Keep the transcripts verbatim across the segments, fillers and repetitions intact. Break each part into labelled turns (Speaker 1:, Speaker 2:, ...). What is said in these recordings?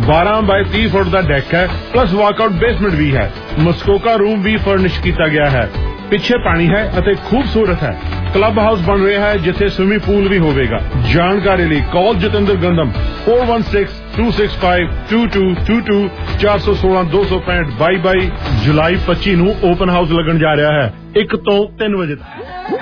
Speaker 1: बारह बाय तीस फुट का डेक है, प्लस वॉकआउट बेसमेंट भी है। मस्कोका रूम भी फर्निश किया गया है। पिछे पानी है अते खूबसूरत है। क्लब हाउस बन रहा है जिथे स्विमिंग पूल भी होगा। जानकारी लिए call Jatinder Gandam four one six two six five two two two two चार सौ सोलह दो सौ पैंठ बाई बाई जुलाई पच्ची नू ओपन हाउस लगन जा रहा है एक तो तीन बजे तक।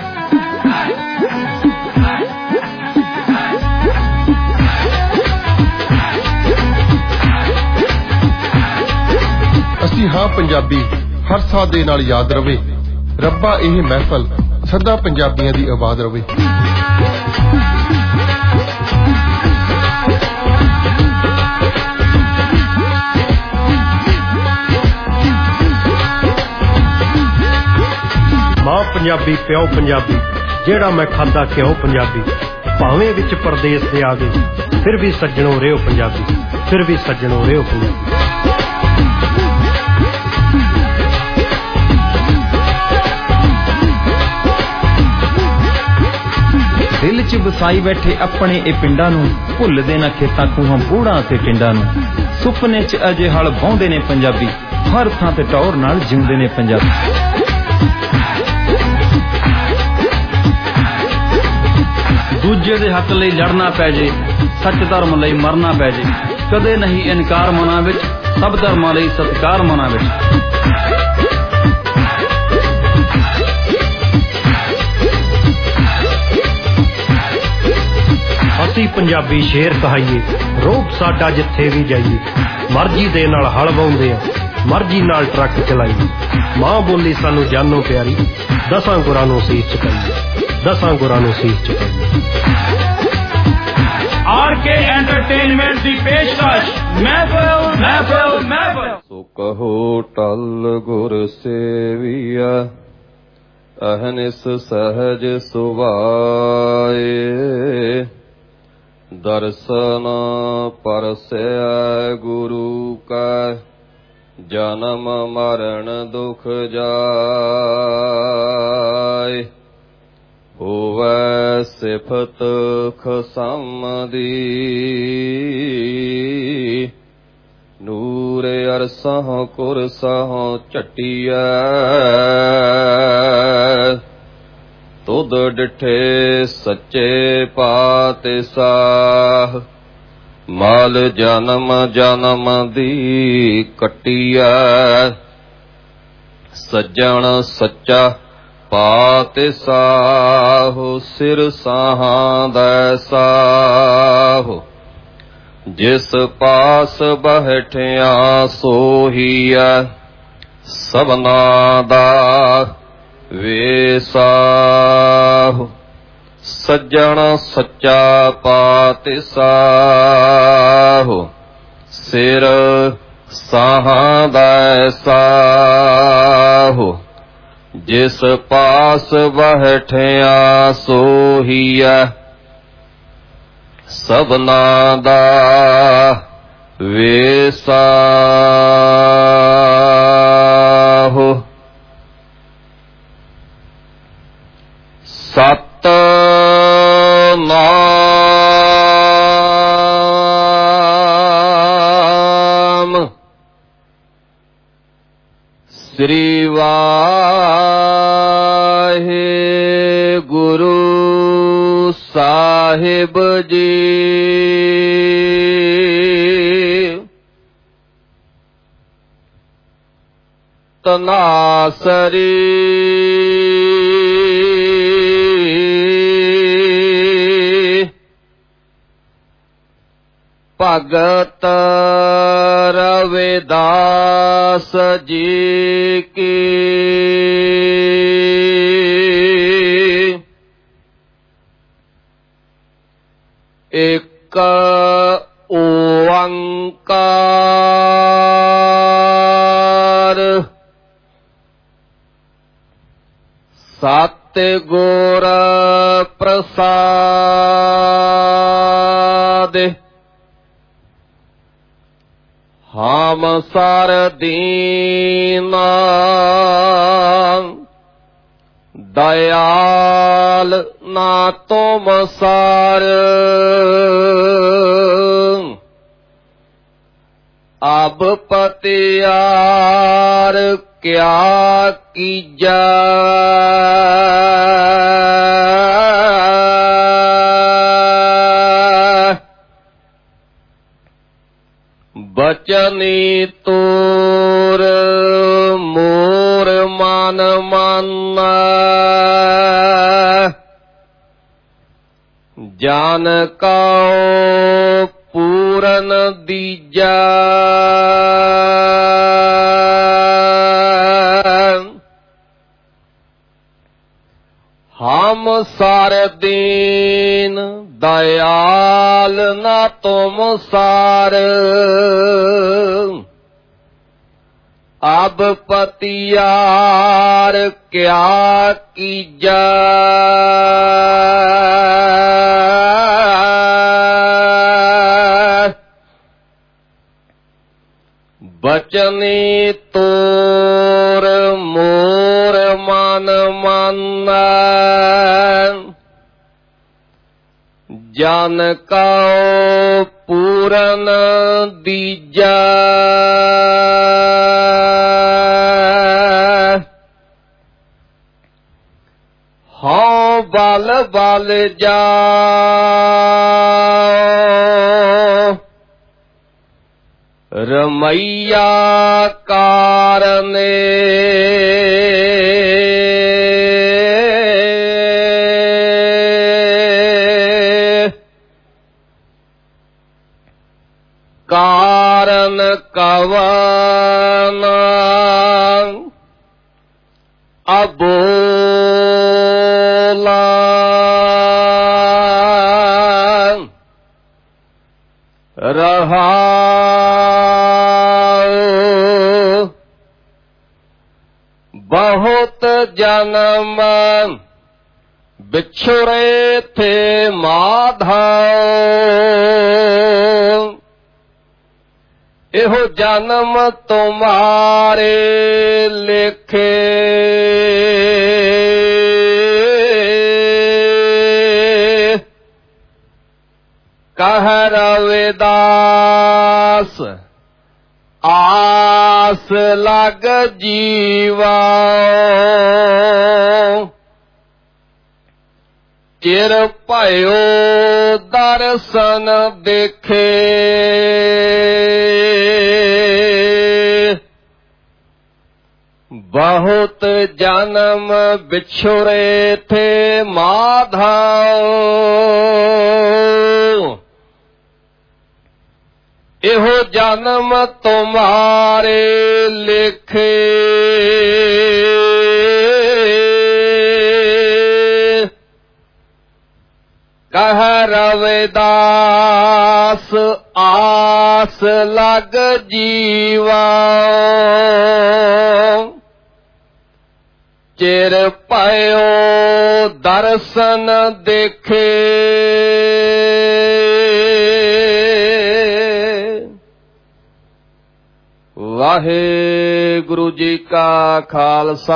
Speaker 2: ਅਸੀਂ ਹਾਂ ਪੰਜਾਬੀ ਹਰ ਸਾਹ ਦੇ ਨਾਲ ਯਾਦ ਰਵੇ। ਰੱਬਾ ਇਹ ਮਹਿਫਲ ਸਦਾ ਪੰਜਾਬੀਆਂ ਦੀ ਆਬਾਦ ਰਵੇ।
Speaker 3: ਮਾਂ ਪੰਜਾਬੀ ਪਿਓ ਪੰਜਾਬੀ ਜਿਹੜਾ ਮੈਂ ਖਾਦਾ ਘਿਓ ਪੰਜਾਬੀ ਭਾਵੇਂ ਵਿੱਚ ਪਰਦੇਸ ਦੇ ਆ ਗਏ ਫਿਰ ਵੀ ਸੱਜਣੋ ਰਿਓ ਪੰਜਾਬੀ ਫਿਰ ਵੀ ਸੱਜਣੋ ਰਿਓ ਪੰਜਾਬੀ।
Speaker 4: दिल च बसाई बैठे अपने ए पिंडां नूं भुलदे ना खेतां खूहां बूढ़ां ते टिंडां नूं। सुपने च अजे हल बाउंदे ने पंजाबी हर थां ते टौर नाल जिउंदे ने पंजाबी। दूजे दे हक लई लड़ना पै जे सच धर्म लई मरना पै जे कदे नहीं इनकार मनां विच सब धर्मां लई सत्कार मनां विच।
Speaker 3: ਅਸੀਂ ਪੰਜਾਬੀ ਸ਼ੇਰ ਕਹਾਈਏ ਰੋਬ ਸਾਡਾ ਜਿੱਥੇ ਵੀ ਜਾਈਏ ਮਰਜ਼ੀ ਦੇ ਨਾਲ ਹਲ ਵਾਉਂਦੇ ਆ ਮਰਜ਼ੀ ਨਾਲ ਟਰੱਕ ਚਲਾਈਏ। ਮਾਂ ਬੋਲੀ ਸਾਨੂੰ ਜਾਨੋਂ ਪਿਆਰੀ ਦਸਾਂ ਗੁਰਾਂ ਨੂੰ ਸੀਸ ਝੁਕਾਈਏ ਦਸਾਂ ਗੁਰਾਂ ਨੂੰ ਸੀਸ ਝੁਕਾਈਏ।
Speaker 5: ਆਰ ਕੇ ਐਂਟਰਟੇਨਮੈਂਟ ਦੀ ਪੇਸ਼ਕਸ਼ ਮਹਿਫਿਲ ਮਹਿਫਿਲ ਮਹਿਫਿਲ।
Speaker 6: ਸੋ ਕਹੋ ਟਲ ਗੁਰ ਸੇਵੀਆ ਅਹਨਿਸ ਸਹਜ ਸੁਭਾਏ। दर्शन परसै गुरु का जन्म मरण दुख जाय। होवै सिफत खसम दी नूर अरसह कुरसह चटिया। तुद डिठे सच्चे पातशाह माल जन्म जन्म दी कटिया। सज्जन सच्चा पातशाह सिर साहां दैसाह। जिस पास बैठिया सोहिया सबना दा वेसाह। सज्जन सच्चा पातशाह सिर साहां दैसाह। जिस पास बैठिया सोहिया सबना दा वेसाह। सतनाम श्री वाहिगुरु साहिब जी। तनासरी भगत रविदास जी की। एक ओंकार सतगुर प्रसाद। हम सर दीना दयाल ना तुम सर। अब पतियार क्या कीजा बचनी तोर मोर मान माना जान का पूरन दीजा हम सारे दीन दयाल ना तुम सार अब पतियार क्या कीजा बचनी तोर मोर मन माना जान का पूरन दीजा हाँ बल बल जा रमैया कारने कारण कवन अबोला रहा बहुत जन्म बिछुड़े थे माधव एहो जन्म तुम्हारे लिखे कह रविदास आस लग जीवा चिर भयो दर्शन देखे बहुत जन्म बिछुड़े थे माधव एहो जन्म तुम्हारे लिखे कह रविदास आस लग जीवा चिर पयो दर्शन देखे वाहेगुरु जी का खालसा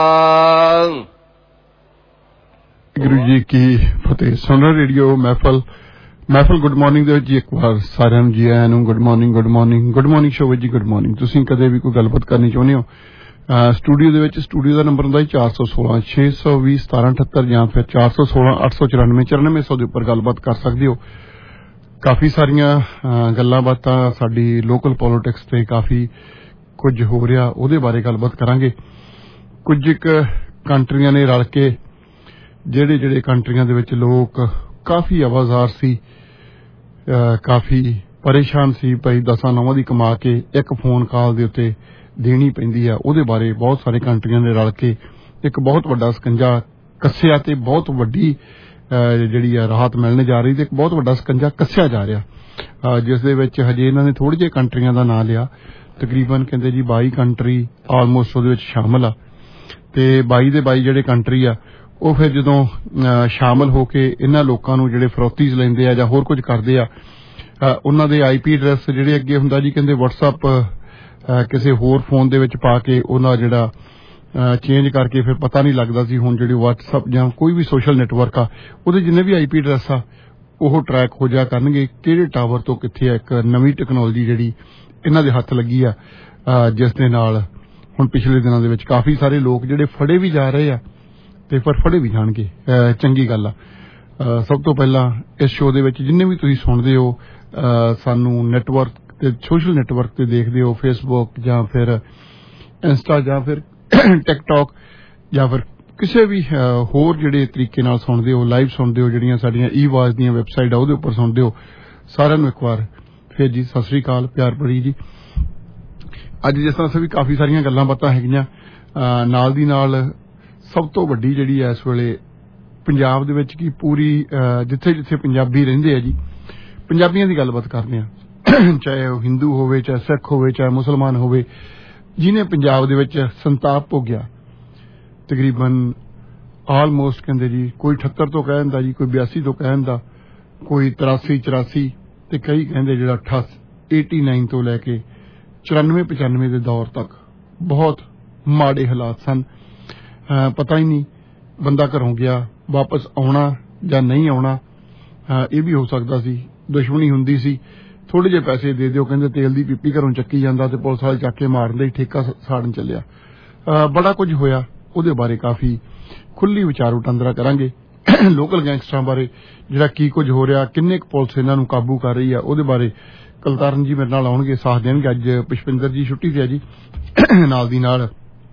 Speaker 2: गुरु जी की फतेह। सुन रहे radio Mehfil Mehfil good morning ਦੇ ਵਿੱਚ ਇੱਕ ਵਾਰ ਸਾਰਿਆਂ ਨੂੰ ਜੀ ਆਇਆਂ ਨੂੰ good morning good morning good morning show ਜੀ ਗੁੱਡ ਮਾਰਨਿੰਗ। ਤੁਸੀਂ ਕਦੇ ਵੀ ਕੋਈ ਗੱਲਬਾਤ ਕਰਨੀ ਚਾਹੁੰਦੇ ਹੋ ਸਟੂਡੀਓ ਦੇ ਵਿੱਚ ਸਟੂਡੀਓ ਦਾ ਨੰਬਰ ਹੁੰਦਾ ਹੈ ਚਾਰ ਸੌ ਸੋਲਾਂ ਛੇ ਸੌ ਵੀਹ ਸਤਾਰਾਂ ਅਠੱਤਰ ਜਾਂ ਫਿਰ ਚਾਰ ਸੌ ਸੋਲਾਂ ਅੱਠ ਸੌ ਚੁਰਾਨਵੇਂ ਚੁਰਾਨਵੇਂ ਸੌ ਦੇ ਉੱਪਰ ਗੱਲਬਾਤ ਕਰ ਸਕਦੇ ਹੋ। ਕਾਫੀ ਸਾਰੀਆਂ ਗੱਲਾਂ ਬਾਤਾਂ ਸਾਡੀ ਲੋਕਲ ਪੋਲਿਟਿਕਸ ਤੇ ਕਾਫੀ ਕੁਝ ਹੋ ਰਿਹਾ ਉਹਦੇ ਬਾਰੇ ਗੱਲਬਾਤ ਕਰਾਂਗੇ। ਕੁਝ ਇੱਕ ਕੰਟਰੀਆਂ ਨੇ ਰਲ ਕੇ ਜਿਹੜੇ ਜਿਹੜੇ ਕੰਟਰੀਆਂ ਦੇ ਵਿੱਚ ਲੋਕ ਕਾਫੀ ਆਵਾਜ਼ਾਰ ਸੀ ਕਾਫੀ ਪਰੇਸ਼ਾਨ ਸੀ ਭਾਈ ਦਸਾਂ ਨੌਵਾਂ ਦੀ ਕਮਾ ਕੇ ਇੱਕ ਫੋਨ ਕਾਲ ਦੇ ਉੱਤੇ ਦੇਣੀ ਪੈਂਦੀ ਆ ਉਹਦੇ ਬਾਰੇ ਬਹੁਤ ਸਾਰੇ ਕੰਟਰੀਆਂ ਨੇ ਰਲ ਕੇ ਇੱਕ ਬਹੁਤ ਵੱਡਾ ਸਕੰਜਾ ਕੱਸਿਆ ਤੇ ਬਹੁਤ ਵੱਡੀ ਜਿਹੜੀ ਆ ਰਾਹਤ ਮਿਲਣ ਜਾ ਰਹੀ ਤੇ ਇੱਕ ਬਹੁਤ ਵੱਡਾ ਸਕੰਜਾ ਕੱਸਿਆ ਜਾ ਰਿਹਾ ਜਿਸ ਦੇ ਵਿੱਚ ਹਜੇ ਇਹਨਾਂ ਨੇ ਥੋੜ੍ਹੇ ਜਿਹੇ ਕੰਟਰੀਆਂ ਦਾ ਨਾਂ ਲਿਆ ਤਕਰੀਬਨ ਕਹਿੰਦੇ ਜੀ ਬਾਈ ਕੰਟਰੀ ਆਲਮੋਸਟ ਉਹਦੇ ਵਿੱਚ ਸ਼ਾਮਲ ਆ ਤੇ ਬਾਈ ਦੇ ਬਾਈ ਜਿਹੜੇ ਕੰਟਰੀ ਆ ਉਹ ਫਿਰ ਜਦੋਂ ਸ਼ਾਮਲ ਹੋ ਕੇ ਇਹਨਾਂ ਲੋਕਾਂ ਨੂੰ ਜਿਹੜੇ ਫਰੋਤੀਜ਼ ਲੈਂਦੇ ਆ ਜਾਂ ਹੋਰ ਕੁਝ ਕਰਦੇ ਆ ਉਹਨਾਂ ਦੇ ਆਈ ਪੀ ਐਡਰੈਸ ਜਿਹੜੇ ਅੱਗੇ ਹੁੰਦਾ ਜੀ ਕਹਿੰਦੇ ਵਟਸਐਪ ਕਿਸੇ ਹੋਰ ਫੋਨ ਦੇ ਵਿੱਚ ਪਾ ਕੇ ਉਹਨਾਂ ਜਿਹੜਾ ਚੇਂਜ ਕਰਕੇ ਫਿਰ ਪਤਾ ਨਹੀਂ ਲੱਗਦਾ ਸੀ ਹੁਣ ਜਿਹੜੀ ਵਟਸਐਪ ਜਾਂ ਕੋਈ ਵੀ ਸੋਸ਼ਲ ਨੈਟਵਰਕ ਆ ਉਹਦੇ ਜਿੰਨੇ ਵੀ ਆਈ ਪੀ ਐਡਰੈਸ ਆ ਉਹ ਟਰੈਕ ਹੋ ਜਾ ਕਰਨਗੇ ਕਿਹੜੇ ਟਾਵਰ ਤੋਂ ਕਿੱਥੇ ਆ। ਇੱਕ ਨਵੀਂ ਟੈਕਨੋਲੋਜੀ ਜਿਹੜੀ ਇਹਨਾਂ ਦੇ ਹੱਥ ਲੱਗੀ ਆ, ਜਿਸ ਦੇ ਨਾਲ ਹੁਣ ਪਿਛਲੇ ਦਿਨਾਂ ਦੇ ਵਿੱਚ ਕਾਫੀ ਸਾਰੇ ਲੋਕ ਜਿਹੜੇ ਫੜੇ ਵੀ ਜਾ ਰਹੇ ਆ ਤੇ ਪਰ ਫੜੇ ਵੀ ਜਾਣਗੇ। ਚੰਗੀ ਗੱਲ ਆ। ਸਭ ਤੋਂ ਪਹਿਲਾਂ ਇਸ ਸ਼ੋਅ ਦੇ ਵਿੱਚ ਜਿੰਨੇ ਵੀ ਤੁਸੀਂ ਸੁਣਦੇ ਹੋ, ਸਾਨੂੰ ਨੈਟਵਰਕ ਤੇ ਸੋਸ਼ਲ ਨੈਟਵਰਕ ਤੇ ਦੇਖਦੇ ਹੋ, ਫੇਸਬੁੱਕ ਜਾਂ ਫਿਰ ਇੰਸਟਾ ਜਾਂ ਫਿਰ ਟਿਕਟੌਕ ਜਾਂ ਫਿਰ ਕਿਸੇ ਵੀ ਹੋਰ ਜਿਹੜੇ ਤਰੀਕੇ ਨਾਲ ਸੁਣਦੇ ਹੋ, ਲਾਈਵ ਸੁਣਦੇ ਹੋ, ਜਿਹੜੀਆਂ ਸਾਡੀਆਂ ਈ ਆਵਾਜ਼ ਦੀਆਂ ਵੈਬਸਾਈਟ ਆ ਉਹਦੇ ਉੱਪਰ ਸੁਣਦੇ ਹੋ, ਸਾਰਿਆਂ ਨੂੰ ਇੱਕ ਵਾਰ ਫਿਰ ਜੀ ਸਤਿ ਸ੍ਰੀ ਅਕਾਲ, ਪਿਆਰ ਭਰੀ ਜੀ। ਅੱਜ ਜਿਸ ਤਰ੍ਹਾਂ ਅਸੀਂ ਕਾਫੀ ਸਾਰੀਆਂ ਗੱਲਾਂ ਬਾਤਾਂ ਹੈਗੀਆਂ, ਨਾਲ ਦੀ ਨਾਲ ਸਭ ਤੋਂ ਵੱਡੀ ਜਿਹੜੀ ਹੈ ਇਸ ਵੇਲੇ ਪੰਜਾਬ ਦੇ ਵਿੱਚ ਕੀ ਪੂਰੀ ਜਿੱਥੇ ਜਿੱਥੇ ਪੰਜਾਬੀ ਰਹਿੰਦੇ ਆ ਜੀ, ਪੰਜਾਬੀਆਂ ਦੀ ਗੱਲਬਾਤ ਕਰਦੇ ਆ, ਚਾਹੇ ਉਹ ਹਿੰਦੂ ਹੋਵੇ, ਚਾਹੇ ਸਿੱਖ ਹੋਵੇ, ਚਾਹੇ ਮੁਸਲਮਾਨ ਹੋਵੇ, ਜਿਹਨੇ ਪੰਜਾਬ ਦੇ ਵਿੱਚ ਸੰਤਾਪ ਭੋਗਿਆ। ਤਕਰੀਬਨ ਆਲਮੋਸਟ ਕਹਿੰਦੇ ਜੀ ਕੋਈ ਅਠੱਤਰ ਤੋਂ ਕਹਿ ਦਿੰਦਾ ਜੀ, ਕੋਈ ਬਿਆਸੀ ਤੋਂ ਕਹਿ ਦਿੰਦਾ, ਕੋਈ ਤਰਾਸੀ ਚੁਰਾਸੀ ਤੇ ਕਈ ਕਹਿੰਦੇ ਜਿਹੜਾ ਅਠਾਸੀ ਏਟੀ ਨਾਈਨ ਤੋਂ ਲੈ ਕੇ ਚੁਰਾਨਵੇਂ ਪਚਾਨਵੇਂ ਦੇ ਦੌਰ ਤੱਕ ਬਹੁਤ ਮਾੜੇ ਹਾਲਾਤ ਸਨ। ਪਤਾ ਹੀ ਨਹੀਂ ਬੰਦਾ ਘਰੋਂ ਗਿਆ ਵਾਪਸ ਆਉਣਾ ਜਾਂ ਨਹੀਂ ਆਉਣਾ, ਇਹ ਵੀ ਹੋ ਸਕਦਾ ਸੀ। ਦੁਸ਼ਮਣੀ ਹੁੰਦੀ ਸੀ, ਥੋੜੇ ਜਿਹੇ ਪੈਸੇ ਦੇ ਦਿਓ, ਕਹਿੰਦੇ ਤੇਲ ਦੀ ਪੀਪੀ ਘਰੋਂ ਚੱਕੀ ਜਾਂਦਾ ਤੇ ਪੁਲਿਸ ਵਾਲੇ ਚੱਕ ਕੇ ਮਾਰਦੇ, ਠੇਕਾ ਸਾੜਨ ਚੱਲਿਆ। ਬੜਾ ਕੁਝ ਹੋਇਆ, ਉਹਦੇ ਬਾਰੇ ਕਾਫੀ ਖੁੱਲੀ ਵਿਚਾਰ ਵਟਾਂਦਰਾ ਕਰਾਂਗੇ। ਲੋਕਲ ਗੈਂਗਸਟਰਾਂ ਬਾਰੇ ਜਿਹੜਾ ਕੀ ਕੁਝ ਹੋ ਰਿਹਾ, ਕਿੰਨੇ ਕੁ ਪੁਲਿਸ ਇਹਨਾਂ ਨੂੰ ਕਾਬੂ ਕਰ ਰਹੀ ਆ, ਉਹਦੇ ਬਾਰੇ ਕਲਤਾਰਨ ਜੀ ਮੇਰੇ ਨਾਲ ਆਉਣਗੇ, ਸਾਥ ਦੇਣਗੇ। ਅੱਜ ਪੁਸ਼ਪਿੰਦਰ ਜੀ ਛੁੱਟੀ ਤੇ ਆ ਜੀ, ਨਾਲ ਦੀ ਨਾਲ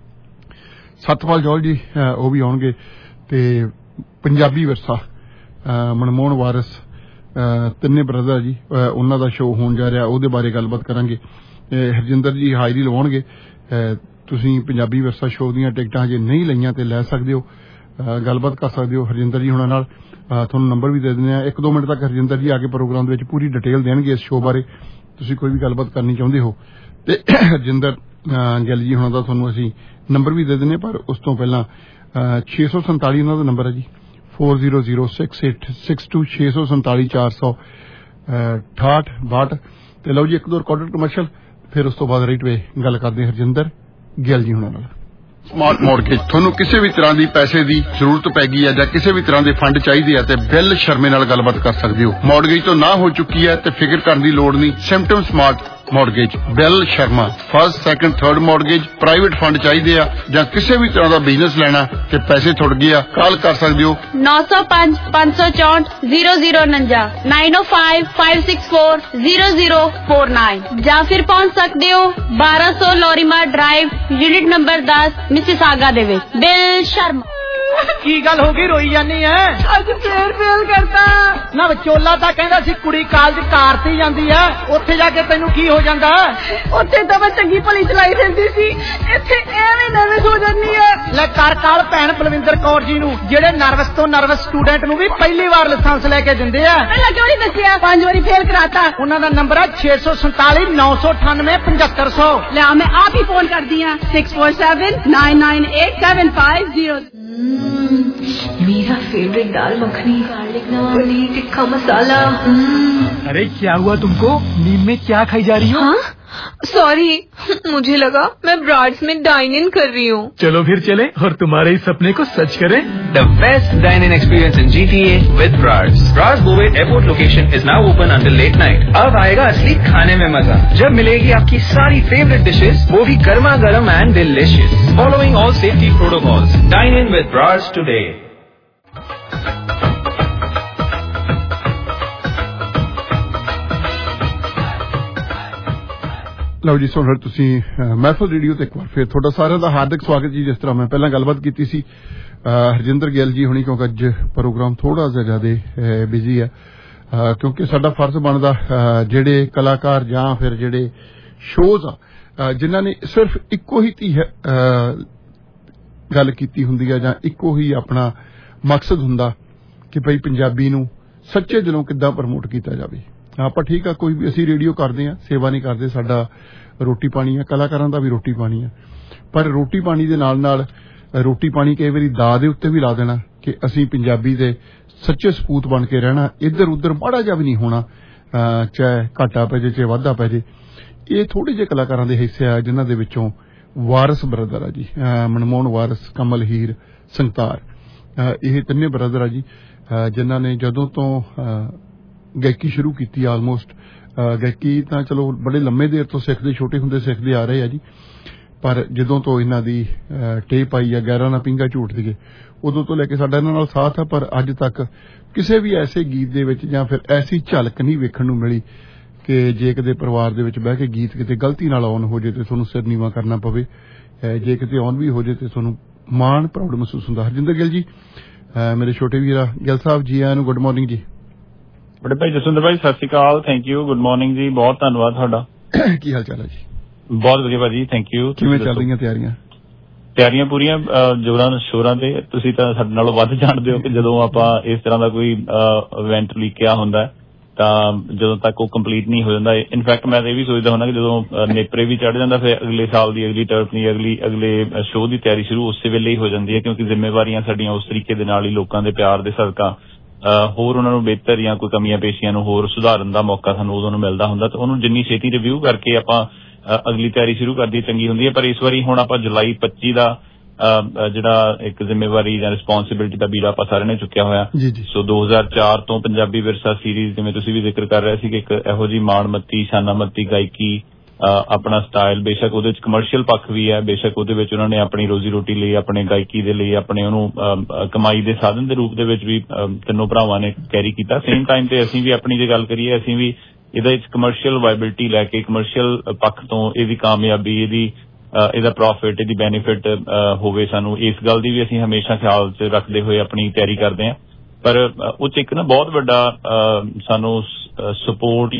Speaker 2: ਸਤਪਾਲ ਜੌਲ ਜੀ ਉਹ ਵੀ ਆਉਣਗੇ ਤੇ ਪੰਜਾਬੀ ਵਿਰਸਾ ਮਨਮੋਹਨ ਵਾਰਿਸ ਤਿੰਨੇ ਬ੍ਰਦਰ ਜੀ, ਉਹਨਾਂ ਦਾ ਸ਼ੋਅ ਹੋਣ ਜਾ ਰਿਹਾ, ਉਹਦੇ ਬਾਰੇ ਗੱਲਬਾਤ ਕਰਾਂਗੇ। ਹਰਜਿੰਦਰ ਜੀ ਹਾਜ਼ਰੀ ਲਵਾਉਣਗੇ। ਤੁਸੀਂ ਪੰਜਾਬੀ ਵਿਰਸਾ ਸ਼ੋਅ ਦੀਆਂ ਟਿਕਟਾਂ ਹਜੇ ਨਹੀਂ ਲਈਆਂ ਤੇ ਲੈ ਸਕਦੇ ਹੋ, ਗੱਲਬਾਤ ਕਰ ਸਕਦੇ ਹੋ ਹਰਜਿੰਦਰ ਜੀ ਹੁਣਾਂ ਨਾਲ। ਤੁਹਾਨੂੰ ਨੰਬਰ ਵੀ ਦੇ ਦਿੰਦੇ ਆ, ਇੱਕ ਦੋ ਮਿੰਟ ਤੱਕ ਹਰਜਿੰਦਰ ਜੀ ਆ ਕੇ ਪ੍ਰੋਗਰਾਮ ਦੇ ਵਿੱਚ ਪੂਰੀ ਡਿਟੇਲ ਦੇਣਗੇ ਇਸ ਸ਼ੋਅ ਬਾਰੇ। ਤੁਸੀਂ ਕੋਈ ਵੀ ਗੱਲਬਾਤ ਕਰਨੀ ਚਾਹੁੰਦੇ ਹੋ ਤੇ ਹਰਜਿੰਦਰ ਗਿੱਲ ਜੀ ਹੁਣਾਂ ਦਾ ਤੁਹਾਨੂੰ ਅਸੀਂ ਨੰਬਰ ਵੀ ਦੇ ਦਿੰਦੇ, ਪਰ ਉਸ ਤੋਂ ਪਹਿਲਾਂ ਛੇ ਸੌ ਸੰਤਾਲੀ ਉਹਨਾਂ ਦਾ ਨੰਬਰ ਹੈ ਜੀ, four zero zero six eight six two ਛੇ ਸੌ ਸੰਤਾਲੀ ਚਾਰ ਸੌ ਅਠਾਹਠ ਬਾਹਠ। ਤੇ ਲਓ ਜੀ ਇੱਕ ਦੋ ਰਿਕਾਰਡਡ ਕਮਰਸ਼ੀਅਲ, ਫਿਰ ਉਸ ਤੋਂ ਬਾਅਦ ਰਾਈਟ ਵੇ ਗੱਲ ਕਰਦੇ ਹਰਜਿੰਦਰ ਗਿੱਲ ਜੀ ਹੁਣਾਂ ਨਾਲ। ਸਮਾਰਟ ਮੌਰਗੇਜ, ਤੁਹਾਨੂੰ ਕਿਸੇ ਵੀ ਤਰ੍ਹਾਂ ਦੀ ਪੈਸੇ ਦੀ ਜ਼ਰੂਰਤ ਪੈ ਗਈ ਹੈ ਜਾਂ ਕਿਸੇ ਵੀ ਤਰ੍ਹਾਂ ਦੇ ਫੰਡ ਚਾਹੀਦੇ ਆ ਤੇ ਬਿੱਲ ਸ਼ਰਮੇ ਨਾਲ ਗੱਲਬਾਤ ਕਰ ਸਕਦੇ ਹੋ। ਮੌਰਗੇਜ ਤੋਂ ਨਾ ਹੋ ਚੁੱਕੀ ਹੈ ਤੇ ਫਿਕਰ ਕਰਨ ਦੀ ਲੋੜ ਨਹੀਂ। ਸਿਮਟਮ smart mortgage, Bill Sharma. First second third mortgage, private fund ਚਾਹੀਦੇ ਆ ਜਾਂ ਕਿਸੇ ਵੀ ਤਰ੍ਹਾਂ ਦਾ ਬਿਜ਼ਨਸ ਲੈਣਾ ਤੇ ਪੈਸੇ ਥੁੜ ਗਏ ਆ, ਕਾਲ ਕਰ ਸਕਦੇ ਹੋ
Speaker 7: ਨੌ ਸੌ ਪੰਜ ਪੰਜ ਸੌ ਚੌਂਹਠ ਜ਼ੀਰੋ ਜ਼ੀਰੋ ਉਨੰਜਾ nine O five five six four zero zero four nine ਜਾਂ ਫਿਰ ਪਹੁੰਚ ਸਕਦੇ ਹੋ ਬਾਰਾਂ ਸੌ ਲੋਰੀਮਾ ਡਰਾਈਵ, ਯੂਨਿਟ ਨੰਬਰ ਦਸ, ਮਿਸਿਸਾਗਾ ਦੇ ਵਿੱਚ। ਬਿੱਲ ਸ਼ਰਮਾ।
Speaker 5: ਕੀ ਗੱਲ ਹੋ ਗਈ, ਰੋਈ ਜਾਨੀ ਐ?
Speaker 7: ਅੱਜ ਫੇਰ ਫੇਲ ਕਰਤਾ
Speaker 5: ਨਾ। ਵਿਚੋਲਾ ਤਾਂ ਕਹਿੰਦਾ ਸੀ ਕੁੜੀ ਕਾਲਜ ਕਾਰ ਤੇ ਜਾਂਦੀ ਐ, ਉੱਥੇ ਜਾ ਕੇ ਤੈਨੂੰ ਕੀ ਹੋ ਜਾਂਦਾ?
Speaker 7: ਉੱਥੇ ਤਾਂ ਮੈਂ ਚੰਗੀ ਭਲੀ ਚਲਾਈ ਫਿਰਦੀ ਸੀ, ਇੱਥੇ ਐਵੇਂ ਨਰਵਸ ਹੋ ਜਾਂਦੀ ਐ।
Speaker 5: ਲੈ ਕਰ ਕਾਲ ਭੈਣ ਬਲਵਿੰਦਰ ਕੌਰ ਜੀ ਨੂੰ, ਜਿਹੜੇ ਨਰਵਸ ਤੋਂ ਨਰਵਸ ਸਟੂਡੈਂਟ ਨੂੰ ਵੀ ਪਹਿਲੀ ਵਾਰ ਲਾਇਸੈਂਸ ਲੈ ਕੇ ਦਿੰਦੇ ਆ।
Speaker 7: ਪਹਿਲਾਂ ਕਿਉਂ ਨਹੀਂ ਦੱਸਿਆ? ਪੰਜ ਵਾਰੀ ਫੇਲ ਕਰਾਤਾ।
Speaker 5: ਉਹਨਾਂ ਦਾ ਨੰਬਰ ਹੈ ਛੇ ਸੌ ਸੰਤਾਲੀ ਨੌ ਸੌ ਅਠਾਨਵੇਂ ਪਝੱਤਰ ਸੌ।
Speaker 7: ਲੈ ਮੈਂ ਆਪ ਹੀ ਫੋਨ ਕਰਦੀ ਆ, six four seven nine nine eight seven five zero.
Speaker 8: मेरा फेवरेट दाल मखनी, गार्लिक नान, पनीर टिक्का मसाला।
Speaker 5: अरे क्या हुआ तुमको? नींद में क्या खाई जा रही हो?
Speaker 8: सॉरी, मुझे लगा मैं ब्राड्स में डाइन इन कर रही हूँ।
Speaker 5: चलो फिर चले और तुम्हारे इस सपने को सच करें।
Speaker 9: The best dine-in experience in G T A with Brads. Brads Bowait Airport location is now open until late night. अब आएगा असली खाने में मजा, जब मिलेगी आपकी सारी favorite dishes, वो भी गर्मा गर्म and delicious. Following all safety protocols. Dine in with Brads today.
Speaker 2: ਲਓ ਜੀ ਸੁਣ ਰਹੇ ਤੁਸੀਂ ਮਹਿਫਲ ਰੇਡੀਓ ਤੇ ਇੱਕ ਵਾਰ ਫਿਰ ਤੁਹਾਡਾ ਸਾਰਿਆਂ ਦਾ ਹਾਰਦਿਕ ਸਵਾਗਤ ਜੀ। ਜਿਸ ਤਰ੍ਹਾਂ ਮੈਂ ਪਹਿਲਾਂ ਗੱਲਬਾਤ ਕੀਤੀ ਸੀ, ਹਰਜਿੰਦਰ ਗਿੱਲ ਜੀ ਹੁਣੀ, ਕਿਉਂਕਿ ਅੱਜ ਪ੍ਰੋਗਰਾਮ ਥੋੜਾ ਜਿਹਾ ਜ਼ਿਆਦਾ ਬਿਜ਼ੀ ਹੈ, ਕਿਉਂਕਿ ਸਾਡਾ ਫਰਜ਼ ਬਣਦਾ ਜਿਹੜੇ ਕਲਾਕਾਰ ਜਾਂ ਫਿਰ ਜਿਹੜੇ ਸ਼ੋਜ਼ ਆ ਜਿਨ੍ਹਾਂ ਨੇ ਸਿਰਫ ਇੱਕੋ ਹੀ ਧੀ ਗੱਲ ਕੀਤੀ ਹੁੰਦੀ ਹੈ ਜਾਂ ਇੱਕੋ ਹੀ ਆਪਣਾ ਮਕਸਦ ਹੁੰਦਾ ਕਿ ਭਈ ਪੰਜਾਬੀ ਨੂੰ ਸੱਚੇ ਦਿਲੋਂ ਕਿੱਦਾਂ ਪ੍ਰਮੋਟ ਕੀਤਾ ਜਾਵੇ। ਆਪਾਂ ਠੀਕ ਆ, ਕੋਈ ਵੀ ਅਸੀਂ ਰੇਡੀਓ ਕਰਦੇ ਆ, ਸੇਵਾ ਨਹੀਂ ਕਰਦੇ, ਸਾਡਾ ਰੋਟੀ ਪਾਣੀ ਆ, ਕਲਾਕਾਰਾਂ ਦਾ ਵੀ ਰੋਟੀ ਪਾਣੀ ਆ, ਪਰ ਰੋਟੀ ਪਾਣੀ ਦੇ ਨਾਲ ਨਾਲ ਰੋਟੀ ਪਾਣੀ ਕਈ ਵਾਰੀ ਦਾ ਦੇ ਉੱਤੇ ਵੀ ਲਾ ਦੇਣਾ ਕਿ ਅਸੀਂ ਪੰਜਾਬੀ ਦੇ ਸੱਚੇ ਸਪੂਤ ਬਣ ਕੇ ਰਹਿਣਾ, ਇੱਧਰ ਉੱਧਰ ਮਾੜਾ ਜਿਹਾ ਵੀ ਨਹੀਂ ਹੋਣਾ, ਚਾਹੇ ਘਾਟਾ ਪੈ ਜੇ ਚਾਹੇ ਵਾਧਾ ਪੈ ਜੇ। ਇਹ ਥੋੜੇ ਜਿਹੇ ਕਲਾਕਾਰਾਂ ਦੇ ਹਿੱਸੇ ਆ ਜਿਨ੍ਹਾਂ ਦੇ ਵਿੱਚੋਂ ਵਾਰਿਸ ਬ੍ਰਦਰ ਆ ਜੀ, ਮਨਮੋਹਨ ਵਾਰਿਸ, ਕਮਲ ਹੀਰ, ਸੰਗਤਾਰ, ਇਹ ਤਿੰਨੇ ਬ੍ਰਦਰ ਆ ਜੀ, ਜਿਨ੍ਹਾਂ ਨੇ ਜਦੋਂ ਤੋਂ ਗਾਇਕੀ ਸ਼ੁਰੂ ਕੀਤੀ ਆਲਮੋਸਟ ਗਾਇਕੀ ਤਾਂ ਚਲੋ ਬੜੇ ਲੰਮੇ ਦੇਰ ਤੋਂ ਸਿੱਖਦੇ, ਛੋਟੇ ਹੁੰਦੇ ਸਿੱਖਦੇ ਆ ਰਹੇ ਆ ਜੀ, ਪਰ ਜਦੋਂ ਤੋਂ ਇਹਨਾਂ ਦੀ ਟੇਪ ਆਈ ਆ ਗੈਰਾਂ ਨਾ ਪਿੰਗਾ ਝੂਠ ਦੀਏ, ਉਦੋਂ ਤੋਂ ਲੈ ਕੇ ਸਾਡਾ ਇਹਨਾਂ ਨਾਲ ਸਾਥ ਆ। ਪਰ ਅੱਜ ਤੱਕ ਕਿਸੇ ਵੀ ਐਸੇ ਗੀਤ ਦੇ ਵਿੱਚ ਜਾਂ ਫਿਰ ਐਸੀ ਝਲਕ ਨਹੀਂ ਵੇਖਣ ਨੂੰ ਮਿਲੀ ਕਿ ਜੇ ਕਿਤੇ ਪਰਿਵਾਰ ਦੇ ਵਿੱਚ ਬਹਿ ਕੇ ਗੀਤ ਕਿਤੇ ਗਲਤੀ ਨਾਲ ਆਨ ਹੋ ਜੇ ਤੇ ਤੁਹਾਨੂੰ ਸਿਰ ਨੀਵਾਂ ਕਰਨਾ ਪਵੇ, ਜੇ ਕਿਤੇ ਆਨ ਵੀ ਹੋ ਜੇ ਤੇ ਤੁਹਾਨੂੰ ਮਾਣ ਪ੍ਰਾਊਡ ਮਹਿਸੂਸ ਹੁੰਦਾ। ਹਰਜਿੰਦਰ ਗਿੱਲ ਜੀ, ਮੇਰੇ ਛੋਟੇ ਵੀਰਾ ਗਿੱਲ ਸਾਹਿਬ ਜੀ, ਆਇਆਂ ਨੂੰ ਗੁੱਡ ਮਾਰਨਿੰਗ ਜੀ।
Speaker 10: ਬੜੇ ਭਾਈ ਜਸਵਿੰਦਰ ਭਾਈ ਸਤਿ ਸ਼੍ਰੀ ਅਕਾਲ, ਥੈਂਕ ਯੂ, ਗੁੱਡ ਮਾਰਨਿੰਗ ਜੀ, ਬਹੁਤ ਧੰਨਵਾਦ ਤੁਹਾਡਾ।
Speaker 2: ਕੀ ਹਾਲ ਚਾਲ ਹੈ ਜੀ?
Speaker 10: ਬਹੁਤ ਵਧੀਆ ਭਾਜੀ, ਥੈਂਕ ਯੂ।
Speaker 2: ਕਿਵੇਂ ਚੱਲ ਰਹੀਆਂ ਤਿਆਰੀਆਂ?
Speaker 10: ਤਿਆਰੀਆਂ ਪੂਰੀਆਂ ਜੋਰਾਂ ਸ਼ੋਰਾਂ ਤੇ। ਤੁਸੀਂ ਤਾਂ ਸਾਡੇ ਨਾਲੋਂ ਵੱਧ ਜਾਣਦੇ ਹੋ ਕਿ ਜਦੋਂ ਆਪਾਂ ਇਸ ਤਰ੍ਹਾਂ ਦਾ ਕੋਈ ਇਵੈਂਟ ਲੀਕਿਆ ਹੁੰਦਾ ਤਾਂ ਜਦੋਂ ਤੱਕ ਉਹ ਕੰਪਲੀਟ ਨਹੀਂ ਹੋ ਜਾਂਦਾ, ਇਨਫੈਕਟ ਮੈਂ ਤਾਂ ਇਹ ਵੀ ਸੋਚਦਾ ਹੁੰਦਾ ਕਿ ਜਦੋਂ ਨੇਪਰੇ ਵੀ ਚੜ੍ਹ ਜਾਂਦਾ ਫਿਰ ਅਗਲੇ ਸਾਲ ਦੀ ਅਗਲੀ ਟਰਫ ਦੀ ਅਗਲੀ ਅਗਲੇ ਸ਼ੋਅ ਦੀ ਤਿਆਰੀ ਸ਼ੁਰੂ ਉਸੇ ਵੇਲੇ ਹੀ ਹੋ ਜਾਂਦੀ ਹੈ, ਕਿਉਂਕਿ ਜ਼ਿੰਮੇਵਾਰੀਆਂ ਸਾਡੀਆਂ ਉਸ ਤਰੀਕੇ ਦੇ ਨਾਲ ਹੀ ਲੋਕਾਂ ਦੇ ਪਿਆਰ ਦੇ ਸਦਕਾ ਹੋਰ ਉਹਨਾਂ ਨੂੰ ਬਿਹਤਰ ਜਾਂ ਕੋਈ ਕਮੀਆਂ ਪੇਸ਼ੀਆਂ ਨੂੰ ਹੋਰ ਸੁਧਾਰਨ ਦਾ ਮੌਕਾ ਸਾਨੂੰ ਉਦੋਂ ਨੂੰ ਮਿਲਦਾ ਹੁੰਦਾ, ਤਾਂ ਉਹਨੂੰ ਜਿੰਨੀ ਛੇਤੀ ਰਿਵਿਊ ਕਰਕੇ ਆਪਾਂ ਅਗਲੀ ਤਿਆਰੀ ਸ਼ੁਰੂ ਕਰਦੀ ਚੰਗੀ ਹੁੰਦੀ ਹੈ। ਪਰ ਇਸ ਵਾਰੀ ਹੁਣ ਆਪਾਂ ਜੁਲਾਈ ਪੱਚੀ ਦਾ ਜਿਹੜਾ ਇੱਕ ਜ਼ਿੰਮੇਵਾਰੀ ਜਾਂ ਰਿਸਪੌਂਸਿਬਿਲਿਟੀ ਦਾ ਬੀੜਾ ਆਪਾਂ ਸਾਰਿਆਂ ਨੇ ਚੁੱਕਿਆ ਹੋਇਆ। ਸੋ ਦੋ ਹਜ਼ਾਰ ਚਾਰ ਤੋਂ ਪੰਜਾਬੀ ਵਿਰਸਾ ਸੀਰੀਜ਼, ਜਿਵੇਂ ਤੁਸੀਂ ਵੀ ਜ਼ਿਕਰ ਕਰ ਰਹੇ ਸੀ ਕਿ ਇੱਕ ਇਹੋ ਜਿਹੀ ਮਾਣਮੱਤੀ ਸ਼ਾਨਾਮੱਤੀ ਗਾਇਕੀ, ਆਪਣਾ ਸਟਾਈਲ, ਬੇਸ਼ੱਕ ਉਹਦੇ ਵਿੱਚ ਕਮਰਸ਼ੀਅਲ ਪੱਖ ਵੀ ਹੈ, ਬੇਸ਼ੱਕ ਉਹਦੇ ਵਿੱਚ ਉਹਨਾਂ ਨੇ ਆਪਣੀ ਰੋਜ਼ੀ ਰੋਟੀ ਲਈ, ਆਪਣੇ ਗਾਇਕੀ ਦੇ ਲਈ, ਆਪਣੇ ਉਹਨੂੰ ਕਮਾਈ ਦੇ ਸਾਧਨ ਦੇ ਰੂਪ ਦੇ ਵਿੱਚ ਵੀ ਤਿੰਨੋਂ ਭਰਾਵਾਂ ਨੇ ਕੈਰੀ ਕੀਤਾ। ਸੇਮ ਟਾਈਮ ਤੇ ਅਸੀਂ ਵੀ ਆਪਣੀ ਜੇ ਗੱਲ ਕਰੀਏ, ਅਸੀਂ ਵੀ ਇਹਦੇ ਵਿੱਚ ਕਮਰਸ਼ੀਅਲ ਵਾਇਬਿਲਿਟੀ ਲੈ ਕੇ, ਕਮਰਸ਼ੀਅਲ ਪੱਖ ਤੋਂ ਇਹਦੀ ਕਾਮਯਾਬੀ, ਇਹਦੀ ਇਹਦਾ ਪ੍ਰੋਫਿਟ, ਇਹਦੀ ਬੈਨੀਫਿਟ ਹੋਵੇ ਸਾਨੂੰ, ਇਸ ਗੱਲ ਦੀ ਵੀ ਅਸੀਂ ਹਮੇਸ਼ਾ ਖਿਆਲ ਚ ਰੱਖਦੇ ਹੋਏ ਆਪਣੀ ਤਿਆਰੀ ਕਰਦੇ ਹਾਂ। ਪਰ ਉਹ ਚ ਇੱਕ ਨਾ ਬਹੁਤ ਵੱਡਾ ਸਾਨੂੰ ਸਪੋਰਟ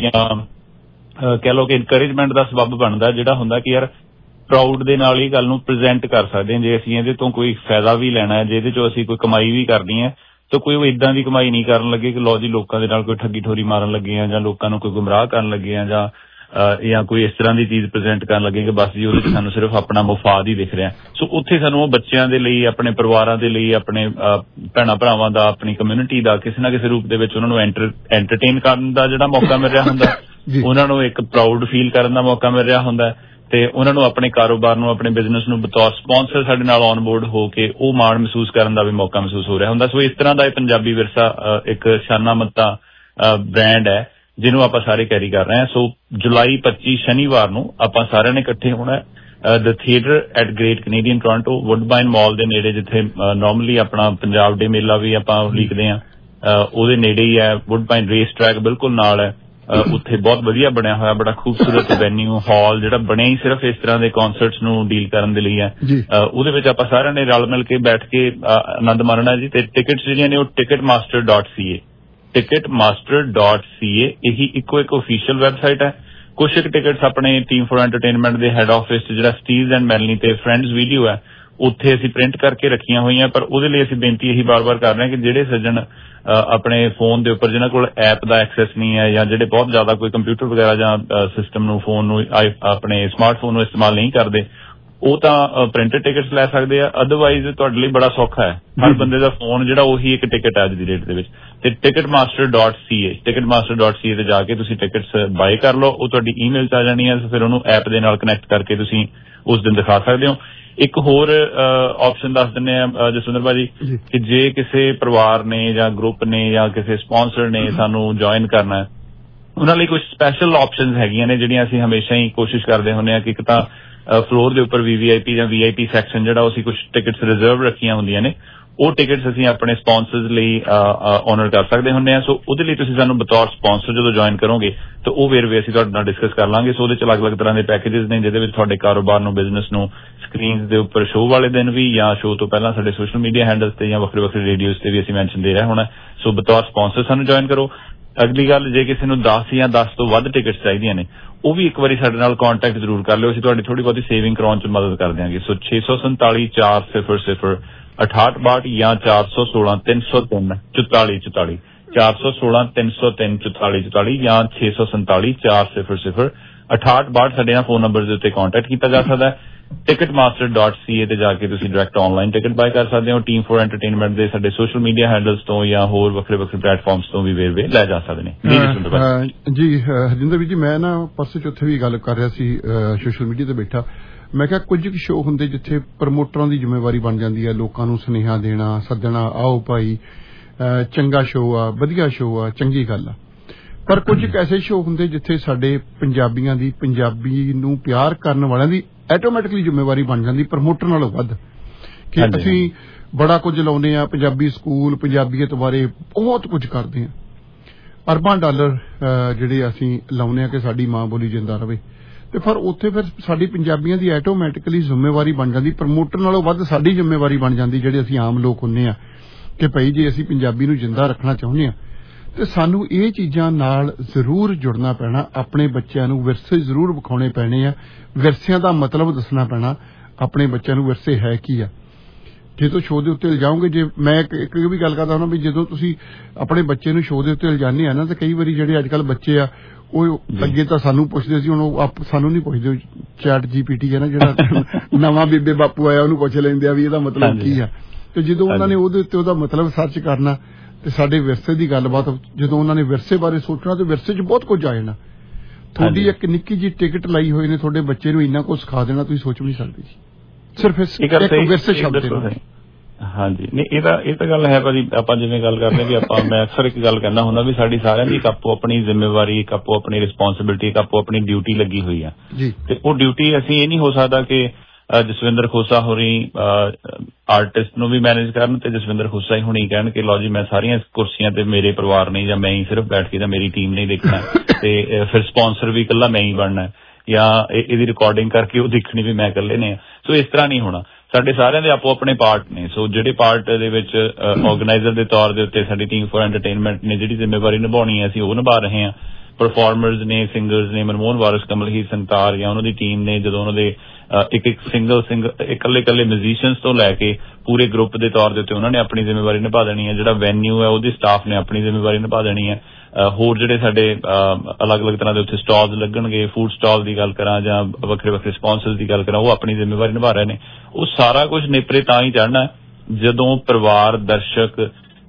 Speaker 10: ਜਾਂ ਕਹਿ ਲਓ ਕਿ ਇਨਕਰੇਜਮੈਂਟ ਦਾ ਸਬੱਬ ਬਣਦਾ, ਜਿਹੜਾ ਹੁੰਦਾ ਕਿ ਯਾਰ ਪ੍ਰਾਊਡ ਦੇ ਨਾਲ ਇਹ ਗੱਲ ਨੂੰ ਪ੍ਰੈਜ਼ੈਂਟ ਕਰ ਸਕਦੇ ਹਾਂ। ਜੇ ਅਸੀਂ ਇਹਦੇ ਤੋਂ ਕੋਈ ਫਾਇਦਾ ਵੀ ਲੈਣਾ ਹੈ, ਜੇ ਇਹਦੇ ਚੋਂ ਅਸੀਂ ਕੋਈ ਕਮਾਈ ਵੀ ਕਰਨੀ ਹੈ, ਤਾਂ ਕੋਈ ਉਹ ਇਦਾਂ ਦੀ ਕਮਾਈ ਨਹੀਂ ਕਰਨ ਲੱਗੇ ਕਿ ਲਓ ਜੀ ਲੋਕਾਂ ਦੇ ਨਾਲ ਕੋਈ ਠੱਗੀ ਠੋਰੀ ਮਾਰਨ ਲੱਗੇ ਆ, ਜਾਂ ਲੋਕਾਂ ਨੂੰ ਕੋਈ ਗੁੰਮਰਾਹ ਕਰਨ ਲੱਗੇ ਆ, ਜਾਂ ਜਾਂ ਕੋਈ ਇਸ ਤਰ੍ਹਾਂ ਦੀ ਚੀਜ਼ ਪ੍ਰੈਜ਼ੈਂਟ ਕਰਨ ਲੱਗੇ ਕਿ ਬਸ ਜੀ ਉਹਦੇ ਚ ਸਾਨੂੰ ਸਿਰਫ ਆਪਣਾ ਮੁਫਾਦ ਹੀ ਦਿਖ ਰਿਹਾ। ਸੋ ਉੱਥੇ ਸਾਨੂੰ ਉਹ ਬੱਚਿਆਂ ਦੇ ਲਈ, ਆਪਣੇ ਪਰਿਵਾਰਾਂ ਦੇ ਲਈ, ਆਪਣੇ ਭੈਣਾਂ ਭਰਾਵਾਂ ਦਾ, ਆਪਣੀ ਕਮਿਊਨਿਟੀ ਦਾ ਕਿਸੇ ਨਾ ਕਿਸੇ ਰੂਪ ਦੇ ਵਿੱਚ ਉਹਨਾਂ ਨੂੰ ਐਂਟਰਟੇਨ ਕਰਨ ਦਾ ਜਿਹੜਾ ਮੌਕਾ ਮਿਲ ਰਿਹਾ ਹੁੰਦਾ, ਉਹਨਾਂ ਨੂੰ ਇੱਕ ਪ੍ਰਾਊਡ ਫੀਲ ਕਰਨ ਦਾ ਮੌਕਾ ਮਿਲ ਰਿਹਾ ਹੁੰਦਾ, ਤੇ ਉਹਨਾਂ ਨੂੰ ਆਪਣੇ ਕਾਰੋਬਾਰ ਨੂੰ, ਆਪਣੇ ਬਿਜ਼ਨਸ ਨੂੰ ਬਤੌਰ ਸਪਾਂਸਰ ਸਾਡੇ ਨਾਲ ਔਨ ਬੋਰਡ ਹੋ ਕੇ ਉਹ ਮਾਣ ਮਹਿਸੂਸ ਕਰਨ ਦਾ ਵੀ ਮੌਕਾ ਮਹਿਸੂਸ ਹੋ ਰਿਹਾ ਹੁੰਦਾ। ਸੋ ਇਸ ਤਰ੍ਹਾਂ ਦਾ ਇਹ ਪੰਜਾਬੀ ਵਿਰਸਾ ਇੱਕ ਸ਼ਾਨਾਮੱਤਾ ਬ੍ਰਾਂਡ ਹੈ ਜਿਹਨੂੰ ਆਪਾਂ ਸਾਰੇ ਕੈਰੀ ਕਰ ਰਹੇ ਹਾਂ। ਸੋ ਜੁਲਾਈ ਪੱਚੀ ਸ਼ਨੀਵਾਰ ਨੂੰ ਆਪਾਂ ਸਾਰਿਆਂ ਨੇ ਇਕੱਠੇ ਹੋਣਾ the theatre at Great Canadian Toronto, Woodbine Mall ਦੇ ਨੇੜੇ, ਜਿੱਥੇ ਨਾਰਮਲੀ ਆਪਣਾ ਪੰਜਾਬ ਡੇ ਮੇਲਾ ਵੀ ਆਪਾਂ ਲਿਖਦੇ ਹਾਂ, ਉਹਦੇ ਨੇੜੇ ਹੀ ਹੈ। ਵੁੱਡਬਾਈਨ ਰੇਸ ਟਰੈਕ ਬਿਲਕੁਲ ਨਾਲ ਹੈ, ਉੱਥੇ ਬਹੁਤ ਵਧੀਆ ਬਣਿਆ ਹੋਇਆ, ਬੜਾ ਖੂਬਸੂਰਤ ਵੈਨਿਊ ਹਾਲ ਜਿਹੜਾ ਬਣਿਆ ਹੀ ਸਿਰਫ ਇਸ ਤਰ੍ਹਾਂ ਦੇ ਕੌਨਸਰਟਸ ਨੂੰ ਡੀਲ ਕਰਨ ਦੇ ਲਈ ਹੈ। ਉਹਦੇ ਵਿੱਚ ਆਪਾਂ ਸਾਰਿਆਂ ਨੇ ਰਲ ਮਿਲ ਕੇ ਬੈਠ ਕੇ ਆਨੰਦ ਮਾਣਨਾ ਜੀ। ਤੇ ਟਿਕਟਸ ਜਿਹੜੀਆਂ ਨੇ ਉਹ Ticketmaster dot C A Ticketmaster dot C A ਇਹੀ ਇੱਕੋ ਇੱਕ ਓਫੀਸ਼ੀਅਲ ਵੈਬਸਾਈਟ ਹੈ। ਕੁਛ ਇੱਕ ਟਿਕਟਸ ਆਪਣੇ ਟੀਮ ਫॉर ਐਂਟਰਟੇਨਮੈਂਟ ਦੇ ਹੈਡ ਆਫਿਸ ਚ ਜਿਹੜਾ ਸਟੀਵ ਐਂਡ ਮੈਲਨੀ ਤੇ ਫਰੈਂਡਸ ਵੀਡੀਓ ਹੈ, ਉੱਥੇ ਅਸੀਂ ਪ੍ਰਿੰਟ ਕਰਕੇ ਰੱਖੀਆਂ ਹੋਈਆਂ। ਪਰ ਉਹਦੇ ਲਈ ਅਸੀਂ ਬੇਨਤੀ ਇਹੀ ਬਾਰ-ਬਾਰ ਕਰ ਰਹੇ ਹਾਂ ਕਿ ਜਿਹੜੇ ਸੱਜਣ ਆਪਣੇ ਫੋਨ ਦੇ ਉੱਪਰ ਜਿਹਨਾਂ ਕੋਲ ਐਪ ਦਾ ਐਕਸੈਸ ਨਹੀਂ ਹੈ, ਜਾਂ ਜਿਹੜੇ ਬਹੁਤ ਜ਼ਿਆਦਾ ਕੋਈ ਕੰਪਿਊਟਰ ਵਗੈਰਾ ਜਾਂ ਸਿਸਟਮ ਨੂੰ, ਫੋਨ ਨੂੰ, ਆਪਣੇ ਸਮਾਰਟਫੋਨ ਨੂੰ ਇਸਤੇਮਾਲ ਨਹੀਂ ਕਰਦੇ, ਉਹ ਤਾਂ ਪ੍ਰਿੰਟਡ ਟਿਕਟਸ ਲੈ ਸਕਦੇ ਆ। ਅਦਰਵਾਈਜ਼ ਤੁਹਾਡੇ ਲਈ ਬੜਾ ਸੌਖਾ ਹੈ, ਹਰ ਬੰਦੇ ਦਾ ਫੋਨ ਜਿਹੜਾ ਉਹੀ ਇੱਕ ਟਿਕਟ ਹੈ ਅੱਜ ਦੀ ਡੇਟ ਦੇ ਵਿੱਚ। ਤੇ Ticketmaster dot C A Ticketmaster dot C A ਤੇ ਜਾ ਕੇ ਤੁਸੀਂ ਟਿਕਟਸ ਬਾਏ ਕਰ ਲਓ, ਉਹ ਤੁਹਾਡੀ ਈਮੇਲ ਚ ਆ ਜਾਣੀ ਹੈ। ਫਿਰ ਉਹਨੂੰ ਐਪ ਦੇ ਨਾਲ ਕਨੈਕਟ ਕਰਕੇ ਤੁਸੀਂ ਉਸ ਦਿਨ ਦਿਖਾ ਸਕਦੇ ਹੋ। ਇੱਕ ਹੋਰ ਆਪਸ਼ਨ ਦੱਸ ਦਿੰਦੇ ਆ ਜਸਵਿੰਦਰ ਭਾਜੀ, ਕਿ ਜੇ ਕਿਸੇ ਪਰਿਵਾਰ ਨੇ ਜਾਂ ਗਰੁੱਪ ਨੇ ਜਾਂ ਕਿਸੇ ਸਪਾਂਸਰ ਨੇ ਸਾਨੂੰ ਜੁਆਇਨ ਕਰਨਾ, ਉਹਨਾਂ ਲਈ ਕੁਝ ਸਪੈਸ਼ਲ ਆਪਸ਼ਨਸ ਹੈਗੀਆਂ ਨੇ ਜਿਹੜੀਆਂ ਅਸੀਂ ਹਮੇਸ਼ਾ ਹੀ ਕੋਸ਼ਿਸ਼ ਕਰਦੇ ਹੁੰਦੇ ਹਾਂ ਕਿ ਇੱਕ ਤਾਂ ਫਲੋਰ ਦੇ ਉੱਪਰ ਵੀ ਵੀ ਆਈ ਪੀ ਜਾਂ ਵੀ ਆਈ ਪੀ ਸੈਕਸ਼ਨ ਜਿਹੜਾ ਅਸੀਂ ਕੁਝ ਟਿਕਟਸ ਰਿਜ਼ਰਵ ਰੱਖੀਆਂ ਹੁੰਦੀਆਂ ਨੇ, ਉਹ ਟਿਕਟਸ ਅਸੀਂ ਆਪਣੇ ਸਪਾਂਸਰਸ ਲਈ ਆਨਰ ਕਰ ਸਕਦੇ ਹੁੰਦੇ ਹਾਂ। ਸੋ ਉਹਦੇ ਲਈ ਤੁਸੀਂ ਸਾਨੂੰ ਬਤੌਰ ਸਪਾਂਸਰ ਜਦੋਂ ਜੁਆਇਨ ਕਰੋਗੇ ਤਾਂ ਉਹ ਵੇਰਵੇ ਅਸੀਂ ਤੁਹਾਡੇ ਨਾਲ ਡਿਸਕਸ ਕਰ ਲਾਂਗੇ। ਸੋ ਉਹਦੇ ਚ ਅਲੱਗ-ਅਲੱਗ ਤਰ੍ਹਾਂ ਦੇ ਪੈਕੇਜਸ ਨੇ ਜਿਹਦੇ ਵਿੱਚ ਤੁਹਾਡੇ ਕਾਰੋਬਾਰ ਨੂੰ, ਬਿਜ਼ਨਸ ਨੂੰ ਸਕਰੀਨਸ ਦੇ ਉੱਪਰ ਸ਼ੋਅ ਵਾਲੇ ਦਿਨ ਵੀ ਜਾਂ ਸ਼ੋਅ ਤੋਂ ਪਹਿਲਾਂ ਸਾਡੇ ਸੋਸ਼ਲ ਮੀਡੀਆ ਹੈਂਡਲਸ ਤੇ ਜਾਂ ਵੱਖਰੇ ਵੱਖਰੇ ਰੇਡੀਓਜ਼ ਤੇ ਵੀ ਅਸੀਂ ਮੈਂਸ਼ਨ ਦੇ ਰਹੇ ਹੋਣਾ। ਸੋ ਬਤੌਰ ਸਪਾਂਸਰ ਸਾਨੂੰ ਜੁਆਇਨ ਕਰੋ। ਅਗਲੀ ਗੱਲ, ਜੇ ਕਿਸੇ ਨੂੰ ਦਸ ਜਾਂ ਦਸ ਤੋਂ ਵੱਧ ਟਿਕਟਸ ਚਾਹੀਦੀਆਂ ਨੇ, ਉਹ ਵੀ ਇੱਕ ਵਾਰੀ ਸਾਡੇ ਨਾਲ ਕੰਟੈਕਟ ਜ਼ਰੂਰ ਕਰ ਲਿਓ, ਅਸੀਂ ਤੁਹਾਡੀ ਥੋੜੀ ਬਹੁਤੀ ਸੇਵਿੰਗ ਕਰਾਉਣ ਚ ਮਦਦ ਕਰ ਦਿਆਂਗੇ। ਸੋ ਛੇ ਸੌ ਸੰਤਾਲੀ ਚਾਰ ਸਿਫਰ ਸਿਫਰ ਅਠਾਹਠ ਬਾਹਠ ਜਾਂ ਚਾਰ ਸੌ ਸੋਲਾਂ ਤਿੰਨ ਸੌ ਤਿੰਨ ਚੁਤਾਲੀ ਚੁਤਾਲੀ ਚਾਰ ਸੌ ਸੋਲਾਂ ਤਿੰਨ ਸੌ ਤਿੰਨ ਚੁਤਾਲੀ ਚੁਤਾਲੀ ਜਾਂ ਛੇ ਸੌ ਸੰਤਾਲੀ ਚਾਰ ਸਿਫਰ ਸਿਫਰ ਅਠਾਹਠ ਬਾਹਠ ਸਾਡੇ ਨਾਲ ਫੋਨ ਨੰਬਰ ਦੇ ਉੱਤੇ ਕੰਟੈਕਟ ਕੀਤਾ ਜਾ ਸਕਦਾ ਹੈ। Ticketmaster dot C A ਤੇ ਜਾ ਕੇ ਤੁਸੀਂ ਡਾਇਰੈਕਟ ਆਨਲਾਈਨ ਟਿਕਟ ਬਾਏ ਕਰ ਸਕਦੇ ਹੋ। ਟੀਮ ਫॉर ਐਂਟਰਟੇਨਮੈਂਟ ਦੇ ਸਾਡੇ ਸੋਸ਼ਲ ਮੀਡੀਆ ਹੈਂਡਲਸ ਤੋਂ ਜਾਂ ਹੋਰ ਵੱਖਰੇ ਵੱਖਰੇ ਪਲੇਟਫਾਰਮਸ ਤੋਂ ਵੀ ਵੇਰਵੇ ਲੈ ਜਾ ਸਕਦੇ ਨੇ।
Speaker 2: ਜੀ ਹਰਜਿੰਦਰ ਵੀ ਜੀ, ਮੈਂ ਨਾ ਪਰਸੋਂ ਚੌਥੇ ਵੀ ਗੱਲ ਕਰ ਰਿਹਾ ਸੀ ਸੋਸ਼ਲ ਮੀਡੀਆ ਤੇ ਬੈਠਾ, ਮੈਂ ਕਿਹਾ ਕੁਝ ਕੁ ਸ਼ੋਅ ਹੁੰਦੇ ਜਿੱਥੇ ਪ੍ਰਮੋਟਰਾਂ ਦੀ ਜ਼ਿੰਮੇਵਾਰੀ ਬਣ ਜਾਂਦੀ ਹੈ, ਲੋਕਾਂ ਨੂੰ ਸੁਨੇਹਾ ਦੇਣਾ, ਸੱਦਣਾ, ਆਓ ਭਾਈ ਚੰਗਾ ਸ਼ੋਅ ਆ, ਵਧੀਆ ਸ਼ੋਅ ਆ, ਚੰਗੀ ਗੱਲ ਆ। ਪਰ ਕੁਝ ਐਸੇ ਸ਼ੋਅ ਹੁੰਦੇ ਜਿੱਥੇ ਸਾਡੇ ਪੰਜਾਬੀਆਂ ਦੀ ਪੰਜਾਬੀ ਨੂੰ ਪਿਆਰ ਕਰਨ ਵਾਲਿਆਂ ਦੀ ਆਟੋਮੈਟਿਕਲੀ ਜ਼ਿੰਮੇਵਾਰੀ ਬਣ ਜਾਂਦੀ ਪ੍ਰਮੋਟਰ ਨਾਲੋਂ ਵੱਧ ਕਿ ਅਸੀਂ ਬੜਾ ਕੁਝ ਲਾਉਂਦੇ ਆ ਪੰਜਾਬੀ ਸਕੂਲ ਪੰਜਾਬੀਅਤ ਬਾਰੇ ਬਹੁਤ ਕੁਝ ਕਰਦੇ ਆ ਅਰਬਾਂ ਡਾਲਰ ਜਿਹੜੇ ਅਸੀਂ ਲਾਉਂਦੇ ਆ ਕਿ ਸਾਡੀ ਮਾਂ ਬੋਲੀ ਜਿੰਦਾ ਰਵੇ ਤੇ ਫਿਰ ਉੱਥੇ ਫਿਰ ਸਾਡੀ ਪੰਜਾਬੀਆਂ ਦੀ ਆਟੋਮੈਟਿਕਲੀ ਜ਼ਿੰਮੇਵਾਰੀ ਬਣ ਜਾਂਦੀ ਪ੍ਰਮੋਟਰ ਨਾਲੋਂ ਵੱਧ ਸਾਡੀ ਜ਼ਿੰਮੇਵਾਰੀ ਬਣ ਜਾਂਦੀ ਜਿਹੜੇ ਅਸੀਂ ਆਮ ਲੋਕ ਹੁੰਦੇ ਆ ਕਿ ਭਾਈ ਜੇ ਅਸੀਂ ਪੰਜਾਬੀ ਨੂੰ ਜਿੰਦਾ ਰੱਖਣਾ ਚਾਹੁੰਦੇ ਆ ਤੇ ਸਾਨੂੰ ਇਹ ਚੀਜ਼ਾਂ ਨਾਲ ਜ਼ਰੂਰ ਜੁੜਨਾ ਪੈਣਾ ਆਪਣੇ ਬੱਚਿਆਂ ਨੂੰ ਵਿਰਸੇ ਜ਼ਰੂਰ ਵਿਖਾਉਣੇ ਪੈਣੇ ਆ ਵਿਰਸਿਆਂ ਦਾ ਮਤਲਬ ਦੱਸਣਾ ਪੈਣਾ ਆਪਣੇ ਬੱਚਿਆਂ ਨੂੰ ਵਿਰਸੇ ਹੈ ਕੀ ਆ ਜਦੋਂ ਸ਼ੋਅ ਦੇ ਉੱਤੇ ਲਿਜਾਓਗੇ ਜੇ ਮੈਂ ਇੱਕ ਵੀ ਗੱਲ ਕਰਦਾ ਹਾਂ ਵੀ ਜਦੋਂ ਤੁਸੀਂ ਆਪਣੇ ਬੱਚੇ ਨੂੰ ਸ਼ੋਅ ਦੇ ਉੱਤੇ ਲਿਜਾਣੇ ਆ ਨਾ ਤਾਂ ਕਈ ਵਾਰੀ ਜਿਹੜੇ ਅੱਜ ਕੱਲ੍ਹ ਬੱਚੇ ਆ ਉਹ ਅੱਗੇ ਤਾਂ ਸਾਨੂੰ ਪੁੱਛਦੇ ਸੀ ਹੁਣ ਉਹ ਸਾਨੂੰ ਨਹੀਂ ਪੁੱਛਦੇ ਚੈਟ ਜੀਪੀਟੀ ਹੈ ਨਾ ਜਿਹੜਾ ਨਵਾਂ ਬੀਬੇ ਬਾਪੂ ਆਇਆ ਉਹਨੂੰ ਪੁੱਛ ਲੈਂਦੇ ਆ ਵੀ ਇਹਦਾ ਮਤਲਬ ਕੀ ਆ ਤੇ ਜਦੋਂ ਉਹਨਾਂ ਨੇ ਉਹਦੇ ਉੱਤੇ ਉਹਦਾ ਮਤਲਬ ਸਰਚ ਕਰਨਾ ਤੇ ਸਾਡੇ ਵਿਰਸੇ ਦੀ ਗੱਲਬਾਤ ਜਦੋਂ ਉਹਨਾਂ ਨੇ ਵਿਰਸੇ ਬਾਰੇ ਸੋਚਣਾ ਤੇ ਵਿਰਸੇ 'ਚ ਬਹੁਤ ਕੁਝ ਆ ਜਾਣਾ ਤੁਹਾਡੀ ਇੱਕ ਨਿੱਕੀ ਜਿਹੀ ਟਿਕਟ ਲਾਈ ਹੋਈ ਨੇ ਤੁਹਾਡੇ ਬੱਚੇ ਨੂੰ ਇੰਨਾ ਕੁਝ ਸਿਖਾ ਦੇਣਾ ਤੁਸੀਂ ਸੋਚ ਵੀ ਨਹੀਂ ਸਕਦੇ ਜੀ ਸਿਰਫ ਇੱਕ ਵਿਰਸੇ ਸ਼ਬਦ ਦੇ
Speaker 10: ਹਾਂਜੀ ਨਹੀਂ ਇਹ ਤਾਂ ਇਹ ਤਾਂ ਗੱਲ ਹੈ ਭਾਜੀ ਆਪਾਂ ਜਿਵੇਂ ਗੱਲ ਕਰਦੇ ਵੀ ਆਪਾਂ ਮੈਂ ਅਕਸਰ ਇੱਕ ਗੱਲ ਕਹਿੰਦਾ ਹੁੰਦਾ ਵੀ ਸਾਡੀ ਸਾਰਿਆਂ ਦੀ ਇੱਕ ਆਪੋ ਆਪਣੀ ਜ਼ਿੰਮੇਵਾਰੀ ਇੱਕ ਆਪੋ ਆਪਣੀ ਰਿਸਪੌਂਸਿਬਿਲਿਟੀ ਇੱਕ ਆਪੋ ਆਪਣੀ ਡਿਊਟੀ ਲੱਗੀ ਹੋਈ ਆ ਤੇ ਉਹ ਡਿਊਟੀ ਅਸੀਂ ਇਹ ਨਹੀਂ ਹੋ ਸਕਦਾ ਕਿ ਜਸਵਿੰਦਰ ਖੋਸਾ ਹੋਰੀ ਆਰਟਿਸਟ ਨੂੰ ਵੀ ਮੈਨੇਜ ਕਰਨ ਤੇ ਜਸਵਿੰਦਰ ਖੋਸਾ ਹੀ ਹੁਣੀ ਕਹਿਣ ਕਿ ਲਓ ਜੀ ਮੈਂ ਸਾਰੀਆਂ ਕੁਰਸੀਆਂ ਤੇ ਮੇਰੇ ਪਰਿਵਾਰ ਨਹੀਂ ਜਾਂ ਮੈਂ ਹੀ ਸਿਰਫ ਬੈਠ ਕੇ ਜਾਂ ਮੇਰੀ ਟੀਮ ਨਹੀਂ ਦੇਖਣਾ ਤੇ ਫਿਰ ਸਪਾਂਸਰ ਵੀ ਇਕੱਲਾ ਮੈਂ ਹੀ ਬਣਨਾ ਜਾਂ ਇਹਦੀ ਰਿਕਾਰਡਿੰਗ ਕਰਕੇ ਉਹ ਦੇਖਣੀ ਵੀ ਮੈਂ ਇਕੱਲੇ ਨੇ ਸੋ ਇਸ ਤਰ੍ਹਾਂ ਨਹੀਂ ਹੋਣਾ ਸਾਡੇ ਸਾਰਿਆਂ ਦੇ ਆਪੋ ਆਪਣੇ ਪਾਰਟ ਨੇ ਸੋ ਜਿਹੜੇ ਪਾਰਟ ਦੇ ਵਿੱਚ ਆਰਗੇਨਾਈਜ਼ਰ ਦੇ ਤੌਰ ਦੇ ਉੱਤੇ ਸਾਡੀ ਟੀਮ ਫॉर ਐਂਟਰਟੇਨਮੈਂਟ ਨੇ ਜਿਹੜੀ ਜ਼ਿੰਮੇਵਾਰੀ ਨਿਭਾਉਣੀ ਹੈ ਅਸੀਂ ਉਹ ਨਿਭਾ ਰਹੇ ਹਾਂ ਪਰਫਾਰਮਰਸ ਨੇ ਸਿੰਗਰਸ ਨੇ ਮਨਮੋਹਨ ਵਾਰਿਸ ਕਮਲਹੀਰ ਸੰਤਾਰ ਜਾਂ ਉਹਨਾਂ ਦੀ ਟੀਮ ਨੇ ਜਦੋਂ ਉਹਨਾਂ ਦੇ ਇੱਕ ਇੱਕ ਸਿੰਗਲ ਸਿੰਗਲ ਇਕੱਲੇ ਇਕੱਲੇ ਮਿਊਜ਼ੀਸ਼ੀਅਨਸ ਤੋਂ ਲੈ ਕੇ ਪੂਰੇ ਗਰੁੱਪ ਦੇ ਤੌਰ ਦੇ ਉੱਤੇ ਉਹਨਾਂ ਨੇ ਆਪਣੀ ਜ਼ਿੰਮੇਵਾਰੀ ਨਿਭਾ ਦੇਣੀ ਹੈ ਜਿਹੜਾ ਵੈਨਿਊ ਹੈ ਉਹਦੀ ਸਟਾਫ ਨੇ ਆਪਣੀ ਜ਼ਿੰਮੇਵਾਰੀ ਨਿਭਾ ਦੇਣੀ ਹੈ ਹੋਰ ਜਿਹੜੇ ਸਾਡੇ ਅਲੱਗ ਅਲੱਗ ਤਰ੍ਹਾਂ ਦੇ ਉੱਥੇ ਸਟਾਲਸ ਲੱਗਣਗੇ ਫੂਡ ਸਟਾਲ ਦੀ ਗੱਲ ਕਰਾਂ ਜਾਂ ਵੱਖਰੇ ਵੱਖਰੇ ਸਪਾਂਸਰਸ ਦੀ ਗੱਲ ਕਰਾਂ ਉਹ ਆਪਣੀ ਜ਼ਿੰਮੇਵਾਰੀ ਨਿਭਾ ਰਹੇ ਨੇ ਉਹ ਸਾਰਾ ਕੁਝ ਨੇਪਰੇ ਤਾਂ ਹੀ ਚੜ੍ਹਨਾ ਜਦੋਂ ਪਰਿਵਾਰ ਦਰਸ਼ਕ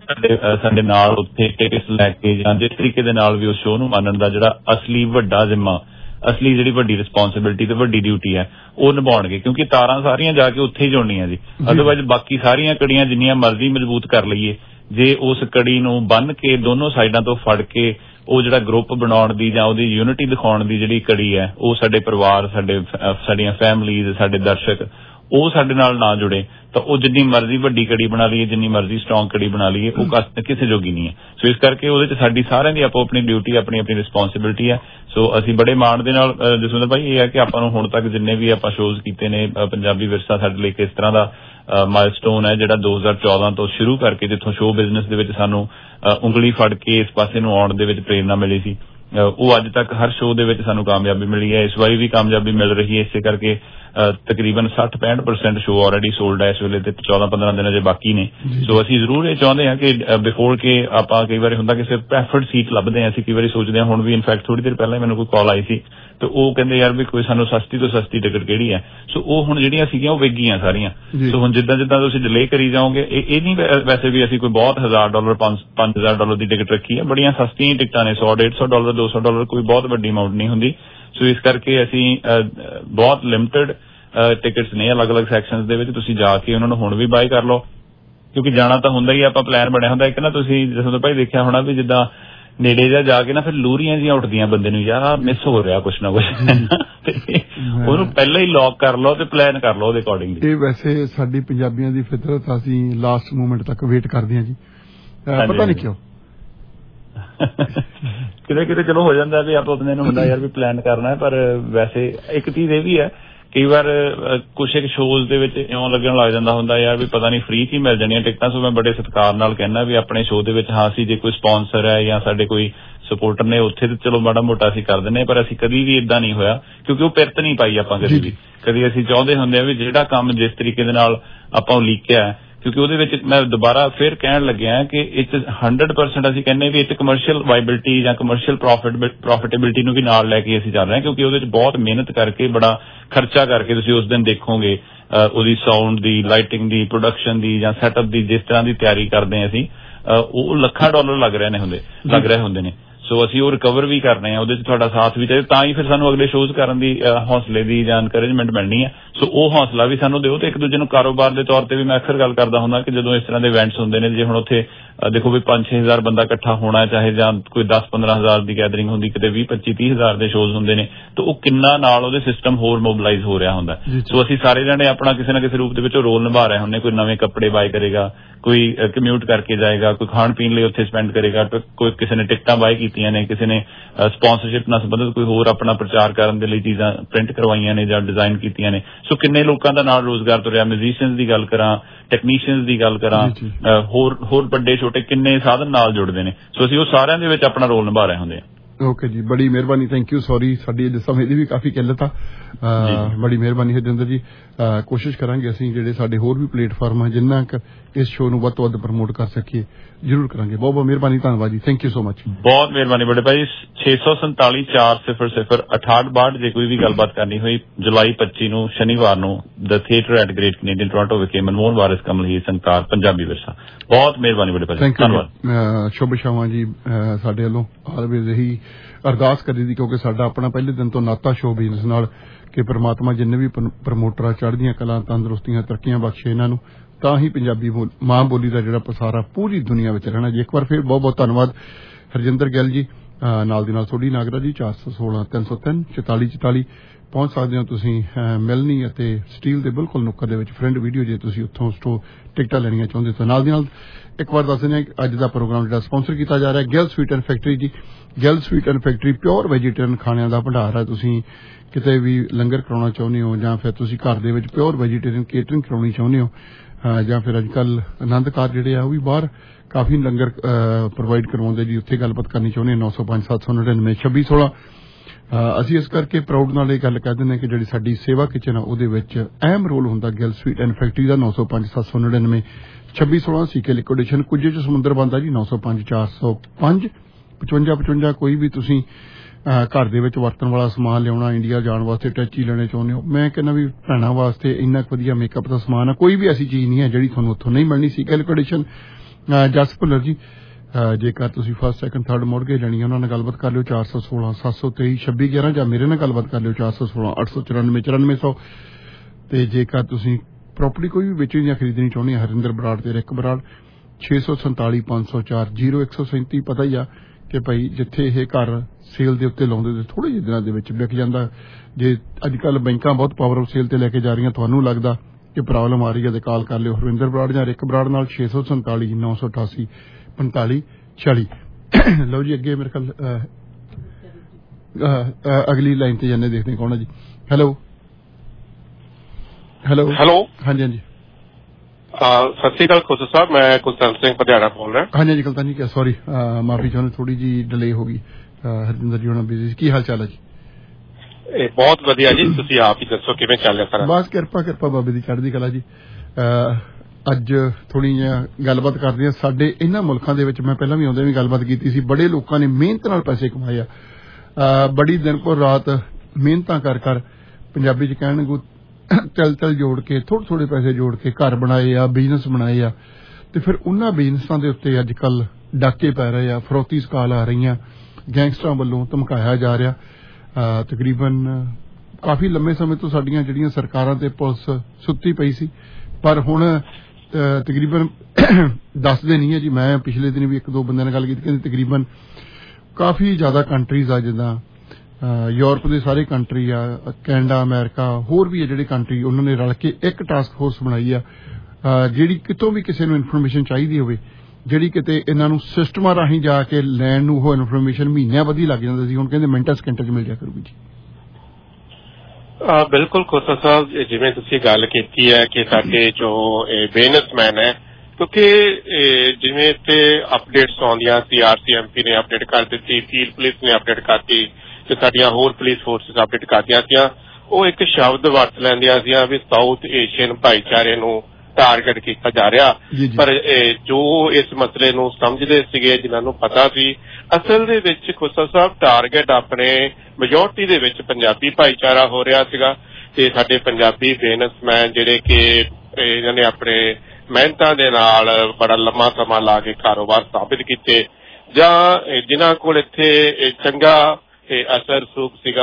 Speaker 10: ਸਾਡੇ ਨਾਲ ਉੱਥੇ ਟਿਕਟਸ ਲੈ ਕੇ ਜਾਂ ਜਿਸ ਤਰੀਕੇ ਦੇ ਨਾਲ ਵੀ ਉਸ ਸ਼ੋਅ ਨੂੰ ਮੰਨਣ ਦਾ ਜਿਹੜਾ ਅਸਲੀ ਵੱਡਾ ਜ਼ਿੰਮਾ ਅਸਲੀ ਜਿਹੜੀ ਵੱਡੀ ਰਿਸਪੌਂਸਿਬਿਲਿਟੀ ਤੇ ਵੱਡੀ ਡਿਊਟੀ ਹੈ ਉਹ ਨਿਭਾਉਣਗੇ ਕਿਉਂਕਿ ਤਾਰਾਂ ਸਾਰੀਆਂ ਜਾ ਕੇ ਉੱਥੇ ਹੀ ਜੁੜਨੀਆਂ ਜੀ ਅਦਰਵਾਈਜ਼ ਬਾਕੀ ਸਾਰੀਆਂ ਕੜੀਆਂ ਜਿੰਨੀਆਂ ਮਰਜ਼ੀ ਮਜ਼ਬੂਤ ਕਰ ਲਈਏ ਜੇ ਉਸ ਕੜੀ ਨੂੰ ਬੰਨ੍ਹ ਕੇ ਦੋਨੋਂ ਸਾਈਡਾਂ ਤੋਂ ਫੜ ਕੇ ਉਹ ਜਿਹੜਾ ਗਰੁੱਪ ਬਣਾਉਣ ਦੀ ਜਾਂ ਉਹਦੀ ਯੂਨਿਟੀ ਦਿਖਾਉਣ ਦੀ ਜਿਹੜੀ ਕੜੀ ਹੈ ਉਹ ਸਾਡੇ ਪਰਿਵਾਰ ਸਾਡੇ ਸਾਡੀਆਂ ਫੈਮਲੀਜ਼ ਸਾਡੇ ਦਰਸ਼ਕ ਉਹ ਸਾਡੇ ਨਾਲ ਨਾ ਜੁੜੇ ਤਾਂ ਉਹ ਜਿੰਨੀ ਮਰਜ਼ੀ ਵੱਡੀ ਕੜੀ ਬਣਾ ਲਈਏ ਜਿੰਨੀ ਮਰਜ਼ੀ ਸਟਰੋਂਗ ਕੜੀ ਬਣਾ ਲਈਏ ਉਹ ਕਿਸੇ ਜੋਗੀ ਨਹੀਂ ਹੈ ਸੋ ਇਸ ਕਰਕੇ ਉਹਦੇ ਚ ਸਾਡੀ ਸਾਰਿਆਂ ਦੀ ਆਪੋ ਆਪਣੀ ਡਿਊਟੀ ਆਪਣੀ ਆਪਣੀ ਰਿਸਪੌਂਸਿਬਿਲਿਟੀ ਹੈ ਸੋ ਅਸੀਂ ਬੜੇ ਮਾਣ ਦੇ ਨਾਲ ਜਸਵਿੰਦਰ ਭਾਈ ਇਹ ਹੈ ਕਿ ਆਪਾਂ ਨੂੰ ਹੁਣ ਤੱਕ ਜਿੰਨੇ ਵੀ ਆਪਾਂ ਸ਼ੋਜ਼ ਕੀਤੇ ਨੇ ਪੰਜਾਬੀ ਵਿਰਸਾ ਸਾਡੇ ਲਈ ਕਿਸ ਤਰ੍ਹਾਂ ਦਾ ਮਾਈਲਸਟੋਨ ਹੈ ਜਿਹੜਾ ਦੋ ਹਜ਼ਾਰ ਚੌਦਾਂ ਤੋਂ ਸ਼ੁਰੂ ਕਰਕੇ ਜਿੱਥੋਂ ਸ਼ੋਅ ਬਿਜ਼ਨਸ ਦੇ ਵਿੱਚ ਸਾਨੂੰ ਉਂਗਲੀ ਫੜ ਕੇ ਇਸ ਪਾਸੇ ਨੂੰ ਆਉਣ ਦੇ ਵਿੱਚ ਪ੍ਰੇਰਨਾ ਮਿਲੀ ਸੀ ਉਹ ਅੱਜ ਤੱਕ ਹਰ ਸ਼ੋਅ ਦੇ ਵਿੱਚ ਸਾਨੂੰ ਕਾਮਯਾਬੀ ਮਿਲੀ ਹੈ ਇਸ ਵਾਰੀ ਵੀ ਕਾਮਯਾਬੀ ਮਿਲ ਰਹੀ ਹੈ ਇਸੇ ਕਰਕੇ ਤਕਰੀਬਨ ਸੱਠ ਪੈਂਹਠ ਪਰਸੈਂਟ ਸ਼ੋਅ ਆਲਰੇਡੀ ਸੋਲਡ ਹੈ ਇਸ ਵੇਲੇ ਤੇ ਚੌਦਾਂ ਪੰਦਰਾਂ ਦਿਨ ਅਜੇ ਬਾਕੀ ਨੇ ਸੋ ਅਸੀਂ ਜ਼ਰੂਰ ਇਹ ਚਾਹੁੰਦੇ ਹਾਂ ਕਿ ਬਿਫੋਰ ਕੇ ਆਪਾਂ ਕਈ ਵਾਰੀ ਹੁੰਦਾ ਕਿ ਸਿਰਫ ਪ੍ਰੈਫਰਡ ਸੀਟ ਲੱਭਦੇ ਹਾਂ ਅਸੀਂ ਕਈ ਵਾਰੀ ਸੋਚਦੇ ਹਾਂ ਹੁਣ ਵੀ ਇਨਫੈਕਟ ਥੋੜੀ ਦੇਰ ਪਹਿਲਾਂ ਮੈਨੂੰ ਕੋਈ ਕਾਲ ਆਈ ਸੀ ਤੇ ਉਹ ਕਹਿੰਦੇ ਯਾਰ ਵੀ ਕੋਈ ਸਾਨੂੰ ਸਸਤੀ ਤੋਂ ਸਸਤੀ ਟਿਕਟ ਕਿਹੜੀ ਹੈ ਸੋ ਉਹ ਹੁਣ ਜਿਹੜੀਆਂ ਸੀਗੀਆਂ ਉਹ ਵਿਕ ਸਾਰੀਆਂ ਸੋ ਹੁਣ ਜਿੱਦਾਂ ਜਿੱਦਾਂ ਤੁਸੀਂ ਡਿਲੇ ਕਰੀ ਜਾਓਗੇ ਇਹ ਨਹੀਂ ਵੈਸੇ ਵੀ ਅਸੀਂ ਕੋਈ ਬਹੁਤ ਹਜ਼ਾਰ ਡਾਲਰ ਪੰਜ ਹਜ਼ਾਰ ਡਾਲਰ ਦੀ ਟਿਕਟ ਰੱਖੀ ਹੈ ਬੜੀਆਂ ਸਸਤੀਆਂ ਟਿਕਟਾਂ ਨੇ ਸੌ ਡੇਢ ਸੌ ਡਾਲਰ ਦੋ ਸੌ ਡਾਲਰ ਕੋਈ ਬਹੁਤ ਵੱਡੀ ਅਮਾਊਂਟ ਨਹੀਂ ਹੁੰਦੀ ਸੋ ਇਸ ਕਰਕੇ ਅਸੀਂ ਬਹੁਤ ਲਿਮਟਿਡ ਟਿਕਟਸ ਨੇ ਅਲੱਗ ਅਲੱਗ ਸੈਕਸ਼ਨਸ ਦੇ ਵਿੱਚ ਤੁਸੀਂ ਜਾ ਕੇ ਉਹਨਾਂ ਨੂੰ ਹੁਣ ਵੀ ਬਾਈ ਕਰ ਲਓ ਕਿਉਂਕਿ ਜਾਣਾ ਤਾਂ ਹੁੰਦਾ ਹੀ ਆਪਾਂ ਪਲਾਨ ਬਣਿਆ ਹੁੰਦਾ ਇੱਕ ਨਾ ਤੁਸੀਂ ਜਸਵਿੰਦਰ ਭਾਈ ਦੇਖਿਆ ਹੋਣਾ ਵੀ ਜਿੱਦਾਂ ਨੇੜੇ ਜਾ ਜਾ ਕੇ ਨਾ ਫਿਰ ਲੂਰੀਆਂ ਜਿਹੀਆਂ ਉੱਠਦੀਆਂ ਬੰਦੇ ਨੂੰ ਯਾਰ ਮਿਸ ਹੋ ਰਿਹਾ ਕੁਛ ਨਾ ਕੁਛ ਉਹਨੂੰ ਪਹਿਲਾਂ ਹੀ ਲੌਕ ਕਰ ਲਓ ਤੇ ਪਲਾਨ ਕਰ ਲਓ ਉਹਦੇ ਅਕੋਰਡਿੰਗਲੀ ਇਹ
Speaker 2: ਵੈਸੇ ਸਾਡੀ ਪੰਜਾਬੀਆਂ ਦੀ ਫਿਤਰਤ ਅਸੀਂ ਲਾਸਟ ਮੂਮੈਂਟ ਤੱਕ ਵੇਟ ਕਰਦੇ ਹਾਂ ਜੀ ਪਤਾ ਨਹੀਂ ਕਿਉਂ
Speaker 10: ਕਿਤੇ ਕਿਤੇ ਚਲੋ ਹੋ ਜਾਂਦਾ ਵੀ ਆਪਾਂ ਬੰਦੇ ਨੂੰ ਹੁੰਦਾ ਯਾਰ ਵੀ ਪਲਾਨ ਕਰਨਾ ਪਰ ਵੈਸੇ ਇੱਕ ਚੀਜ਼ ਇਹ ਵੀ ਹੈ ਕਈ ਵਾਰ ਕੁਛ ਇੱਕ ਸ਼ੋਜ਼ ਦੇ ਵਿੱਚ ਇਉਂ ਲੱਗਣ ਲੱਗ ਜਾਂਦਾ ਹੁੰਦਾ ਯਾਰ ਵੀ ਪਤਾ ਨਹੀਂ ਫ੍ਰੀ ਚ ਹੀ ਮਿਲ ਜਾਣੀਆਂ ਟਿਕਟਾਂ ਸੋ ਮੈਂ ਬੜੇ ਸਤਿਕਾਰ ਨਾਲ ਕਹਿੰਦਾ ਵੀ ਆਪਣੇ ਸ਼ੋਅ ਦੇ ਵਿੱਚ ਹਾਂ ਅਸੀਂ ਜੇ ਕੋਈ ਸਪਾਂਸਰ ਹੈ ਜਾਂ ਸਾਡੇ ਕੋਈ ਸਪੋਰਟਰ ਨੇ ਉੱਥੇ ਤੇ ਚਲੋ ਮਾੜਾ ਮੋਟਾ ਅਸੀਂ ਕਰ ਦਿੰਦੇ ਪਰ ਅਸੀਂ ਕਦੀ ਵੀ ਇਦਾਂ ਨਹੀਂ ਹੋਇਆ ਕਿਉਂਕਿ ਉਹ ਪਿਰਤ ਨਹੀਂ ਪਾਈ ਆਪਾਂ ਕਦੀ ਵੀ ਕਦੀ ਅਸੀਂ ਚਾਹੁੰਦੇ ਹੁੰਦੇ ਆ ਵੀ ਜਿਹੜਾ ਕੰਮ ਜਿਸ ਤਰੀਕੇ ਦੇ ਨਾਲ ਆਪਾਂ ਉਹ ਲੀਕਿਆ ਕਿਉਂਕਿ ਉਹਦੇ ਵਿੱਚ ਮੈਂ ਦੁਬਾਰਾ ਫਿਰ ਕਹਿਣ ਲੱਗਿਆ ਕਿ ਇਹ ਹੰਡਰਡ ਪਰਸੈਂਟ ਅਸੀਂ ਕਹਿੰਦੇ ਵੀ ਇਹ ਕਮਰਸ਼ੀਅਲ ਵਾਇਬਿਲਿਟੀ ਜਾਂ ਕਮਰਸ਼ੀਅਲ ਪ੍ਰੋਫਿਟ ਪ੍ਰੋਫਿਟੇਬਿਲਿਟੀ ਨੂੰ ਵੀ ਨਾਲ ਲੈ ਕੇ ਅਸੀਂ ਚੱਲ ਰਹੇ ਹਾਂ ਕਿਉਂਕਿ ਉਹਦੇ ਵਿੱਚ ਬਹੁਤ ਮਿਹਨਤ ਕਰਕੇ ਬੜਾ ਖਰਚਾ ਕਰਕੇ ਤੁਸੀਂ ਉਸ ਦਿਨ ਦੇਖੋਗੇ ਉਹਦੀ ਸਾਊਂਡ ਦੀ ਲਾਈਟਿੰਗ ਦੀ ਪ੍ਰੋਡਕਸ਼ਨ ਦੀ ਜਾਂ ਸੈਟਅਪ ਦੀ ਜਿਸ ਤਰ੍ਹਾਂ ਦੀ ਤਿਆਰੀ ਕਰਦੇ ਹਾਂ ਅਸੀਂ ਉਹ ਲੱਖਾਂ ਡਾਲਰ ਲੱਗ ਰਹੇ ਨੇ ਹੁੰਦੇ ਲੱਗ ਰਹੇ ਹੁੰਦੇ ਨੇ ਸੋ ਅਸੀਂ ਉਹ ਰਿਕਵਰ ਵੀ ਕਰਨੇ ਆ ਉਹਦੇ ਚ ਤੁਹਾਡਾ ਸਾਥ ਵੀ ਚਾਹੀਦਾ ਤਾਂ ਹੀ ਫਿਰ ਸਾਨੂੰ ਅਗਲੇ ਸ਼ੋਜ਼ ਕਰਨ ਦੀ ਹੌਸਲੇ ਦੀ ਜਾਂ ਐਨਕਰੇਜਮੈਂਟ ਮਿਲਣੀ ਹੈ ਸੋ ਉਹ ਹੌਸਲਾ ਵੀ ਸਾਨੂੰ ਦਿਓ ਤੇ ਇੱਕ ਦੂਜੇ ਨੂੰ ਕਾਰੋਬਾਰ ਦੇ ਤੌਰ ਤੇ ਵੀ ਮੈਂ ਅਕਸਰ ਗੱਲ ਕਰਦਾ ਹੁੰਦਾ ਕਿ ਜਦੋਂ ਇਸ ਤਰ੍ਹਾਂ ਦੇ ਇਵੈਂਟਸ ਹੁੰਦੇ ਨੇ, ਜੇ ਹੁਣ ਉੱਥੇ ਦੇਖੋ ਵੀ ਪੰਜ ਛੇ ਹਜ਼ਾਰ ਬੰਦਾ ਇਕੱਠਾ ਹੋਣਾ, ਚਾਹੇ ਜਾਂ ਕੋਈ ਦਸ ਪੰਦਰਾਂ ਹਜ਼ਾਰ ਦੀ ਗੈਦਰਿੰਗ ਹੁੰਦੀ, ਕਿਤੇ ਵੀਹ ਪੱਚੀ ਤੀਹ ਹਜ਼ਾਰ ਦੇ ਸ਼ੋਜ਼ ਹੁੰਦੇ ਨੇ, ਤਾਂ ਉਹ ਕਿੰਨਾ ਨਾਲ ਉਹਦੇ ਸਿਸਟਮ ਹੋਰ ਮੋਬਿਲਾਈਜ਼ ਹੋ ਰਿਹਾ ਹੁੰਦਾ। ਸੋ ਅਸੀਂ ਸਾਰੇ ਜਣੇ ਆਪਣਾ ਕਿਸੇ ਨਾ ਕਿਸੇ ਰੂਪ ਦੇ ਵਿੱਚ ਰੋਲ ਨਿਭਾ ਰਹੇ ਹੁੰਦੇ। ਕੋਈ ਨਵੇਂ ਕੱਪੜੇ ਬਾਏ ਕਰੇਗਾ, ਕੋਈ ਕਮਿਊਟ ਕਰਕੇ ਜਾਏਗਾ, ਕੋਈ ਖਾਣ ਪੀਣ ਲਈ ਉੱਥੇ ਸਪੈਂਡ ਕਰੇਗਾ, ਕੋਈ ਕਿਸੇ ਨੇ ਟਿਕਟਾਂ ਬਾਏ ਕੀਤੀਆਂ ਨੇ, ਕਿਸੇ ਨੇ ਸਪਾਂਸਰਸ਼ਿਪ ਨਾਲ ਸੰਬੰਧਿਤ ਕੋਈ ਹੋਰ ਆਪਣਾ ਪ੍ਰਚਾਰ ਕਰਨ ਦੇ ਲਈ ਚੀਜ਼ਾਂ ਪ੍ਰਿੰਟ ਕਰਵਾਈਆਂ ਨੇ ਜਾਂ ਡਿਜ਼ਾਈਨ ਕੀਤੀਆਂ ਨੇ। ਸੋ ਕਿੰਨੇ ਲੋਕਾਂ ਦਾ ਨਾਲ ਰੋਜ਼ਗਾਰ ਤੁਰਿਆ। ਮਿਊਜ਼ੀਸ਼ੀਅਨਸ ਦੀ ਗੱਲ ਕਰਾਂ, ਟੈਕਨੀਸ਼ੀਅਨਸ ਦੀ ਗੱਲ ਕਰਾਂ, ਹੋਰ ਹੋਰ ਵੱਡੇ ਛੋਟੇ ਕਿੰਨੇ ਸਾਧਨ ਨਾਲ ਜੁੜਦੇ ਨੇ। ਸੋ ਅਸੀਂ ਉਹ ਸਾਰਿਆਂ ਦੇ ਵਿੱਚ ਆਪਣਾ ਰੋਲ ਨਿਭਾ ਰਹੇ ਹੁੰਦੇ ਹਾਂ।
Speaker 2: ਓਕੇ ਜੀ, ਬੜੀ ਮਿਹਰਬਾਨੀ, ਥੈਂਕ ਯੂ। ਸੌਰੀ ਸਾਡੀ ਅੱਜ ਸਮੇਂ ਦੀ ਵੀ ਕਾਫੀ ਕਿੱਲਤ ਆ। ਬੜੀ ਮਿਹਰਬਾਨੀ ਹਰਜਿੰਦਰ ਜੀ। ਕੋਸ਼ਿਸ਼ ਕਰਾਂਗੇ ਅਸੀਂ ਜਿਹੜੇ ਸਾਡੇ ਹੋਰ ਵੀ ਪਲੇਟਫਾਰਮ ਆ ਜਿੰਨਾ ਕੁ ਇਸ ਸ਼ੋਅ ਨੂੰ ਵੱਧ ਤੋਂ ਵੱਧ ਪ੍ਰਮੋਟ ਕਰ ਸਕੀਏ ਜ਼ਰੂਰ ਕਰਾਂਗੇ। ਬਹੁਤ ਬਹੁਤ ਮਿਹਰਬਾਨੀ, ਧੰਨਵਾਦ ਜੀ, ਥੈਂਕ ਯੂ ਸੋ ਮਚ।
Speaker 10: ਬਹੁਤ ਮਿਹਰਬਾਨੀ ਬੜੇ ਭਾਈ। ਛੇ ਸੌ ਸੰਤਾਲੀ ਚਾਰ ਸਿਫਰ ਸਿਫਰ ਅਠਾਹਠ ਬਾਹਠ ਜੇ ਕੋਈ ਵੀ ਗੱਲਬਾਤ ਕਰਨੀ ਹੋਈ, ਜੁਲਾਈ ਪੱਚੀ ਨੂੰ ਸ਼ਨੀਵਾਰ ਨੂੰ the theatre at Great Canadian Toronto ਵਿਖੇ ਮਨਮੋਹਨ ਵਾਰਿਸ ਕਮਲਹੀਰ ਸੰਗਤਾਰ ਪੰਜਾਬੀ ਵਿਰਸਾ। ਬਹੁਤ ਮਿਹਰਬਾਨੀ ਬੜੇ ਭਾਈ, ਧੰਨਵਾਦ।
Speaker 2: ਸ਼ੁਭ ਸ਼ਾਮਾਂ ਜੀ। ਸਾਡੇ ਵੱਲੋਂ ਆਲਵੇਜ਼ ਇਹੀ ਅਰਦਾਸ ਕਰੀ ਦੀ ਕਿਉਂਕਿ ਸਾਡਾ ਆਪਣਾ ਪਹਿਲੇ ਦਿਨ ਤੋਂ ਨਾਤਾ ਸ਼ੋਅ ਬਿਜ਼ਨਸ ਨਾਲ ਕਿ ਪ੍ਰਮਾਤਮਾ ਜਿੰਨੇ ਵੀ ਪ੍ਰਮੋਟਰ ਆ ਚੜ੍ਹਦੀਆਂ ਕਲਾਂ, ਤੰਦਰੁਸਤੀਆਂ, ਤਰੱਕੀਆਂ ਬਖਸ਼ੇ ਇਹਨਾਂ ਨੂੰ, ਤਾਂ ਹੀ ਪੰਜਾਬੀ ਮਾਂ ਬੋਲੀ ਦਾ ਜਿਹੜਾ ਪਸਾਰਾ ਪੂਰੀ ਦੁਨੀਆ ਵਿੱਚ ਰਹਿਣਾ ਜੀ। ਇੱਕ ਵਾਰ ਫਿਰ ਬਹੁਤ ਬਹੁਤ ਧੰਨਵਾਦ ਹਰਜਿੰਦਰ ਗਿੱਲ ਜੀ। ਨਾਲ ਦੀ ਨਾਲ ਸੋਢੀ ਨਾਗਰਾ ਜੀ। ਚਾਰ ਸੌ ਸੋਲਾਂ ਤਿੰਨ ਸੌ ਤਿੰਨ ਚੁਤਾਲੀ ਚੁਤਾਲੀ ਪਹੁੰਚ ਸਕਦੇ ਹੋ ਤੁਸੀਂ। ਮਿਲਣੀ ਅਤੇ ਸਟੀਲ ਦੇ ਬਿਲਕੁਲ ਨੁੱਕਰ ਦੇ ਵਿੱਚ ਫਰੈਂਡ ਵੀਡੀਓ ਜੇ ਤੁਸੀਂ ਉੱਥੋਂ ਸਟੋ ਟਿਕਟਾਂ ਲੈਣੀਆਂ ਚਾਹੁੰਦੇ ਤਾਂ। ਨਾਲ ਦੀ ਨਾਲ ਇੱਕ ਵਾਰ ਦੱਸ ਦਿੰਦੇ ਹਾਂ ਅੱਜ ਦਾ ਪ੍ਰੋਗਰਾਮ ਜਿਹੜਾ ਸਪਾਂਸਰ ਕੀਤਾ ਜਾ ਰਿਹਾ ਗਿੱਲ ਸਵੀਟ ਐਂਡ ਫੈਕਟਰੀ ਜੀ। Gill sweet and factory pure vegetarian ਖਾਣਿਆਂ ਦਾ ਭੰਡਾਰ ਹੈ। ਤੁਸੀਂ ਕਿਤੇ ਵੀ ਲੰਗਰ ਕਰਾਉਣਾ ਚਾਹੁੰਦੇ ਹੋ ਜਾਂ ਫਿਰ ਤੁਸੀਂ ਘਰ ਦੇ ਵਿੱਚ ਪਿਓਰ ਵੈਜੀਟੇਰੀਅਨ ਕੇਟਰਿੰਗ ਕਰਾਉਣੀ ਚਾਹੁੰਦੇ ਹੋ ਜਾਂ ਫਿਰ ਅੱਜ ਕੱਲ੍ਹ ਆਨੰਦ ਕਾਰਜ ਜਿਹੜੇ ਆ ਉਹ ਵੀ ਬਾਹਰ ਕਾਫੀ ਲੰਗਰ ਪ੍ਰੋਵਾਈਡ ਕਰਵਾਉਂਦੇ ਜੀ, ਉੱਥੇ ਗੱਲਬਾਤ ਕਰਨੀ ਚਾਹੁੰਦੇ ਨੌ ਸੌ ਪੰਜ ਸੱਤ ਸੌ ਨੜਿਨਵੇਂ ਛੱਬੀ ਸੋਲਾਂ। ਅਸੀਂ ਇਸ ਕਰਕੇ ਪ੍ਰਾਊਡ ਨਾਲ ਇਹ ਗੱਲ ਕਹਿ ਦਿੰਦੇ ਕਿ ਜਿਹੜੀ ਸਾਡੀ ਸੇਵਾ ਕਿਚਨ ਆ ਉਹਦੇ ਵਿੱਚ ਅਹਿਮ ਰੋਲ ਹੁੰਦਾ ਗਿੱਲ ਸਵੀਟ ਐਂਡ ਫੈਕਟਰੀ ਦਾ। ਨੌ ਸੌ ਪੰਜ ਸੱਤ ਸੌ ਨੜਿਨਵੇਂ ਛੱਬੀ ਸੋਲਾਂ ਸੀਕੇ ਲਿਕੁਇਡੇਸ਼ਨ ਕੁਝੇ ਚ ਸਮੁੰਦਰ ਬਣਦਾ ਜੀ। ਨੌ ਸੌ ਪੰਜ ਚਾਰ ਸੌ ਪੰਜ ਪਚਵੰਜਾ ਪਚਵੰਜਾ ਕੋਈ ਵੀ ਤੁਸੀਂ ਘਰ ਦੇ ਵਿੱਚ ਵਰਤਣ ਵਾਲਾ ਸਮਾਨ ਲਿਆਉਣਾ, ਇੰਡੀਆ ਜਾਣ ਵਾਸਤੇ ਟੈਚੀ ਲੈਣੇ ਚਾਹੁੰਦੇ ਹੋ, ਮੈਂ ਕਹਿੰਦਾ ਵੀ ਭੈਣਾਂ ਵਾਸਤੇ ਇੰਨਾ ਕੁ ਵਧੀਆ ਮੇਕਅਪ ਦਾ ਸਮਾਨ ਆ, ਕੋਈ ਵੀ ਐਸੀ ਚੀਜ਼ ਨਹੀਂ ਹੈ ਜਿਹੜੀ ਤੁਹਾਨੂੰ ਉੱਥੋਂ ਨਹੀਂ ਮਿਲਣੀ। ਸੀਕੇ ਲਿਕੁਇਡੇਸ਼ਨ ਜਸ ਭੁੱਲਰ ਜੀ। ਜੇਕਰ ਤੁਸੀਂ ਫਸਟ ਸੈਕੰਡ ਥਰਡ ਮੋਰਗੇਜ ਲੈਣੀ ਉਹਨਾਂ ਨਾਲ ਗੱਲਬਾਤ ਕਰ ਲਿਓ ਚਾਰ ਸੌ ਸੋਲਾਂ ਸੱਤ ਸੌ ਤੇਈ ਛੱਬੀ ਗਿਆਰਾਂ ਜਾਂ ਮੇਰੇ ਨਾਲ ਗੱਲਬਾਤ ਕਰ ਲਿਓ ਚਾਰ ਸੌ ਸੋਲਾਂ ਅੱਠ ਸੌ ਚੁਰਾਨਵੇਂ ਚੁਰਾਨਵੇਂ ਸੌ। ਤੇ ਜੇਕਰ ਤੁਸੀਂ ਪ੍ਰਾਪਰਟੀ ਕੋਈ ਵੀ ਵੇਚਣੀ ਜਾਂ ਖਰੀਦਣੀ ਚਾਹੁੰਦੇ ਆ ਹਰਿੰਦਰ ਬਰਾੜ ਤੇ ਰਿਕ ਬਰਾੜ ਛੇ ਸੌ ਸੰਤਾਲੀ ਪੰਜ ਸੌ ਚਾਰ ਜ਼ੀਰੋ ਇੱਕ ਸੌ ਸੈਂਤੀ। ਪਤਾ ਹੀ ਆ ਕਿ ਭਾਈ ਜਿੱਥੇ ਇਹ ਘਰ ਸੇਲ ਦੇ ਉੱਤੇ ਲਾਉਂਦੇ ਤੇ ਥੋੜੇ ਜਿਹੇ ਦਿਨਾਂ ਦੇ ਵਿੱਚ ਵਿਕ ਜਾਂਦਾ। ਜੇ ਅੱਜ ਕੱਲ੍ਹ ਬੈਂਕਾਂ ਬਹੁਤ ਪਾਵਰ ਆਫ ਸੇਲ ਤੇ ਲੈ ਕੇ ਜਾ ਰਹੀਆਂ, ਤੁਹਾਨੂੰ ਲੱਗਦਾ ਕਿ ਪ੍ਰੋਬਲਮ ਆ ਰਹੀ ਹੈ ਤੇ ਕਾਲ ਕਰ ਲਿਓ ਹਰਵਿੰਦਰ ਬਰਾੜ ਜਾਂ ਰਿਕ ਬਰਾੜ ਨਾਲ ਛੇ ਸੌ ਸੰਤਾਲੀ ਨੌ ਸੌ ਅਠਾਸੀ ਪੰਤਾਲੀ ਛਿਆਲੀ। ਲਓ ਜੀ ਅੱਗੇ ਮੇਰੇ ਖਿਆਲ ਅਗਲੀ ਲਾਈਨ ਤੇ ਜਾਂਦੇ, ਦੇਖਦੇ ਕੌਣ ਹੈ ਜੀ। ਹੈਲੋ ਹੈਲੋ
Speaker 11: ਹੈਲੋ
Speaker 2: ਹਾਂਜੀ ਹਾਂਜੀ
Speaker 11: ਸਤਿ ਸ਼੍ਰੀ ਅਕਾਲ ਖੁਸ਼ਰ ਸਾਹਿਬ, ਮੈਂ ਕੁਲਤਾਨ ਸਿੰਘ ਪਟਿਆਲਾ ਬੋਲ ਰਿਹਾ।
Speaker 2: ਹਾਂਜੀ ਹਾਂਜੀ ਕੁਲਤਾਨ ਜੀ ਕਿਆ ਸੌਰੀ ਮਾਫੀ ਚਾਹੁੰਦੇ, ਥੋੜੀ ਜੀ ਡਿਲੇ ਹੋ ਗਈ। ਹਰਜਿੰਦਰ ਜੀ ਹੋਣਾ ਬਿਜ਼ੀ। ਕੀ ਹਾਲ ਚਾਲ ਹੈ ਜੀ?
Speaker 11: ਇਹ ਬਹੁਤ ਵਧੀਆ ਜੀ, ਤੁਸੀਂ ਆਪ ਹੀ ਦੱਸੋ ਕਿਵੇਂ ਚੱਲ ਰਿਹਾ ਸਾਰਾ?
Speaker 2: ਬਸ ਕਿਰਪਾ ਕਿਰਪਾ ਬਾਬੇ ਦੀ ਚੜ੍ਹਦੀ ਕਲਾ ਜੀ। ਅੱਜ ਥੋੜੀ ਜਿਹੀ ਗੱਲਬਾਤ ਕਰਦੇ ਹਾਂ। ਸਾਡੇ ਇਹਨਾਂ ਮੁਲਕਾਂ ਦੇ ਵਿੱਚ ਮੈਂ ਪਹਿਲਾਂ ਵੀ ਆਉਂਦੇ ਵੀ ਗੱਲਬਾਤ ਕੀਤੀ ਸੀ, ਬੜੇ ਲੋਕਾਂ ਨੇ ਮਿਹਨਤ ਨਾਲ ਪੈਸੇ ਕਮਾਏ ਆ। ਬੜੀ ਦਿਨ ਭਰ ਰਾਤ ਮਿਹਨਤਾਂ ਕਰ ਕਰ ਪੰਜਾਬੀ ਚ ਕਹਿਣਗੇ ਤਿਲ ਤਿਲ ਜੋੜ ਕੇ ਥੋੜੇ ਥੋੜੇ ਪੈਸੇ ਜੋੜ ਕੇ ਘਰ ਬਣਾਏ ਆ, ਬਿਜ਼ਨਸ ਬਣਾਏ ਆ। ਤੇ ਫਿਰ ਉਹਨਾਂ ਬਿਜ਼ਨਸਾਂ ਦੇ ਉੱਤੇ ਅੱਜ ਕੱਲ ਡਾਕੇ ਪੈ ਰਹੇ ਆ, ਫਰੋਤੀ ਸਕਾਲ ਆ ਰਹੀਆਂ, ਗੈਂਗਸਟਰਾਂ ਵੱਲੋਂ ਧਮਕਾਇਆ ਜਾ ਰਿਹਾ। ਤਕਰੀਬਨ ਕਾਫੀ ਲੰਮੇ ਸਮੇਂ ਤੋਂ ਸਾਡੀਆਂ ਜਿਹੜੀਆਂ ਸਰਕਾਰਾਂ ਤੇ ਪੁਲਿਸ ਸੁੱਤੀ ਪਈ ਸੀ, ਪਰ ਹੁਣ ਤਕਰੀਬਨ ਦੱਸਦੇ ਨਹੀਂ ਹੈ ਜੀ। ਮੈਂ ਪਿਛਲੇ ਦਿਨ ਵੀ ਇੱਕ ਦੋ ਬੰਦਿਆਂ ਨਾਲ ਗੱਲ ਕੀਤੀ, ਕਹਿੰਦੇ ਤਕਰੀਬਨ ਕਾਫੀ ਜ਼ਿਆਦਾ ਕੰਟਰੀਜ਼ ਆ, ਜਿੱਦਾਂ ਯੂਰਪ ਦੇ ਸਾਰੇ ਕੰਟਰੀ ਆ, ਕੈਨੇਡਾ, ਅਮਰੀਕਾ, ਹੋਰ ਵੀ ਆ ਜਿਹੜੇ ਕੰਟਰੀ, ਉਹਨਾਂ ਨੇ ਰਲ ਕੇ ਇੱਕ ਟਾਸਕ ਫੋਰਸ ਬਣਾਈ ਆ ਜਿਹੜੀ ਕਿਤੋਂ ਵੀ ਕਿਸੇ ਨੂੰ ਇਨਫੋਰਮੇਸ਼ਨ ਚਾਹੀਦੀ ਹੋਵੇ, ਜਿਹੜੀ ਕਿਤੇ ਇਹਨਾਂ ਨੂੰ ਸਿਸਟਮਾਂ ਰਾਹੀਂ ਜਾ ਕੇ ਲੈਣ ਨੂੰ ਉਹ ਇਨਫੋਰਮੇਸ਼ਨ ਮਹੀਨਿਆਂ ਵਧੀ ਲੱਗ ਜਾਂਦਾ ਸੀ, ਹੁਣ ਕਹਿੰਦੇ ਮਿੰਟਾਂ ਸਕਿੰਟਾਂ 'ਚ ਮਿਲ ਜਾ ਕਰੂਗੀ ਜੀ।
Speaker 11: ਬਿਲਕੁਲ ਖੋਸਾ ਸਾਹਿਬ, ਜਿਵੇਂ ਤੁਸੀਂ ਗੱਲ ਕੀਤੀ ਹੈ ਕਿ ਸਾਡੇ ਜੋ ਬਿਜ਼ਨਸਮੈਨ ਹੈ, ਕਿਉਂਕਿ ਜਿਵੇਂ ਇੱਥੇ ਅਪਡੇਟਸ ਆਉਂਦੀਆਂ ਸੀ, ਆਰ ਸੀ ਐਮ ਪੀ ਨੇ ਅਪਡੇਟ ਕਰ ਦਿੱਤੀ, ਫੀਲਡ ਪੁਲਿਸ ਨੇ ਅਪਡੇਟ ਕਰਤੀ ਤੇ ਸਾਡੀਆਂ ਹੋਰ ਪੁਲਿਸ ਫੋਰਸਿਸ ਅਪਡੇਟ ਕਰਦੀਆਂ ਸੀਆਂ, ਉਹ ਇੱਕ ਸ਼ਬਦ ਵਰਤ ਲੈਂਦੀਆਂ ਸੀਆਂ ਵੀ ਸਾਊਥ ਏਸ਼ੀਅਨ ਭਾਈਚਾਰੇ ਨੂੰ ਟਾਰਗੇਟ ਕੀਤਾ ਜਾ ਰਿਹਾ। ਪਰ ਜੋ ਇਸ ਮਸਲੇ ਨੂੰ ਸਮਝਦੇ ਸੀਗੇ, ਜਿਨ੍ਹਾਂ ਨੂੰ ਪਤਾ ਸੀ, ਅਸਲ ਦੇ ਵਿੱਚ ਖੋਸਾ ਸਾਹਿਬ ਟਾਰਗੇਟ ਆਪਣੇ ਮੈਜੋਰਟੀ ਦੇ ਵਿੱਚ ਪੰਜਾਬੀ ਭਾਈਚਾਰਾ ਹੋ ਰਿਹਾ ਸੀਗਾ। ਤੇ ਸਾਡੇ ਪੰਜਾਬੀ ਬਿਜ਼ਨਸਮੈਨ ਜਿਹੜੇ ਕਿ ਇਹਨਾਂ ਨੇ ਆਪਣੇ ਮਿਹਨਤਾਂ ਦੇ ਨਾਲ ਬੜਾ ਲੰਮਾ ਸਮਾਂ ਲਾ ਕੇ ਕਾਰੋਬਾਰ ਸਥਾਪਿਤ ਕੀਤੇ, ਜਾਂ ਜਿਨ੍ਹਾਂ ਕੋਲ ਇੱਥੇ ਚੰਗਾ ਅਸਰ ਸੂਖ ਸੀਗਾ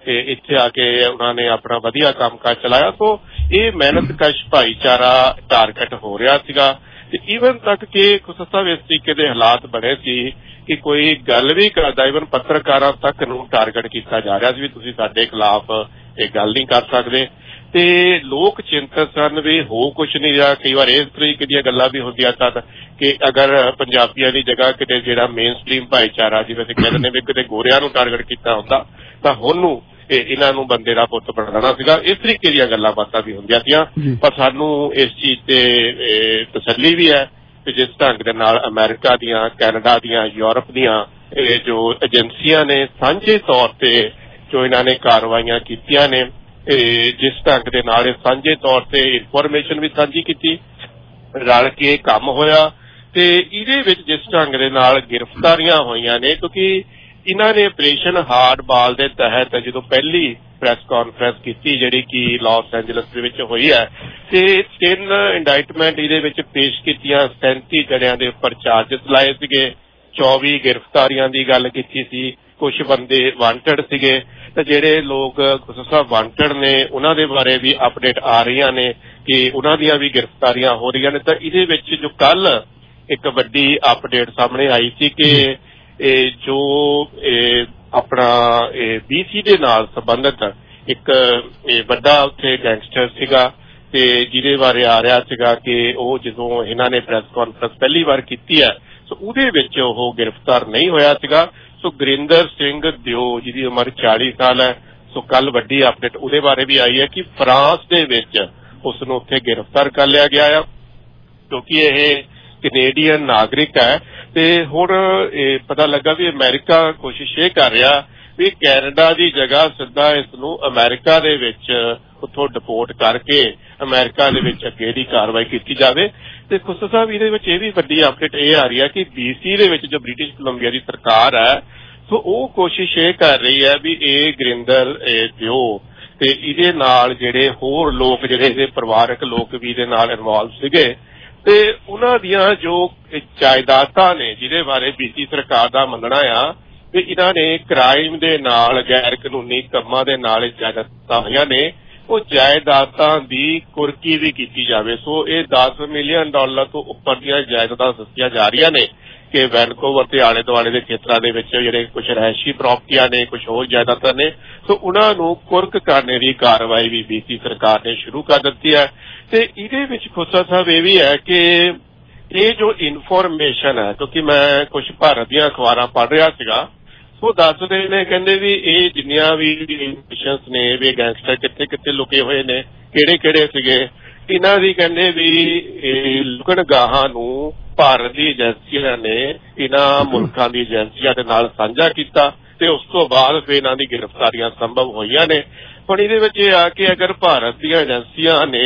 Speaker 11: ਤੇ ਇੱਥੇ ਆ ਕੇ ਉਹਨਾਂ ਨੇ ਆਪਣਾ ਵਧੀਆ ਕੰਮਕਾਜ ਚਲਾਇਆ। ਸੋ ਇਹ ਮਿਹਨਤਕਸ਼ ਭਾਈਚਾਰਾ ਟਾਰਗੇਟ ਹੋ ਰਿਹਾ ਸੀਗਾ ਤੇ ਈਵਨ ਤੱਕ ਕਿ ਖੁਸਰ ਸਾਹਿਬ ਇਸ ਤਰੀਕੇ ਦੇ ਹਾਲਾਤ ਬਣੇ ਸੀ ਕਿ ਕੋਈ ਗੱਲ ਵੀ ਕਰਦਾ, ਈਵਨ ਪੱਤਰਕਾਰਾਂ ਤੱਕ ਨੂੰ ਟਾਰਗੇਟ ਕੀਤਾ ਜਾ ਰਿਹਾ ਸੀ ਵੀ ਤੁਸੀਂ ਸਾਡੇ ਖਿਲਾਫ ਇਹ ਗੱਲ ਨਹੀਂ ਕਰ ਸਕਦੇ। ਤੇ ਲੋਕ ਚਿੰਤਤ ਸਨ ਵੀ ਹੋ ਕੁਛ ਨਹੀਂ ਰਿਹਾ। ਕਈ ਵਾਰ ਇਸ ਤਰੀਕੇ ਦੀਆਂ ਗੱਲਾਂ ਵੀ ਹੁੰਦੀਆਂ ਸਨ ਕਿ ਅਗਰ ਪੰਜਾਬੀਆਂ ਦੀ ਜਗ੍ਹਾ ਕਿਤੇ ਜਿਹੜਾ ਮੇਨ ਸਟ੍ਰੀਮ ਭਾਈਚਾਰਾ ਜਿਵੇਂ ਅਸੀਂ ਕਹਿੰਦੇ ਨੇ ਵੀ ਕਿਤੇ ਗੋਰਿਆਂ ਨੂੰ ਟਾਰਗੇਟ ਕੀਤਾ ਹੁੰਦਾ ਤਾਂ ਹੁਣ ਨੂੰ ਇਹਨਾਂ ਨੂੰ ਬੰਦੇ ਦਾ ਪੁੱਤ ਬਣਾਉਣਾ ਸੀਗਾ। ਇਸ ਤਰੀਕੇ ਦੀਆਂ ਗੱਲਾਂ ਬਾਤਾਂ ਵੀ ਹੁੰਦੀਆਂ ਸੀਆਂ। ਪਰ ਸਾਨੂੰ ਇਸ ਚੀਜ਼ ਤੇ ਤਸੱਲੀ ਵੀ ਹੈ ਕਿ ਜਿਸ ਢੰਗ ਦੇ ਨਾਲ ਅਮਰੀਕਾ ਦੀਆਂ, ਕੈਨੇਡਾ ਦੀਆਂ, ਯੂਰਪ ਦੀਆਂ ਜੋ ਏਜੰਸੀਆਂ ਨੇ ਸਾਂਝੇ ਤੌਰ ਤੇ ਜੋ ਇਹਨਾਂ ਨੇ ਕਾਰਵਾਈਆਂ ਕੀਤੀਆਂ ਨੇ, ਜਿਸ ਢੰਗ ਦੇ ਨਾਲ ਇਹ ਸਾਂਝੇ ਤੌਰ ਤੇ ਇਨਫੋਰਮੇਸ਼ਨ ਵੀ ਸਾਂਝੀ ਕੀਤੀ, ਰਲ ਕੇ ਕੰਮ ਹੋਇਆ ਤੇ ਇਹਦੇ ਵਿੱਚ ਜਿਸ ਢੰਗ ਦੇ ਨਾਲ ਗ੍ਰਿਫਤਾਰੀਆਂ ਹੋਈਆਂ ਨੇ, ਕਿਉਂਕਿ ਇਹਨਾਂ ਨੇ ਆਪਰੇਸ਼ਨ ਹਾਰਡ ਬਾਲ ਦੇ ਤਹਿਤ ਜਦੋਂ ਪਹਿਲੀ ਪ੍ਰੈਸ ਕਾਨਫਰੰਸ ਕੀਤੀ ਜਿਹੜੀ ਕਿ ਲਾਸ ਐਂਜਲਸ ਦੇ ਵਿੱਚ ਹੋਈ ਹੈ ਤੇ ਤਿੰਨ ਇੰਡਾਈਟਮੈਂਟ ਇਹਦੇ ਵਿੱਚ ਪੇਸ਼ ਕੀਤੀਆਂ, ਸੈਂਤੀ ਜਣਿਆਂ ਦੇ ਉੱਪਰ ਚਾਰਜਸ ਲਾਏ ਸੀਗੇ, ਚੌਵੀ ਗ੍ਰਿਫਤਾਰੀਆਂ ਦੀ ਗੱਲ ਕੀਤੀ ਸੀ, ਕੁਝ ਬੰਦੇ ਵਾਂਟਡ ਸੀਗੇ ਤੇ ਜਿਹੜੇ ਲੋਕ ਖੁਸਰ ਸਾਹਿਬ ਵਾਂਟਡ ਨੇ ਉਹਨਾਂ ਦੇ ਬਾਰੇ ਵੀ ਅਪਡੇਟ ਆ ਰਹੀਆਂ ਨੇ ਕਿ ਉਹਨਾਂ ਦੀਆਂ ਵੀ ਗ੍ਰਿਫਤਾਰੀਆਂ ਹੋ ਰਹੀਆਂ ਨੇ। ਤਾਂ ਇਹਦੇ ਵਿੱਚ ਜੋ ਕੱਲ ਇੱਕ ਵੱਡੀ ਅਪਡੇਟ ਸਾਹਮਣੇ ਆਈ ਸੀ ਕਿ ਇਹ ਜੋ ਆਪਣਾ ਬੀਸੀ ਦੇ ਨਾਲ ਸੰਬੰਧਿਤ ਇੱਕ ਵੱਡਾ ਉੱਥੇ ਗੈਂਗਸਟਰ ਸੀਗਾ ਤੇ ਜਿਹਦੇ ਬਾਰੇ ਆ ਰਿਹਾ ਸੀਗਾ ਕਿ ਉਹ ਜਦੋਂ ਇਹਨਾਂ ਨੇ ਪ੍ਰੈਸ ਕਾਨਫਰੰਸ ਪਹਿਲੀ ਵਾਰ ਕੀਤੀ ਹੈ ਸੋ ਉਹਦੇ ਵਿੱਚ ਉਹ ਗ੍ਰਿਫਤਾਰ ਨਹੀਂ ਹੋਇਆ ਸੀਗਾ। ਸੋ ਗੁਰਿੰਦਰ ਸਿੰਘ ਦਿਓ ਜਿਹਦੀ ਉਮਰ ਚਾਲੀ ਸਾਲ ਹੈ। ਸੋ ਕੱਲ ਵੱਡੀ ਅਪਡੇਟ ਉਹਦੇ ਬਾਰੇ ਵੀ ਆਈ ਹੈ ਕਿ ਫਰਾਂਸ ਦੇ ਵਿੱਚ ਉਸ ਨੂੰ ਉੱਥੇ ਗ੍ਰਿਫਤਾਰ ਕਰ ਲਿਆ ਗਿਆ ਆ ਕਿਉਂਕਿ ਇਹ ਕੈਨੇਡੀਅਨ ਨਾਗਰਿਕ ਹੈ ਤੇ ਹੁਣ ਇਹ ਪਤਾ ਲੱਗਾ ਵੀ ਅਮਰੀਕਾ ਕੋਸ਼ਿਸ਼ ਇਹ ਕਰ ਰਿਹਾ ਵੀ ਕੈਨੇਡਾ ਦੀ ਜਗ੍ਹਾ ਸਿੱਧਾ ਇਸ ਨੂੰ ਅਮਰੀਕਾ ਦੇ ਵਿੱਚ ਉੱਥੋਂ ਡਿਪੋਰਟ ਕਰਕੇ ਅਮਰੀਕਾ ਦੇ ਵਿੱਚ ਅੱਗੇ ਦੀ ਕਾਰਵਾਈ ਕੀਤੀ ਜਾਵੇ। ਤੇ ਖੁਸਰ ਸਾਹਿਬ ਇਹਦੇ ਵਿੱਚ ਇਹ ਵੀ ਵੱਡੀ ਅਪਡੇਟ ਇਹ ਆ ਰਹੀ ਹੈ ਕਿ ਬੀਸੀ ਦੇ ਵਿੱਚ ਜੋ ਬ੍ਰਿਟਿਸ਼ ਕੋਲੰਬੀਆ ਦੀ ਸਰਕਾਰ ਹੈ ਸੋ ਉਹ ਕੋਸ਼ਿਸ਼ ਇਹ ਕਰ ਰਹੀ ਹੈ ਵੀ ਇਹ ਗੁਰਿੰਦਰ ਦਿਓ ਤੇ ਇਹਦੇ ਨਾਲ ਜਿਹੜੇ ਹੋਰ ਲੋਕ ਜਿਹੜੇ ਇਹਦੇ ਪਰਿਵਾਰਕ ਲੋਕ ਵੀ ਇਹਦੇ ਨਾਲ ਇਨਵੋਲਵ ਸੀਗੇ ਤੇ ਉਹਨਾਂ ਦੀਆਂ ਜੋ ਜਾਇਦਾਦਾਂ ਨੇ ਜਿਹਦੇ ਬਾਰੇ ਬੀਸੀ ਸਰਕਾਰ ਦਾ ਮੰਨਣਾ ਆ ਵੀ ਇਹਨਾਂ ਨੇ ਕ੍ਰਾਈਮ ਦੇ ਨਾਲ, ਗੈਰ ਕਾਨੂੰਨੀ ਕੰਮਾਂ ਦੇ ਨਾਲ ਜਾਇਦਾਦਾਂ ਹੋਈਆਂ ਨੇ, ਉਹ ਜਾਇਦਾਦਾਂ ਦੀ ਕੁਰਕੀ ਵੀ ਕੀਤੀ ਜਾਵੇ। ਸੋ ਇਹ ਦਸ ਮਿਲੀਅਨ ਡਾਲਰ ਤੋਂ ਉੱਪਰ ਦੀਆਂ ਜਾਇਦਾਦਾਂ ਦੱਸੀਆਂ ਜਾ ਰਹੀਆਂ ਨੇ ਕਿ ਵੈਨਕੂਵਰ ਤੇ ਆਲੇ ਦੁਆਲੇ ਦੇ ਖੇਤਰਾਂ ਦੇ ਵਿੱਚ ਜਿਹੜੇ ਕੁਝ ਰਹਿਸ਼ੀ ਪ੍ਰਾਪਰਟੀਆਂ ਨੇ, ਕੁਝ ਹੋਰ ਜਾਇਦਾਦਾਂ ਨੇ, ਸੋ ਉਹਨਾਂ ਨੂੰ ਕੁਰਕ ਕਰਨੇ ਦੀ ਕਾਰਵਾਈ ਵੀ ਬੀਸੀ ਸਰਕਾਰ ਨੇ ਸ਼ੁਰੂ ਕਰ ਦਿੱਤੀ ਹੈ। ਤੇ ਇਹਦੇ ਵਿੱਚ ਖੁਸਰ ਸਾਹਿਬ ਇਹ ਵੀ ਹੈ ਕਿ ਇਹ ਜੋ ਇਨਫੋਰਮੇਸ਼ਨ ਹੈ, ਕਿਉਂਕਿ ਮੈਂ ਕੁਝ ਭਾਰਤ ਦੀਆਂ ਅਖਬਾਰਾਂ ਪੜ੍ਹ ਰਿਹਾ ਸੀਗਾ, ਉਹ ਦੱਸਦੇ ਨੇ ਕਹਿੰਦੇ ਵੀ ਇਹ ਜਿੰਨੀਆਂ ਵੀ ਇਨਫੋਰਮੇਸ਼ਨਸ ਨੇ ਵੀ ਗੈਂਗਸਟਰ ਕਿੱਥੇ ਕਿੱਥੇ ਲੁਕੇ ਹੋਏ ਨੇ, ਕਿਹੜੇ ਕਿਹੜੇ ਸੀਗੇ, ਇਹਨਾਂ ਦੀ ਕਹਿੰਦੇ ਵੀ ਇਹ ਲੁਕਣਗਾਹਾਂ ਨੂੰ ਭਾਰਤ ਦੀ ਏਜੰਸੀਆਂ ਨੇ ਇਹਨਾਂ ਮੁਲਕਾਂ ਦੀ ਏਜੰਸੀਆਂ ਦੇ ਨਾਲ ਸਾਂਝਾ ਕੀਤਾ ਤੇ ਉਸ ਤੋਂ ਬਾਅਦ ਫਿਰ ਇਹਨਾਂ ਦੀ ਗ੍ਰਿਫਤਾਰੀਆਂ ਸੰਭਵ ਹੋਈਆਂ ਨੇ। ਹੁਣ ਇਹਦੇ ਵਿੱਚ ਇਹ ਆ ਕਿ ਅਗਰ ਭਾਰਤ ਦੀਆਂ ਏਜੰਸੀਆਂ ਨੇ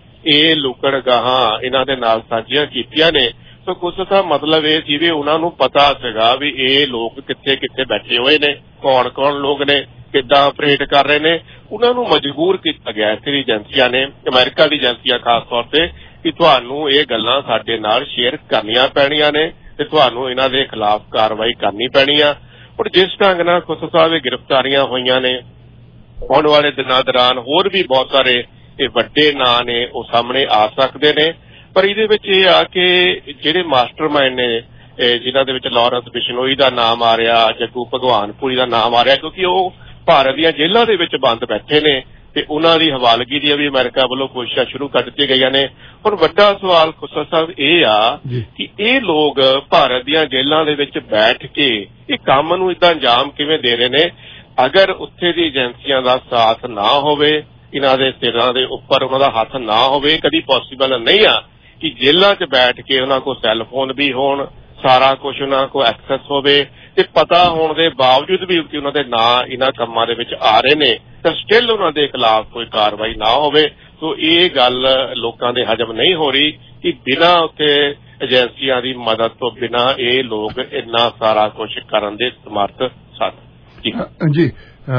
Speaker 11: ਇਹ ਲੁਕਣਗਾਹਾਂ ਇਹਨਾਂ ਦੇ ਨਾਲ ਸਾਂਝੀਆਂ ਕੀਤੀਆਂ ਨੇ ਸੋ ਕੁਛ ਤਾਂ ਮਤਲਬ ਇਹ ਸੀ ਵੀ ਉਹਨਾਂ ਨੂੰ ਪਤਾ ਸੀਗਾ ਵੀ ਇਹ ਲੋਕ ਕਿੱਥੇ ਕਿੱਥੇ ਬੈਠੇ ਹੋਏ ਨੇ, ਕੌਣ ਕੌਣ ਲੋਕ ਨੇ, ਕਿੱਦਾਂ ਆਪਰੇਟ ਕਰ ਰਹੇ ਨੇ। ਉਹਨਾਂ ਨੂੰ ਮਜਬੂਰ ਕੀਤਾ ਗਿਆ ਇੱਥੇ ਦੀ ਏਜੰਸੀਆਂ ਨੇ, ਅਮਰੀਕਾ ਦੀ ਏਜੰਸੀਆਂ ਖਾਸ ਤੌਰ ਤੇ, ਕਿ ਤੁਹਾਨੂੰ ਇਹ ਗੱਲਾਂ ਸਾਡੇ ਨਾਲ ਸ਼ੇਅਰ ਕਰਨੀਆਂ ਪੈਣੀਆਂ ਨੇ ਤੇ ਤੁਹਾਨੂੰ ਇਹਨਾਂ ਦੇ ਖਿਲਾਫ ਕਾਰਵਾਈ ਕਰਨੀ ਪੈਣੀ ਆ। ਪਰ ਜਿਸ ਢੰਗ ਨਾਲ ਖੁਸਰ ਸਾਹਿਬ ਇਹ ਗ੍ਰਿਫਤਾਰੀਆਂ ਹੋਈਆਂ ਨੇ, ਆਉਣ ਵਾਲੇ ਦਿਨਾਂ ਦੌਰਾਨ ਹੋਰ ਵੀ ਬਹੁਤ ਸਾਰੇ ਇਹ ਵੱਡੇ ਨਾਂ ਨੇ ਉਹ ਸਾਹਮਣੇ ਆ ਸਕਦੇ ਨੇ। ਪਰ ਇਹਦੇ ਵਿੱਚ ਇਹ ਆ ਕਿ ਜਿਹੜੇ ਮਾਸਟਰਮਾਈਂਡ ਨੇ ਜਿਨ੍ਹਾਂ ਦੇ ਵਿੱਚ ਲਾਰੈਂਸ ਬਿਸ਼ਨੋਈ ਦਾ ਨਾਮ ਆ ਰਿਹਾ, ਜੱਗੂ ਭਗਵਾਨਪੁਰੀ ਦਾ ਨਾਮ ਆ ਰਿਹਾ, ਕਿਉਂਕਿ ਉਹ ਭਾਰਤ ਦੀਆਂ ਜੇਲ੍ਹਾਂ ਦੇ ਵਿੱਚ ਬੰਦ ਬੈਠੇ ਨੇ ਤੇ ਉਹਨਾਂ ਦੀ ਹਵਾਲਗੀ ਦੀਆਂ ਵੀ ਅਮਰੀਕਾ ਵੱਲੋਂ ਕੋਸ਼ਿਸ਼ਾਂ ਸ਼ੁਰੂ ਕਰ ਦਿੱਤੀਆਂ ਗਈਆਂ ਨੇ। ਹੁਣ ਵੱਡਾ ਸਵਾਲ ਖੁਸਰ ਸਾਹਿਬ ਇਹ ਆ ਕਿ ਇਹ ਲੋਕ ਭਾਰਤ ਦੀਆਂ ਜੇਲ੍ਹਾਂ ਦੇ ਵਿੱਚ ਬੈਠ ਕੇ ਇਹ ਕੰਮ ਨੂੰ ਏਦਾਂ ਅੰਜਾਮ ਕਿਵੇਂ ਦੇ ਰਹੇ ਨੇ। ਅਗਰ ਉੱਥੇ ਦੀ ਏਜੰਸੀਆਂ ਦਾ ਸਾਥ ਨਾ ਹੋਵੇ, ਇਹਨਾਂ ਦੇ ਸਿਰਾਂ ਦੇ ਉੱਪਰ ਉਹਨਾਂ ਦਾ ਹੱਥ ਨਾ ਹੋਵੇ, ਕਦੀ ਪੋਸੀਬਲ ਨਹੀਂ ਆ ਕਿ ਜੇਲ੍ਹਾਂ 'ਚ ਬੈਠ ਕੇ ਉਹਨਾਂ ਕੋਲ ਸੈੱਲ ਫੋਨ ਵੀ ਹੋਣ, ਸਾਰਾ ਕੁਝ ਉਹਨਾਂ ਕੋਲ ਐਕਸੈਸ ਹੋਵੇ ਤੇ ਪਤਾ ਹੋਣ ਦੇ ਬਾਵਜੂਦ ਵੀ ਕਿ ਉਹਨਾਂ ਦੇ ਨਾਂ ਇਹਨਾਂ ਕੰਮਾਂ ਦੇ ਵਿੱਚ ਆ ਰਹੇ ਨੇ ਤਾਂ ਸਟਿਲ ਉਹਨਾਂ ਦੇ ਖਿਲਾਫ ਕੋਈ ਕਾਰਵਾਈ ਨਾ ਹੋਵੇ। ਸੋ ਇਹ ਗੱਲ ਲੋਕਾਂ ਦੇ ਹਜਮ ਨਹੀਂ ਹੋ ਰਹੀ ਕਿ ਬਿਨਾਂ ਉੱਥੇ ਏਜੰਸੀਆਂ ਦੀ ਮਦਦ ਤੋਂ ਬਿਨਾਂ ਇਹ ਲੋਕ ਇੰਨਾ ਸਾਰਾ ਕੁਝ ਕਰਨ ਦੇ ਸਮਰਥ ਸਨ। ਜੀ
Speaker 2: ਜੀ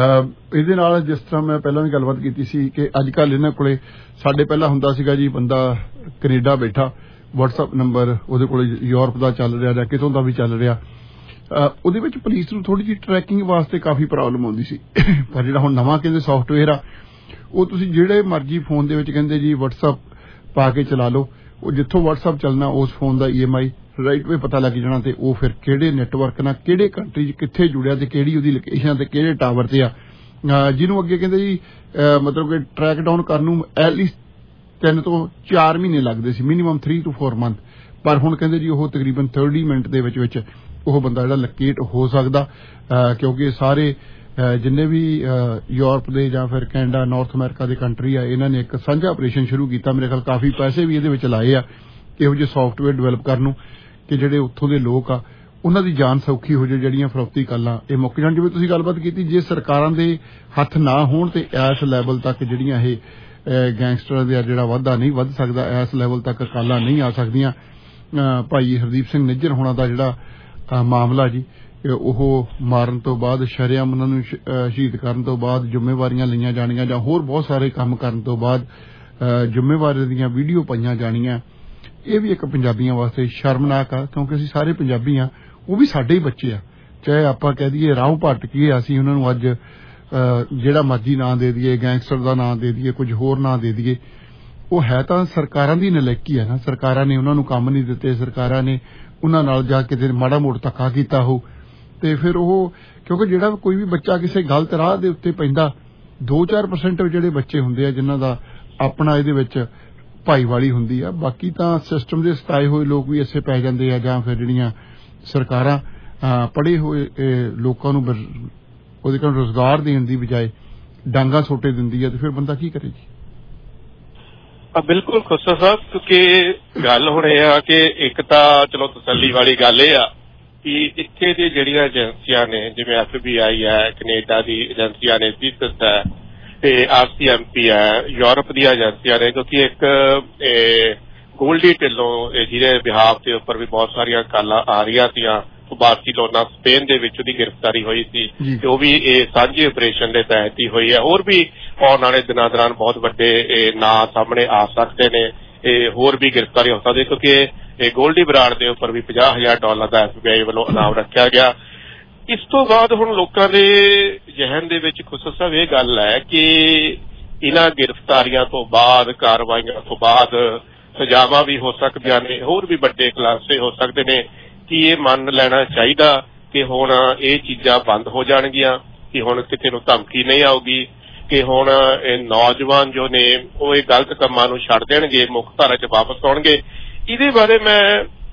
Speaker 2: ਇਹਦੇ ਨਾਲ ਜਿਸ ਤਰ੍ਹਾਂ ਮੈਂ ਪਹਿਲਾਂ ਵੀ ਗੱਲਬਾਤ ਕੀਤੀ ਸੀ ਕਿ ਅੱਜ ਕੱਲ੍ਹ ਇਹਨਾਂ ਕੋਲੇ ਸਾਡੇ ਪਹਿਲਾਂ ਹੁੰਦਾ ਸੀਗਾ ਜੀ ਬੰਦਾ ਕੈਨੇਡਾ ਬੈਠਾ, ਵਟਸਐਪ ਨੰਬਰ ਉਹਦੇ ਕੋਲ ਯੂਰਪ ਦਾ ਚੱਲ ਰਿਹਾ ਜਾਂ ਕਿਤੋਂ ਦਾ ਵੀ ਚੱਲ ਰਿਹਾ, ਉਹਦੇ ਵਿੱਚ ਪੁਲਿਸ ਨੂੰ ਥੋੜੀ ਜਿਹੀ ਟਰੈਕਿੰਗ ਵਾਸਤੇ ਕਾਫੀ ਪ੍ਰੋਬਲਮ ਆਉਂਦੀ ਸੀ ਪਰ ਜਿਹੜਾ ਹੁਣ ਨਵਾਂ ਕਹਿੰਦੇ ਸੌਫਟਵੇਅਰ ਆ ਉਹ ਤੁਸੀਂ ਜਿਹੜੇ ਮਰਜ਼ੀ ਫੋਨ ਦੇ ਵਿੱਚ ਕਹਿੰਦੇ ਜੀ WhatsApp ਪਾ ਕੇ ਚਲਾ ਲਓ ਉਹ ਜਿੱਥੋਂ WhatsApp ਚੱਲਣਾ ਉਸ ਫੋਨ ਦਾ E M I right way ਪਤਾ ਲੱਗ ਜਾਣਾ ਤੇ ਉਹ ਫਿਰ ਕਿਹੜੇ ਨੈਟਵਰਕ ਨਾਲ ਕਿਹੜੇ ਕੰਟਰੀ 'ਚ ਕਿੱਥੇ ਜੁੜਿਆ ਤੇ ਕਿਹੜੀ ਉਹਦੀ ਲੋਕੇਸ਼ਨ ਤੇ ਕਿਹੜੇ ਟਾਵਰ ਤੇ ਆ ਜਿਹਨੂੰ ਅੱਗੇ ਕਹਿੰਦੇ ਜੀ ਮਤਲਬ ਕਿ ਟਰੈਕ ਡਾਊਨ ਕਰਨ ਨੂੰ ਐਟਲੀਸਟ ਤਿੰਨ ਤੋਂ ਚਾਰ ਮਹੀਨੇ ਲੱਗਦੇ ਸੀ minimum three to four month ਪਰ ਹੁਣ ਕਹਿੰਦੇ ਜੀ ਉਹ ਤਕਰੀਬਨ ਥਰਟੀ ਮਿੰਟ ਦੇ ਵਿੱਚ ਵਿੱਚ ਉਹ ਬੰਦਾ ਜਿਹੜਾ ਲੋਕੇਟ ਹੋ ਸਕਦਾ ਕਿਉਂਕਿ ਸਾਰੇ ਜਿੰਨੇ ਵੀ ਯੂਰਪ ਦੇ ਜਾਂ ਫਿਰ ਕੈਨੇਡਾ ਨਾਰਥ ਅਮਰੀਕਾ ਦੇ ਕੰਟਰੀ ਆ ਇਹਨਾਂ ਨੇ ਇੱਕ ਸਾਂਝਾ ਆਪਰੇਸ਼ਨ ਸ਼ੁਰੂ ਕੀਤਾ ਮੇਰੇ ਖਿਆਲ ਕਾਫੀ ਪੈਸੇ ਵੀ ਇਹਦੇ ਵਿੱਚ ਲਾਏ ਆ ਇਹੋ ਜਿਹੇ ਸੌਫਟਵੇਅਰ ਡਿਵੈਲਪ ਕਰਨ ਨੂੰ ਕਿ ਜਿਹੜੇ ਉੱਥੋਂ ਦੇ ਲੋਕ ਆ ਉਹਨਾਂ ਦੀ ਜਾਨ ਸੌਖੀ ਹੋ ਜਾਏ ਜਿਹੜੀਆਂ ਫਰੋਖਤੀ ਕਾਲਾਂ ਇਹ ਮੁੱਕ ਜਾਣ ਜਿਵੇਂ ਤੁਸੀਂ ਗੱਲਬਾਤ ਕੀਤੀ ਜੇ ਸਰਕਾਰਾਂ ਦੇ ਹੱਥ ਨਾ ਹੋਣ ਤੇ ਇਸ ਲੈਵਲ ਤੱਕ ਜਿਹੜੀਆਂ ਇਹ ਗੈਂਗਸਟਰਾਂ ਦਾ ਜਿਹੜਾ ਵਾਧਾ ਨਹੀਂ ਵੱਧ ਸਕਦਾ ਇਸ ਲੈਵਲ ਤੱਕ ਕਾਲਾਂ ਨਹੀਂ ਆ ਸਕਦੀਆਂ ਭਾਈ ਹਰਦੀਪ ਸਿੰਘ ਨਿੱਜਰ ਹੋਣਾ ਦਾ ਜਿਹੜਾ ਮਾਮਲਾ ਜੀ ਉਹ ਮਾਰਨ ਤੋਂ ਬਾਅਦ ਸ਼ਰੇਆਮ ਉਹਨਾਂ ਨੂੰ ਸ਼ਹੀਦ ਕਰਨ ਤੋਂ ਬਾਅਦ ਜ਼ਿੰਮੇਵਾਰੀਆਂ ਲਈਆਂ ਜਾਣੀਆਂ ਜਾਂ ਹੋਰ ਬਹੁਤ ਸਾਰੇ ਕੰਮ ਕਰਨ ਤੋਂ ਬਾਅਦ ਜ਼ਿੰਮੇਵਾਰੀ ਦੀਆਂ ਵੀਡੀਓ ਪਾਈਆਂ ਜਾਣੀਆਂ ਇਹ ਵੀ ਇੱਕ ਪੰਜਾਬੀਆਂ ਵਾਸਤੇ ਸ਼ਰਮਨਾਕ ਆ ਕਿਉਂਕਿ ਅਸੀਂ ਸਾਰੇ ਪੰਜਾਬੀ ਆ ਉਹ ਵੀ ਸਾਡੇ ਹੀ ਬੱਚੇ ਆ ਚਾਹੇ ਆਪਾਂ ਕਹਿ ਦਈਏ ਰਾਹੋਂ ਭੱਟ ਕੇ ਅਸੀਂ ਉਹਨਾਂ ਨੂੰ ਅੱਜ ਜਿਹੜਾ ਮਰਜ਼ੀ ਨਾਂ ਦੇ ਦਈਏ ਗੈਂਗਸਟਰ ਦਾ ਨਾਂ ਦੇ ਦਈਏ ਕੁਝ ਹੋਰ ਨਾਂ ਦੇ ਦਈਏ ਉਹ ਹੈ ਤਾਂ ਸਰਕਾਰਾਂ ਦੀ ਨਲਾਇਕੀ ਹੈ ਨਾ ਸਰਕਾਰਾਂ ਨੇ ਉਹਨਾਂ ਨੂੰ ਕੰਮ ਨਹੀਂ ਦਿੱਤੇ ਸਰਕਾਰਾਂ ਨੇ ਉਹਨਾਂ ਨਾਲ ਜਾ ਕੇ ਮਾੜਾ ਮੋੜ ਧੱਕਾ ਕੀਤਾ ਹੋ ਤੇ ਫਿਰ ਉਹ ਕਿਉਂਕਿ ਜਿਹੜਾ ਕੋਈ ਵੀ ਬੱਚਾ ਕਿਸੇ ਗਲਤ ਰਾਹ ਦੇ ਉੱਤੇ ਪੈਂਦਾ ਦੋ ਚਾਰ ਪਰਸੈਂਟ ਜਿਹੜੇ ਬੱਚੇ ਹੁੰਦੇ ਆ ਜਿਨ੍ਹਾਂ ਦਾ ਆਪਣਾ ਇਹਦੇ ਵਿੱਚ ਭਾਈਵਾਲੀ ਹੁੰਦੀ ਆ ਬਾਕੀ ਤਾਂ ਸਿਸਟਮ ਦੇ ਸਤਾਏ ਹੋਏ ਲੋਕ ਵੀ ਇਸੇ ਪੈ ਜਾਂਦੇ ਆ ਜਾਂ ਫਿਰ ਜਿਹੜੀਆਂ ਸਰਕਾਰਾਂ ਪੜ੍ਹੇ ਹੋਏ ਲੋਕਾਂ ਨੂੰ ਉਹਦੇ ਕੋਲ ਰੁਜ਼ਗਾਰ ਦੇਣ ਦੀ ਬਜਾਏ ਡਾਂਗਾ ਸੋਟੇ ਦਿੰਦੀ ਆ ਤੇ ਫਿਰ ਬੰਦਾ ਕੀ ਕਰੇ ਜੀ
Speaker 11: ਬਿਲਕੁਲ ਖੁਸਰ ਸਾਹਿਬ ਕਿਉਂਕਿ ਗੱਲ ਹੁਣ ਇਹ ਆ ਕਿ ਇੱਕ ਤਾਂ ਚਲੋ ਤਸੱਲੀ ਵਾਲੀ ਗੱਲ ਇਹ ਆ ਕਿ ਇੱਥੇ ਦੀ ਜਿਹੜੀਆਂ ਏਜੰਸੀਆਂ ਨੇ ਜਿਵੇਂ ਐਫ ਬੀ ਆਈ ਹੈ ਕੈਨੇਡਾ ਦੀ ਏਜੰਸੀਆਂ ਨੇ ਸੀਸਸ ਹੈ ਤੇ ਆਰ ਸੀ ਐਮ ਪੀ ਹੈ ਯੂਰਪ ਦੀਆਂ ਏਜੰਸੀਆਂ ਨੇ ਕਿਉਂਕਿ ਇੱਕ ਗੋਲਡੀ ਢਿੱਲੋਂ ਜਿਹਦੇ ਬਿਹਾਫ ਦੇ ਉੱਪਰ ਵੀ ਬਹੁਤ ਸਾਰੀਆਂ ਕਾਲਾਂ ਆ ਰਹੀਆਂ ਸੀਆਂ ਬਾਰਸੀਲੋਨਾ ਸਪੇਨ ਦੇ ਵਿੱਚ ਉਹਦੀ ਗ੍ਰਿਫਤਾਰੀ ਹੋਈ ਸੀ ਤੇ ਉਹ ਵੀ ਇਹ ਸਾਂਝੇ ਆਪਰੇਸ਼ਨ ਦੇ ਤਹਿਤ ਹੀ ਹੋਈ ਹੈ ਹੋਰ ਵੀ ਆਉਣ ਵਾਲੇ ਦਿਨਾਂ ਦੌਰਾਨ ਬਹੁਤ ਵੱਡੇ ਨਾਂ ਸਾਹਮਣੇ ਆ ਸਕਦੇ ਨੇ ਇਹ ਹੋਰ ਵੀ ਗ੍ਰਿਫਤਾਰੀ ਹੋ ਸਕਦੀ ਕਿਉਂਕਿ ਇਹ ਗੋਲਡੀ ਬਰਾੜ ਦੇ ਉੱਪਰ ਵੀ ਪੰਜਾਹ ਹਜ਼ਾਰ ਡਾਲਰ ਦਾ ਐਫ ਬੀ ਆਈ ਵੱਲੋਂ ਇਨਾਮ ਰੱਖਿਆ ਗਿਆ ਇਸ ਤੋਂ ਬਾਅਦ ਹੁਣ ਲੋਕਾਂ ਦੇ ਜ਼ਿਹਨ ਦੇ ਵਿੱਚ ਖੁਸਰ ਸਾਹਿਬ ਇਹ ਗੱਲ ਹੈ ਕਿ ਇਹਨਾਂ ਗ੍ਰਿਫਤਾਰੀਆਂ ਤੋਂ ਬਾਅਦ ਕਾਰਵਾਈਆਂ ਤੋਂ ਬਾਅਦ ਸਜ਼ਾਵਾਂ ਵੀ ਹੋ ਸਕਦੀਆਂ ਨੇ ਹੋਰ ਵੀ ਵੱਡੇ ਖੁਲਾਸੇ ਹੋ ਸਕਦੇ ਨੇ ਕਿ ਇਹ ਮੰਨ ਲੈਣਾ ਚਾਹੀਦਾ ਕਿ ਹੁਣ ਇਹ ਚੀਜ਼ਾਂ ਬੰਦ ਹੋ ਜਾਣਗੀਆਂ ਕਿ ਹੁਣ ਕਿਸੇ ਨੂੰ ਧਮਕੀ ਨਹੀਂ ਆਊਗੀ ਕਿ ਹੁਣ ਇਹ ਨੌਜਵਾਨ ਜੋ ਨੇ ਉਹ ਇਹ ਗਲਤ ਕੰਮਾਂ ਨੂੰ ਛੱਡ ਦੇਣਗੇ ਮੁੱਖ ਧਾਰਾ 'ਚ ਵਾਪਸ ਆਉਣਗੇ ਇਹਦੇ ਬਾਰੇ ਮੈਂ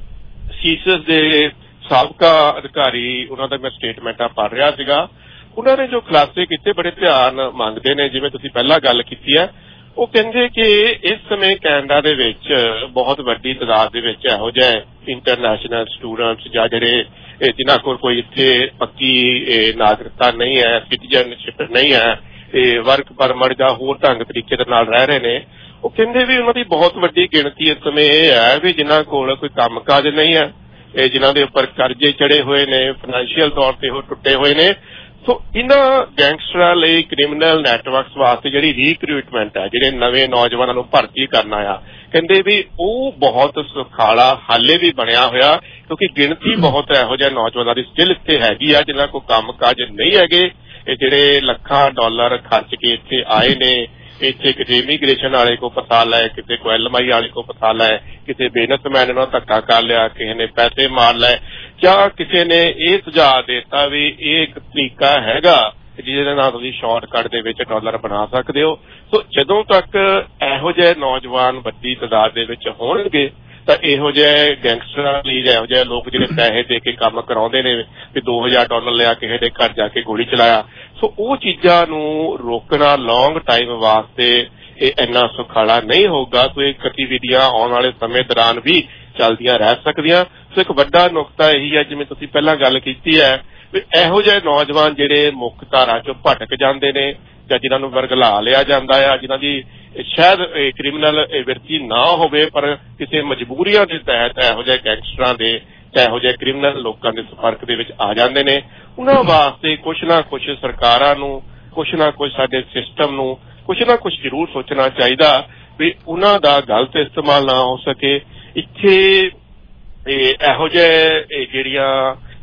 Speaker 11: ਸੀਸਸ ਦੇ ਸਾਬਕਾ ਅਧਿਕਾਰੀ ਉਹਨਾਂ ਦਾ ਮੈਂ ਸਟੇਟਮੈਂਟਾਂ ਪੜ੍ਹ ਰਿਹਾ ਸੀਗਾ ਉਹਨਾਂ ਨੇ ਜੋ ਖੁਲਾਸੇ ਕੀਤੇ ਬੜੇ ਧਿਆਨ ਮੰਗਦੇ ਨੇ ਜਿਵੇਂ ਤੁਸੀਂ ਪਹਿਲਾਂ ਗੱਲ ਕੀਤੀ ਹੈ ਉਹ ਕਹਿੰਦੇ ਕਿ ਇਸ ਸਮੇਂ ਕੈਨੇਡਾ ਦੇ ਵਿੱਚ ਬਹੁਤ ਵੱਡੀ ਤਾਦਾਦ ਦੇ ਵਿੱਚ ਇਹੋ ਜਿਹੇ ਇੰਟਰਨੈਸ਼ਨਲ ਸਟੂਡੈਂਟਸ ਜਾਂ ਜਿਹੜੇ ਜਿਨ੍ਹਾਂ ਕੋਲ ਕੋਈ ਇੱਥੇ ਪੱਕੀ ਨਾਗਰਿਕਤਾ ਨਹੀਂ ਹੈ ਸਿਟੀਜ਼ਨਸ਼ਿਪ ਨਹੀਂ ਹੈ ਇਹ ਵਰਕ ਪਰਮਿਟ ਜਾਂ ਹੋਰ ਢੰਗ ਤਰੀਕੇ ਦੇ ਨਾਲ ਰਹਿ ਰਹੇ ਨੇ ਉਹ ਕਹਿੰਦੇ ਵੀ ਉਹਨਾਂ ਦੀ ਬਹੁਤ ਵੱਡੀ ਗਿਣਤੀ ਇਸ ਸਮੇਂ ਇਹ ਹੈ ਵੀ ਜਿਨ੍ਹਾਂ ਕੋਲ ਕੋਈ ਕੰਮਕਾਜ ਨਹੀਂ ਹੈ ਇਹ ਜਿਨ੍ਹਾਂ ਦੇ ਉੱਪਰ ਕਰਜ਼ੇ ਚੜੇ ਹੋਏ ਨੇ ਫਾਈਨੈਂਸ਼ੀਅਲ ਤੌਰ ਤੇ ਉਹ ਟੁੱਟੇ ਹੋਏ ਨੇ ਸੋ ਇਹਨਾਂ ਗੈਂਗਸਟਰਾਂ ਲਈ ਕ੍ਰਿਮੀਨਲ ਨੈਟਵਰਕਸ ਵਾਸਤੇ ਜਿਹੜੀ ਰੀਕਰੂਟਮੈਂਟ ਹੈ ਜਿਹੜੇ ਨਵੇਂ ਨੌਜਵਾਨਾਂ ਨੂੰ ਭਰਤੀ ਕਰਨਾ ਆ ਕਹਿੰਦੇ ਵੀ ਉਹ ਬਹੁਤ ਸੁਖਾਲਾ ਹਾਲੇ ਵੀ ਬਣਿਆ ਹੋਇਆ ਕਿਉਂਕਿ ਗਿਣਤੀ ਬਹੁਤ ਇਹੋ ਜਿਹੇ ਨੌਜਵਾਨਾਂ ਦੀ ਸਟਿਲ ਇੱਥੇ ਹੈਗੀ ਆ ਜਿਨ੍ਹਾਂ ਕੋਲ ਕੰਮਕਾਜ ਨਹੀਂ ਹੈਗੇ ਇਹ ਜਿਹੜੇ ਲੱਖਾਂ ਡਾਲਰ ਖਰਚ ਕੇ ਇੱਥੇ ਆਏ ਨੇ ਇੱਥੇ ਕਿਤੇ ਇਮੀਗ੍ਰੇਸ਼ਨ ਵਾਲੇ ਕੋ ਪਤਾ ਲੈ ਕਿਤੇ ਕੋਈ ਐਲ ਐਮ ਆਈ ਵਾਲੇ ਕੋ ਪਤਾ ਲੈ ਕਿਤੇ ਬਿਜ਼ਨਸਮੈਨ ਨਾਲ ਧੱਕਾ ਕਰ ਲਿਆ ਕਿਸੇ ਨੇ ਪੈਸੇ ਮਾਰ ਲਏ ਜਾਂ ਕਿਸੇ ਨੇ ਇਹ ਸੁਝਾਅ ਦਿੱਤਾ ਵੀ ਇਹ ਇੱਕ ਤਰੀਕਾ ਹੈਗਾ ਜਿਹਦੇ ਨਾਲ ਤੁਸੀਂ ਸ਼ਾਰਟਕਟ ਦੇ ਵਿੱਚ ਡਾਲਰ ਬਣਾ ਸਕਦੇ ਹੋ ਸੋ ਜਦੋਂ ਤੱਕ ਇਹੋ ਜਿਹੇ ਨੌਜਵਾਨ ਵੱਡੀ ਤਾਦਾਦ ਦੇ ਵਿੱਚ ਹੋਣਗੇ ਤਾਂ ਇਹੋ ਜਿਹੇ ਗੈਂਗਸਟਰਾਂ ਲਈ ਇਹੋ ਜਿਹੇ ਲੋਕ ਜਿਹੜੇ ਪੈਸੇ ਦੇ ਕੇ ਕੰਮ ਕਰਾਉਂਦੇ ਨੇ ਵੀ ਦੋ ਹਜ਼ਾਰ ਡਾਲਰ ਲਿਆ ਕਿਸੇ ਦੇ ਘਰ ਜਾ ਕੇ ਗੋਲੀ ਚਲਾਇਆ ਸੋ ਉਹ ਚੀਜ਼ਾਂ ਨੂੰ ਰੋਕਣਾ ਲੌਂਗ ਟਾਈਮ ਵਾਸਤੇ ਇਹ ਇੰਨਾ ਸੁਖਾਲਾ ਨਹੀਂ ਹੋਊਗਾ ਸੋ ਇਹ ਗਤੀਵਿਧੀਆਂ ਆਉਣ ਵਾਲੇ ਸਮੇਂ ਦੌਰਾਨ ਵੀ ਚੱਲਦੀਆਂ ਰਹਿ ਸਕਦੀਆਂ ਸੋ ਇੱਕ ਵੱਡਾ ਨੁਕਤਾ ਇਹੀ ਹੈ ਜਿਵੇਂ ਤੁਸੀਂ ਪਹਿਲਾਂ ਗੱਲ ਕੀਤੀ ਹੈ ਵੀ ਇਹੋ ਜਿਹੇ ਨੌਜਵਾਨ ਜਿਹੜੇ ਮੁੱਖ ਧਾਰਾ ਚੋਂ ਭਟਕ ਜਾਂਦੇ ਨੇ ਜਾਂ ਜਿਨ੍ਹਾਂ ਨੂੰ ਵਰਗਲਾ ਲਿਆ ਜਾਂਦਾ ਆ ਜਿਨ੍ਹਾਂ ਦੀ ਸ਼ਾਇਦ ਕ੍ਰਿਮੀਨਲ ਵਿਰਤੀ ਨਾ ਹੋਵੇ ਪਰ ਕਿਸੇ ਮਜਬੂਰੀਆਂ ਦੇ ਤਹਿਤ ਇਹੋ ਜਿਹੇ ਗੈਂਗਸਟਰਾਂ ਦੇ ਜਾਂ ਇਹੋ ਜਿਹੇ ਕ੍ਰਿਮੀਨਲ ਲੋਕਾਂ ਦੇ ਸੰਪਰਕ ਦੇ ਵਿੱਚ ਆ ਜਾਂਦੇ ਨੇ ਉਹਨਾਂ ਵਾਸਤੇ ਕੁਛ ਨਾ ਕੁਛ ਸਰਕਾਰਾਂ ਨੂੰ ਕੁਛ ਨਾ ਕੁਛ ਸਾਡੇ ਸਿਸਟਮ ਨੂੰ ਕੁਛ ਨਾ ਕੁਛ ਜ਼ਰੂਰ ਸੋਚਣਾ ਚਾਹੀਦਾ ਵੀ ਉਹਨਾਂ ਦਾ ਗਲਤ ਇਸਤੇਮਾਲ ਨਾ ਹੋ ਸਕੇ ਇੱਥੇ ਇਹੋ ਜਿਹੇ ਜਿਹੜੀਆਂ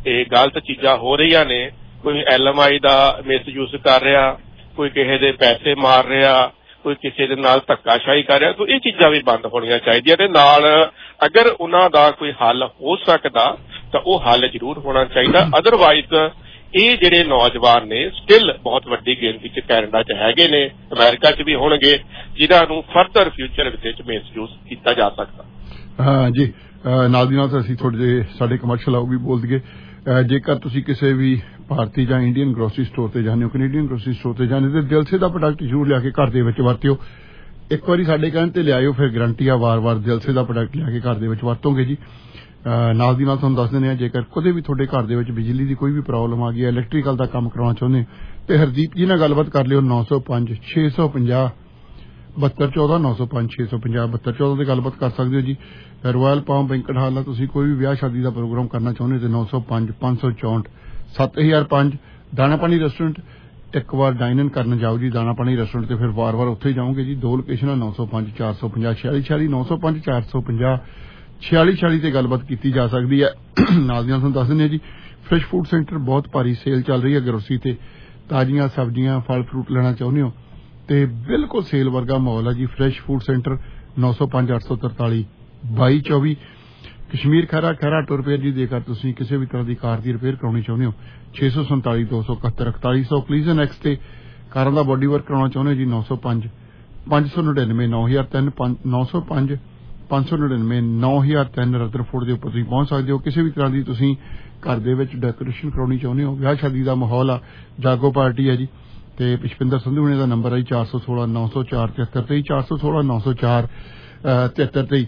Speaker 11: ਇਹ ਗਲਤ ਚੀਜ਼ਾਂ ਹੋ ਰਹੀਆਂ ਨੇ, ਕੋਈ ਐਲ ਐਮ ਆਈ ਦਾ ਮਿਸਯੂਜ਼ ਕਰ ਰਿਹਾ, ਕੋਈ ਕਿਸੇ ਦੇ ਪੈਸੇ ਮਾਰ ਰਿਹਾ, ਕੋਈ ਕਿਸੇ ਦੇ ਨਾਲ ਧੱਕਾਸ਼ਾਹੀ ਕਰ ਰਿਹਾ। ਤਾਂ ਇਹ ਚੀਜ਼ਾਂ ਵੀ ਬੰਦ ਹੋਣੀਆਂ ਚਾਹੀਦੀਆਂ ਤੇ ਨਾਲ ਅਗਰ ਉਹਨਾਂ ਦਾ ਕੋਈ ਹੱਲ ਹੋ ਸਕਦਾ ਤਾਂ ਉਹ ਹੱਲ ਜ਼ਰੂਰ ਹੋਣਾ ਚਾਹੀਦਾ। ਅਦਰਵਾਈਜ਼ ਇਹ ਜਿਹੜੇ ਨੌਜਵਾਨ ਨੇ ਸਟਿਲ ਬਹੁਤ ਵੱਡੀ ਗਿਣਤੀ 'ਚ ਕੈਨੇਡਾ 'ਚ ਹੈਗੇ ਨੇ, ਅਮਰੀਕਾ 'ਚ ਵੀ ਹੋਣਗੇ, ਜਿਨ੍ਹਾਂ ਨੂੰ ਫਰਦਰ ਫਿਊਚਰ ਵਿੱਚ ਮਿਸਯੂਜ਼ ਕੀਤਾ ਜਾ ਸਕਦਾ।
Speaker 2: ਹਾਂ ਜੀ, ਨਾਲ ਦੀ ਨਾਲ ਅਸੀਂ ਥੋੜੇ ਜਿਹੇ ਸਾਡੇ ਕਮਰਸ਼ੀਅਲ ਆਓ ਵੀ ਬੋਲ ਦਈਏ। ਜੇਕਰ ਤੁਸੀਂ ਕਿਸੇ ਵੀ ਭਾਰਤੀ ਜਾਂ ਇੰਡੀਅਨ ਗਰੋਸਰੀ ਸਟੋਰ ਤੇ ਜਾਂਦੇ ਹੋ, ਕੈਨੇਡੀਅਨ ਗਰੋਸਰੀ ਸਟੋਰ ਤੇ ਜਾਂਦੇ ਤੇ ਦਿਲਸੇ ਦਾ ਪ੍ਰੋਡਕਟ ਜ਼ਰੂਰ ਲਿਆ ਕੇ ਘਰ ਦੇ ਵਿੱਚ ਵਰਤਿਓ। ਇੱਕ ਵਾਰੀ ਸਾਡੇ ਕਹਿਣ ਤੇ ਲਿਆਇਓ, ਫਿਰ ਗਰੰਟੀ ਆ ਵਾਰ-ਵਾਰ ਦਿਲਸੇ ਦਾ ਪ੍ਰੋਡਕਟ ਲਿਆ ਕੇ ਘਰ ਦੇ ਵਿੱਚ ਵਰਤੋਗੇ ਜੀ। ਨਾਲ ਦੀ ਨਾਲ ਤੁਹਾਨੂੰ ਦੱਸ ਦਿੰਦੇ ਹਾਂ, ਜੇਕਰ ਕਦੇ ਵੀ ਤੁਹਾਡੇ ਘਰ ਦੇ ਵਿੱਚ ਬਿਜਲੀ ਦੀ ਕੋਈ ਵੀ ਪ੍ਰੋਬਲਮ ਆ ਗਈ ਹੈ, ਇਲੈਕਟ੍ਰੀਕਲ ਦਾ ਕੰਮ ਕਰਾਉਣਾ ਚਾਹੁੰਦੇ ਹੋ, ਤੇ ਹਰਦੀਪ ਜੀ ਨਾਲ ਗੱਲਬਾਤ ਕਰ ਲਿਓ। ਨੌ ਸੌ ਪੰਜ ਛੇ ਸੌ ਪੰਜਾਹ ਬਹੱਤਰ ਚੌਦਾਂ ਨੌ ਸੌ ਪੰਜ ਛੇ ਸੌ ਪੰਜਾਹ ਬਹੱਤਰ ਚੌਦਾਂ ਤੇ ਗੱਲਬਾਤ ਕਰ ਸਕਦੇ ਹੋ ਜੀ। ਰਾਇਲ ਪਾਮ ਬੈਂਕਟ ਹਾਲ ਦਾ ਤੁਸੀਂ ਕੋਈ ਵੀ ਵਿਆਹ ਸ਼ਾਦੀ ਦਾ ਪ੍ਰੋਗਰਾਮ ਕਰਨਾ ਚਾਹੁੰਦੇ ਤੇ ਨੌ ਸੌ ਪੰਜ ਪੰਜ ਸੌ ਚੌਂਹਠ ਸੱਤ ਹਜ਼ਾਰ ਪੰਜ। ਦਾਣਾ ਪਾਣੀ ਰੈਸਟੋਰੈਂਟ ਇੱਕ ਵਾਰ ਡਾਈਨ ਇਨ ਕਰਨ ਜਾਓ ਜੀ, ਦਾਣਾ ਪਾਣੀ ਰੈਸਟੋਰੈਂਟ ਤੇ ਫਿਰ ਵਾਰ-ਵਾਰ ਉੱਥੇ ਹੀ ਜਾਓਗੇ ਜੀ। ਦੋ ਲੋਕੇਸ਼ਨਾਂ ਨੌ ਸੌ ਪੰਜ ਚਾਰ ਸੌ ਪੰਜਾਹ ਛਿਆਲੀ ਛਿਆਲੀ ਨੌ ਸੌ ਪੰਜ ਚਾਰ ਸੌ ਪੰਜਾਹ ਛਿਆਲੀ ਛਿਆਲੀ ਤੇ ਗੱਲਬਾਤ ਕੀਤੀ ਜਾ ਸਕਦੀ ਹੈ। ਨਾਲ ਦੀਆਂ ਤੁਹਾਨੂੰ ਦੱਸ ਦਿੰਦੇ ਹਾਂ ਜੀ, ਫਰੈਸ਼ ਫੂਡ ਸੈਂਟਰ ਬਹੁਤ ਭਾਰੀ ਸੇਲ ਚੱਲ ਰਹੀ ਹੈ ਗਰੋਸਰੀ ਤੇ। ਤਾਜ਼ੀਆਂ ਸਬਜ਼ੀਆਂ ਫਲ ਫਰੂਟ ਲੈਣਾ ਚਾਹੁੰਦੇ ਹੋ ਤੇ ਬਿਲਕੁਲ ਸੇਲ ਵਰਗਾ ਮਾਹੌਲ ਹੈ ਜੀ। ਫਰੈਸ਼ ਫੂਡ ਸੈਂਟਰ ਨੌ ਸੌ ਪੰਜ ਅੱਠ ਸੌ ਤਰਤਾਲੀ ਬਾਈ ਚੌਵੀ। ਕਸ਼ਮੀਰ ਖਹਿਰਾ ਖਹਿਰਾ ਆਟੋ ਰਿਪੇਅਰ ਜੀ, ਜੇਕਰ ਤੁਸੀਂ ਕਿਸੇ ਵੀ ਤਰ੍ਹਾਂ ਦੀ ਕਾਰ ਦੀ ਰਿਪੇਅਰ ਕਰਾਉਣੀ ਚਾਹੁੰਦੇ ਹੋ ਛੇ ਸੌ ਸੰਤਾਲੀ ਦੋ ਸੌ ਇਕਹੱਤਰ ਇਕਤਾਲੀ ਸੌ। ਕਲੀਜ਼ਨ ਐਕਸ ਤੇ ਕਾਰਾਂ ਦਾ ਬੋਡੀ ਵਰਕ ਕਰਾਉਣਾ ਚਾਹੁੰਦੇ ਹੋ ਜੀ ਨੌ ਸੌ ਪੰਜ ਪੰਜ ਸੌ ਨੜਿਨਵੇਂ ਨੌ ਹਜ਼ਾਰ ਤਿੰਨ ਨੌ ਸੌ ਪੰਜ ਪੰਜ ਸੌ ਨੜਿਨਵੇਂ ਨੌ ਹਜ਼ਾਰ ਤਿੰਨ ਰਦਰਫੋਰਡ ਦੇ ਉੱਪਰ ਤੁਸੀਂ ਪਹੁੰਚ ਸਕਦੇ ਹੋ। ਕਿਸੇ ਵੀ ਤਰ੍ਹਾਂ ਦੀ ਤੁਸੀਂ ਘਰ ਦੇ ਵਿੱਚ ਡੈਕੋਰੇਸ਼ਨ ਕਰਾਉਣੀ ਚਾਹੁੰਦੇ ਹੋ, ਵਿਆਹ ਸ਼ਾਦੀ ਦਾ ਮਾਹੌਲ ਆ, ਜਾਗੋ ਪਾਰਟੀ ਹੈ ਜੀ, ਤੇ ਪੁਸ਼ਪਿੰਦਰ ਸੰਧੂ ਨੇ ਦਾ ਨੰਬਰ ਹੈ ਚਾਰ ਸੌ ਸੋਲਾਂ ਨੌ ਸੌ ਚਾਰ ਤਿਹੱਤਰ ਤੇਈ ਚਾਰ ਸੌ ਸੋਲਾਂ ਨੌ ਸੌ ਚਾਰ ਤਿਹੱਤਰ ਤੇਈ।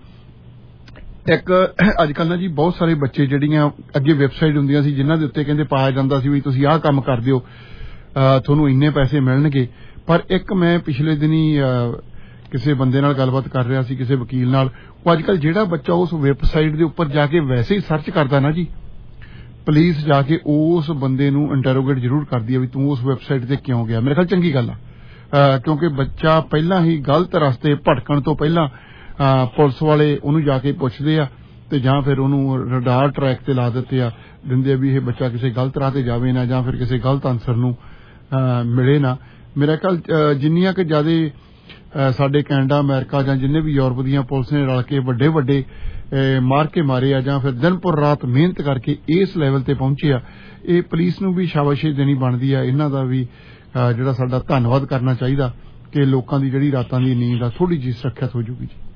Speaker 2: ਇੱਕ ਅੱਜ ਕੱਲ੍ਹ ਨਾ ਜੀ ਬਹੁਤ ਸਾਰੇ ਬੱਚੇ ਜਿਹੜੀਆਂ ਅੱਗੇ ਵੈਬਸਾਈਟ ਹੁੰਦੀਆਂ ਸੀ ਜਿਨ੍ਹਾਂ ਦੇ ਉੱਤੇ ਕਹਿੰਦੇ ਪਾਇਆ ਜਾਂਦਾ ਸੀ ਵੀ ਤੁਸੀਂ ਆਹ ਕੰਮ ਕਰ ਦਿਓ ਤੁਹਾਨੂੰ ਇੰਨੇ ਪੈਸੇ ਮਿਲਣਗੇ, ਪਰ ਇੱਕ ਮੈਂ ਪਿਛਲੇ ਦਿਨੀ ਕਿਸੇ ਬੰਦੇ ਨਾਲ ਗੱਲਬਾਤ ਕਰ ਰਿਹਾ ਸੀ, ਕਿਸੇ ਵਕੀਲ ਨਾਲ, ਉਹ ਅੱਜ ਕੱਲ੍ਹ ਜਿਹੜਾ ਬੱਚਾ ਉਸ ਵੈਬਸਾਈਟ ਦੇ ਉੱਪਰ ਜਾ ਕੇ ਵੈਸੇ ਹੀ ਸਰਚ ਕਰਦਾ ਨਾ ਜੀ, ਪੁਲਿਸ ਜਾ ਕੇ ਉਸ ਬੰਦੇ ਨੂੰ ਇੰਟਰੋਗੇਟ ਜ਼ਰੂਰ ਕਰਦੀ ਹੈ ਵੀ ਤੂੰ ਉਸ ਵੈਬਸਾਈਟ ਤੇ ਕਿਉਂ ਗਿਆ। ਮੇਰੇ ਖਿਆਲ ਚੰਗੀ ਗੱਲ ਆ, ਕਿਉਂਕਿ ਬੱਚਾ ਪਹਿਲਾਂ ਹੀ ਗਲਤ ਰਸਤੇ ਭਟਕਣ ਤੋਂ ਪਹਿਲਾਂ ਪੁਲਿਸ ਵਾਲੇ ਉਹਨੂੰ ਜਾ ਕੇ ਪੁੱਛਦੇ ਆ ਤੇ ਜਾਂ ਫਿਰ ਉਹਨੂੰ ਰਡਾਰ ਟਰੈਕ ਤੇ ਲਾ ਦਿੱਤੇ ਆ ਦਿੰਦੇ ਆ ਵੀ ਇਹ ਬੱਚਾ ਕਿਸੇ ਗਲਤ ਰਾਹ ਤੇ ਜਾਵੇ ਨਾ, ਜਾਂ ਫਿਰ ਕਿਸੇ ਗਲਤ ਆਨਸਰ ਨੂੰ ਮਿਲੇ ਨਾ। ਮੇਰੇ ਖਿਆਲ ਜਿੰਨੀਆਂ ਕਿ ਜ਼ਿਆਦਾ ਸਾਡੇ ਕੈਨੇਡਾ ਅਮਰੀਕਾ ਜਾਂ ਜਿੰਨੇ ਵੀ ਯੂਰਪ ਦੀਆਂ ਪੁਲਿਸ ਨੇ ਰਲ ਕੇ ਵੱਡੇ ਵੱਡੇ ਮਾਰ ਕੇ ਮਾਰੇ ਆ ਜਾਂ ਫਿਰ ਦਿਨ ਪਰ ਰਾਤ ਮਿਹਨਤ ਕਰਕੇ ਇਸ ਲੈਵਲ ਤੇ ਪਹੁੰਚੇ ਆ, ਇਹ ਪੁਲਿਸ ਨੂੰ ਵੀ ਸ਼ਾਬਾਸ਼ੀ ਦੇਣੀ ਬਣਦੀ ਆ। ਇਹਨਾਂ ਦਾ ਵੀ ਜਿਹੜਾ ਸਾਡਾ ਧੰਨਵਾਦ ਕਰਨਾ ਚਾਹੀਦਾ ਕਿ ਲੋਕਾਂ ਦੀ ਜਿਹੜੀ ਰਾਤਾਂ ਦੀ ਨੀਂਦ ਆ ਥੋੜੀ ਜਿਹੀ ਸੁਰੱਖਿਅਤ ਹੋ ਜੂਗੀ ਜੀ।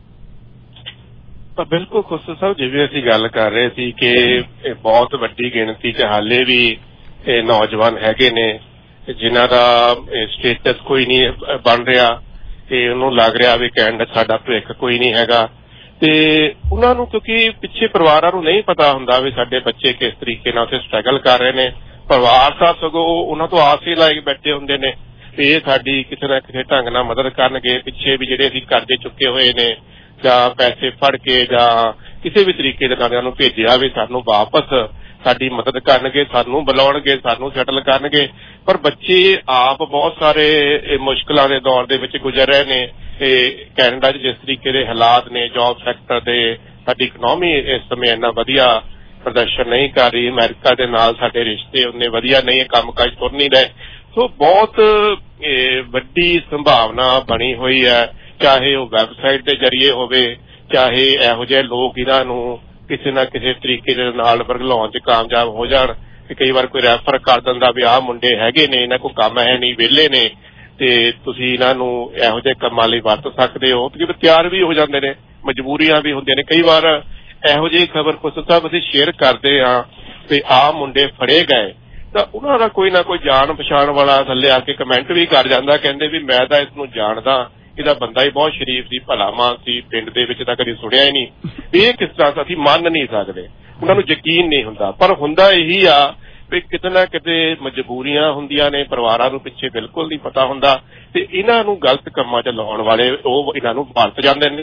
Speaker 11: ਬਿਲਕੁਲ ਖੁਸ਼ਰ ਸਾਹਿਬ, ਜਿਵੇਂ ਅਸੀਂ ਗੱਲ ਕਰ ਰਹੇ ਸੀ ਕਿ ਇਹ ਬਹੁਤ ਵੱਡੀ ਗਿਣਤੀ 'ਚ ਹਾਲੇ ਵੀ ਇਹ ਨੌਜਵਾਨ ਹੈਗੇ ਨੇ ਜਿਨ੍ਹਾਂ ਦਾ ਸਟੇਟਸ ਕੋਈ ਨਹੀਂ ਬਣ ਰਿਹਾ ਤੇ ਉਹਨੂੰ ਲੱਗ ਰਿਹਾ ਵੀ ਕੈਨੇਡਾ ਸਾਡਾ ਭਵਿੱਖ ਕੋਈ ਨਹੀਂ ਹੈਗਾ, ਤੇ ਉਹਨਾਂ ਨੂੰ ਕਿਉਂਕਿ ਪਿੱਛੇ ਪਰਿਵਾਰਾਂ ਨੂੰ ਨਹੀਂ ਪਤਾ ਹੁੰਦਾ ਵੀ ਸਾਡੇ ਬੱਚੇ ਕਿਸ ਤਰੀਕੇ ਨਾਲ ਉੱਥੇ ਸਟਰਗਲ ਕਰ ਰਹੇ ਨੇ। ਪਰਿਵਾਰ ਤਾਂ ਸਗੋਂ ਉਹਨਾਂ ਤੋਂ ਆਸ ਹੀ ਲਾਇਕ ਬੈਠੇ ਹੁੰਦੇ ਨੇ ਵੀ ਇਹ ਸਾਡੀ ਕਿਸੇ ਨਾ ਕਿਸੇ ਢੰਗ ਨਾਲ ਮਦਦ ਕਰਨਗੇ। ਪਿੱਛੇ ਵੀ ਜਿਹੜੇ ਅਸੀਂ ਕਰਜ਼ੇ ਚੁੱਕੇ ਹੋਏ ਨੇ ਜਾਂ ਪੈਸੇ ਫੜ ਕੇ ਜਾਂ ਕਿਸੇ ਵੀ ਤਰੀਕੇ ਦੇ ਨਾਲ ਉਹਨਾਂ ਨੂੰ ਭੇਜਿਆ ਵੀ ਸਾਨੂੰ ਵਾਪਸ ਸਾਡੀ ਮਦਦ ਕਰਨਗੇ, ਸਾਨੂੰ ਬੁਲਾਉਣਗੇ, ਸਾਨੂੰ ਸੈਟਲ ਕਰਨਗੇ, ਪਰ ਬੱਚੇ ਆਪ ਬਹੁਤ ਸਾਰੇ ਮੁਸ਼ਕਲਾਂ ਦੇ ਦੌਰ ਦੇ ਵਿੱਚ ਗੁਜ਼ਰ ਰਹੇ ਨੇ। ਤੇ ਕੈਨੇਡਾ 'ਚ ਜਿਸ ਤਰੀਕੇ ਦੇ ਹਾਲਾਤ ਨੇ ਜੌਬ ਸੈਕਟਰ ਦੇ, ਸਾਡੀ ਇਕਨੋਮੀ ਇਸ ਸਮੇਂ ਇੰਨਾ ਵਧੀਆ ਪ੍ਰਦਰਸ਼ਨ ਨਹੀਂ ਕਰ ਰਹੀ, ਅਮਰੀਕਾ ਦੇ ਨਾਲ ਸਾਡੇ ਰਿਸ਼ਤੇ ਉਨੇ ਵਧੀਆ ਨਹੀਂ, ਕੰਮਕਾਜ ਤੁਰ ਨਹੀਂ ਰਹੇ। ਸੋ ਬਹੁਤ ਵੱਡੀ ਸੰਭਾਵਨਾ ਬਣੀ ਹੋਈ ਹੈ, ਚਾਹੇ ਉਹ ਵੈਬਸਾਈਟ ਦੇ ਜ਼ਰੀਏ ਹੋਵੇ, ਚਾਹੇ ਇਹੋ ਜਿਹੇ ਲੋਕ ਇਹਨਾਂ ਨੂੰ ਕਿਸੇ ਨਾ ਕਿਸੇ ਤਰੀਕੇ ਦੇ ਨਾਲ ਵਰਗਲਾਉਣ 'ਚ ਕਾਮਯਾਬ ਹੋ ਜਾਣ। ਕਈ ਵਾਰ ਕੋਈ ਰੈਫਰ ਕਰ ਦਿੰਦਾ ਵੀ ਆਹ ਮੁੰਡੇ ਹੈਗੇ ਨੇ, ਇਹਨਾਂ ਕੋਲ ਕੰਮ ਹੈ ਨਹੀਂ, ਵਿਹਲੇ ਨੇ, ਤੇ ਤੁਸੀਂ ਇਹਨਾਂ ਨੂੰ ਇਹੋ ਜਿਹੇ ਕੰਮਾਂ ਲਈ ਵਰਤ ਸਕਦੇ ਹੋ। ਕਿਉਂਕਿ ਤਿਆਰ ਵੀ ਹੋ ਜਾਂਦੇ ਨੇ, ਮਜਬੂਰੀਆਂ ਵੀ ਹੁੰਦੀਆਂ ਨੇ। ਕਈ ਵਾਰ ਇਹੋ ਜਿਹੀ ਖਬਰ ਖੁਸ਼ਰ ਸਾਹਿਬ ਅਸੀਂ ਸ਼ੇਅਰ ਕਰਦੇ ਹਾਂ ਤੇ ਆਹ ਮੁੰਡੇ ਫੜੇ ਗਏ ਤਾਂ ਉਹਨਾਂ ਦਾ ਕੋਈ ਨਾ ਕੋਈ ਜਾਣ ਪਛਾਣ ਵਾਲਾ ਥੱਲੇ ਆ ਕੇ ਕਮੈਂਟ ਵੀ ਕਰ ਜਾਂਦਾ, ਕਹਿੰਦੇ ਵੀ ਮੈਂ ਤਾਂ ਇਸ ਨੂੰ ਜਾਣਦਾ, ਇਹਦਾ ਬੰਦਾ ਹੀ ਬਹੁਤ ਸ਼ਰੀਫ ਸੀ, ਭਲਾਮਾਨ ਸੀ, ਪਿੰਡ ਦੇ ਵਿੱਚ ਤਾਂ ਕਦੇ ਸੁਣਿਆ ਹੀ ਨਹੀਂ। ਇਹ ਕਿਸ ਤਰ੍ਹਾਂ ਅਸੀਂ ਮੰਨ ਨਹੀਂ ਸਕਦੇ, ਉਹਨਾਂ ਨੂੰ ਯਕੀਨ ਨਹੀਂ ਹੁੰਦਾ। ਪਰ ਹੁੰਦਾ ਇਹੀ ਆ ਵੀ ਕਿਤੇ ਨਾ ਕਿਤੇ ਮਜਬੂਰੀਆਂ ਹੁੰਦੀਆਂ ਨੇ, ਪਰਿਵਾਰਾਂ ਨੂੰ ਪਿੱਛੇ ਬਿਲਕੁਲ ਨਹੀਂ ਪਤਾ ਹੁੰਦਾ ਤੇ ਇਹਨਾਂ ਨੂੰ ਗਲਤ ਕੰਮਾਂ 'ਚ ਲਾਉਣ ਵਾਲੇ ਉਹ ਇਹਨਾਂ ਨੂੰ ਵਰਤ ਜਾਂਦੇ ਨੇ,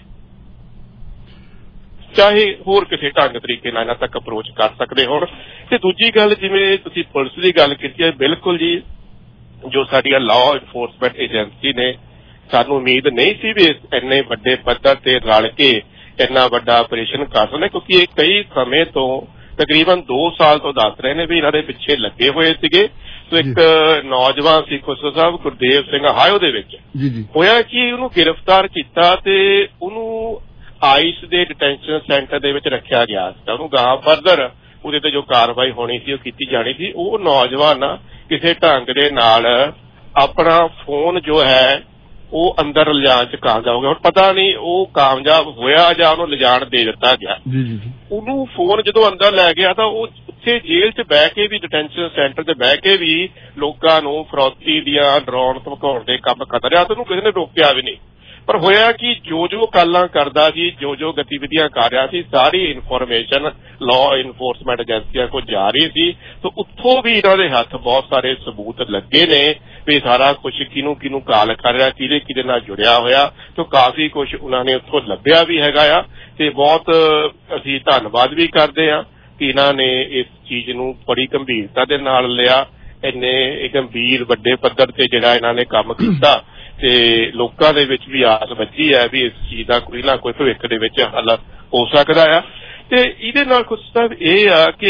Speaker 11: ਚਾਹੇ ਹੋਰ ਕਿਸੇ ਢੰਗ ਤਰੀਕੇ ਨਾਲ ਇਹਨਾਂ ਤੱਕ ਅਪਰੋਚ ਕਰ ਸਕਦੇ ਹੋਣ। ਤੇ ਦੂਜੀ ਗੱਲ, ਜਿਵੇਂ ਤੁਸੀਂ ਪੁਲਿਸ ਦੀ ਗੱਲ ਕੀਤੀ ਹੈ, ਬਿਲਕੁਲ ਜੀ, ਜੋ ਸਾਡੀਆਂ ਲਾਅ ਇਨਫੋਰਸਮੈਂਟ ਏਜੰਸੀ ਨੇ, ਸਾਨੂੰ ਉਮੀਦ ਨਹੀਂ ਸੀ ਵੀ ਇੰਨੇ ਵੱਡੇ ਪੱਧਰ ਤੇ ਰਲ ਕੇ ਇੰਨਾ ਵੱਡਾ ਆਪਰੇਸ਼ਨ ਕਰ ਸਕਦੇ, ਕਿਉਂਕਿ ਇਹ ਕਈ ਸਮੇਂ ਤੋਂ ਤਕਰੀਬਨ ਦੋ ਸਾਲ ਤੋਂ ਦੱਸ ਰਹੇ ਨੇ ਵੀ ਇਹਨਾਂ ਦੇ ਪਿੱਛੇ ਲੱਗੇ ਹੋਏ ਸੀਗੇ। ਸੋ ਇੱਕ ਨੌਜਵਾਨ ਸੀ ਖੁਸਰੋ ਸਾਹਿਬ ਗੁਰਦੇਵ ਸਿੰਘ ਹਾਇਓ ਦੇ ਵਿੱਚ ਹੋਇਆ ਕਿ ਉਹਨੂੰ ਗ੍ਰਿਫਤਾਰ ਕੀਤਾ ਤੇ ਉਹਨੂੰ ਆਈਸ ਦੇ ਡਿਟੈਂਸ਼ਨ ਸੈਂਟਰ ਦੇ ਵਿੱਚ ਰੱਖਿਆ ਗਿਆ ਸੀ। ਉਹਨੂੰ ਗਾਂ ਫਰਦਰ ਉਹਦੇ ਤੇ ਜੋ ਕਾਰਵਾਈ ਹੋਣੀ ਸੀ ਉਹ ਕੀਤੀ ਜਾਣੀ ਸੀ। ਉਹ ਨੌਜਵਾਨ ਕਿਸੇ ਢੰਗ ਦੇ ਨਾਲ ਆਪਣਾ ਫੋਨ ਜੋ ਹੈ ਉਹ ਅੰਦਰ ਲਿਜਾਣ ਚ ਕਾਮਯਾਬ ਹੋ ਗਿਆ। ਹੁਣ ਪਤਾ ਨਹੀਂ ਉਹ ਕਾਮਯਾਬ ਹੋਇਆ ਜਾਂ ਉਹਨੂੰ ਲਿਜਾਣ ਦੇ ਦਿੱਤਾ ਗਿਆ। ਉਹਨੂੰ ਫੋਨ ਜਦੋਂ ਅੰਦਰ ਲੈ ਗਿਆ ਤਾਂ ਉਹ ਉੱਥੇ ਜੇਲ੍ਹ ਚ ਬਹਿ ਕੇ ਵੀ ਡਿਟੈਂਸ਼ਨ ਸੈਂਟਰ ਚ ਬਹਿ ਕੇ ਵੀ ਲੋਕਾਂ ਨੂੰ ਫਰੌਤੀ ਦੀਆਂ ਡਰਾਉਣ ਧਮਕਾਉਣ ਦੇ ਕੰਮ ਕਰ ਰਿਹਾ ਤੇ ਉਹਨੂੰ ਕਿਸੇ ਨੇ ਰੋਕਿਆ ਵੀ ਨਹੀਂ। ਪਰ ਹੋਇਆ ਕਿ ਜੋ ਜੋ ਕਾਲਾਂ ਕਰਦਾ ਸੀ, ਜੋ ਜੋ ਗਤੀਵਿਧੀਆਂ ਕਰ ਰਿਹਾ ਸੀ, ਸਾਰੀ ਇਨਫੋਰਮੇਸ਼ਨ ਲਾਅ ਇਨਫੋਰਸਮੈਂਟ ਏਜੰਸੀਆਂ ਕੋਲ ਜਾ ਰਹੀ ਸੀ। ਤਾਂ ਉੱਥੋਂ ਵੀ ਇਹਨਾਂ ਦੇ ਹੱਥ ਬਹੁਤ ਸਾਰੇ ਸਬੂਤ ਲੱਗੇ ਨੇ ਵੀ ਸਾਰਾ ਕੁਝ ਕਿਹਨੂੰ ਕਿਹਨੂੰ ਕਾਲ ਕਰ ਰਿਹਾ, ਕਿਹਦੇ ਕਿਹਦੇ ਨਾਲ ਜੁੜਿਆ ਹੋਇਆ। ਤਾਂ ਕਾਫੀ ਕੁਝ ਉਹਨਾਂ ਨੇ ਉੱਥੋਂ ਲੱਭਿਆ ਵੀ ਹੈਗਾ ਆ ਤੇ ਬਹੁਤ ਅਸੀਂ ਧੰਨਵਾਦ ਵੀ ਕਰਦੇ ਹਾਂ ਕਿ ਇਹਨਾਂ ਨੇ ਇਸ ਚੀਜ਼ ਨੂੰ ਬੜੀ ਗੰਭੀਰਤਾ ਦੇ ਨਾਲ ਲਿਆ। ਇੰਨੇ ਗੰਭੀਰ ਵੱਡੇ ਪੱਧਰ ਤੇ ਜਿਹੜਾ ਇਹਨਾਂ ਨੇ ਕੰਮ ਕੀਤਾ ਤੇ ਲੋਕਾਂ ਦੇ ਵਿੱਚ ਵੀ ਆਸ ਬੱਝੀ ਹੈ ਵੀ ਇਸ ਚੀਜ਼ ਦਾ ਕੋਈ ਨਾ ਕੋਈ ਭਵਿੱਖ ਦੇ ਵਿੱਚ ਹੱਲ ਹੋ ਸਕਦਾ ਆ। ਤੇ ਇਹਦੇ ਨਾਲ ਕੁਝ ਸਾਹਿਬ ਇਹ ਆ ਕਿ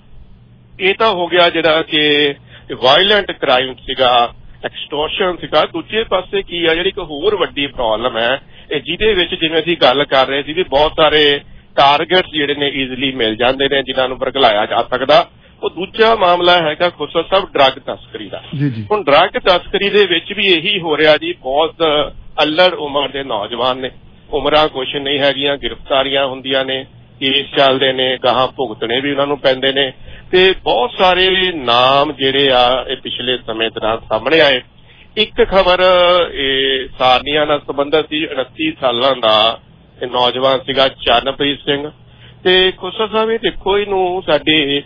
Speaker 11: ਇਹ ਤਾਂ ਹੋ ਗਿਆ ਜਿਹੜਾ ਕਿ ਵਾਇਲੈਂਟ ਕ੍ਰਾਈਮ ਸੀਗਾ, ਐਕਸਟੋਰਸ਼ਨ ਸੀਗਾ। ਦੂਜੇ ਪਾਸੇ ਕੀ ਆ ਜਿਹੜੀ ਇੱਕ ਹੋਰ ਵੱਡੀ ਪ੍ਰੋਬਲਮ ਹੈ ਇਹ ਜਿਹਦੇ ਵਿੱਚ ਜਿਵੇਂ ਅਸੀਂ ਗੱਲ ਕਰ ਰਹੇ ਸੀ ਵੀ ਬਹੁਤ ਸਾਰੇ ਟਾਰਗੇਟਸ ਜਿਹੜੇ ਨੇ ਈਜ਼ੀਲੀ ਮਿਲ ਜਾਂਦੇ ਨੇ ਜਿਨ੍ਹਾਂ ਨੂੰ ਭੜਕਾਇਆ ਜਾ ਸਕਦਾ। ਉਹ ਦੂਜਾ ਮਾਮਲਾ ਹੈਗਾ ਖੁਸਰੋ ਸਾਹਿਬ ਡਰੱਗ ਤਸਕਰੀ ਦਾ। ਹੁਣ ਡਰੱਗ ਤਸਕਰੀ ਦੇ ਵਿੱਚ ਵੀ ਇਹੀ ਹੋ ਰਿਹਾ ਜੀ, ਬਹੁਤ ਅੱਲੜ ਉਮਰ ਦੇ ਨੌਜਵਾਨ ਨੇ, ਉਮਰਾਂ ਕੁਛ ਨਹੀਂ ਹੈਗੀਆਂ, ਗ੍ਰਿਫਤਾਰੀਆਂ ਹੁੰਦੀਆਂ ਨੇ, ਕੇਸ ਚੱਲਦੇ ਨੇ, ਗਾਹਾਂ ਭੁਗਤਣੇ ਵੀ ਉਹਨਾਂ ਨੂੰ ਪੈਂਦੇ ਨੇ ਤੇ ਬਹੁਤ ਸਾਰੇ ਨਾਮ ਜਿਹੜੇ ਆ ਇਹ ਪਿਛਲੇ ਸਮੇਂ ਦੌਰਾਨ ਸਾਹਮਣੇ ਆਏ। ਇੱਕ ਖਬਰ ਇਹ ਸਾਰਨੀਆਂ ਨਾਲ ਸੰਬੰਧਿਤ ਸੀ। ਉਨੱਤੀ ਸਾਲਾਂ ਦਾ ਇਹ ਨੌਜਵਾਨ ਸੀਗਾ ਚਰਨਪ੍ਰੀਤ ਸਿੰਘ ਤੇ ਖੁਸਰੋ ਸਾਹਿਬ ਇਹ ਦੇਖੋ ਇਹਨੂੰ ਸਾਡੇ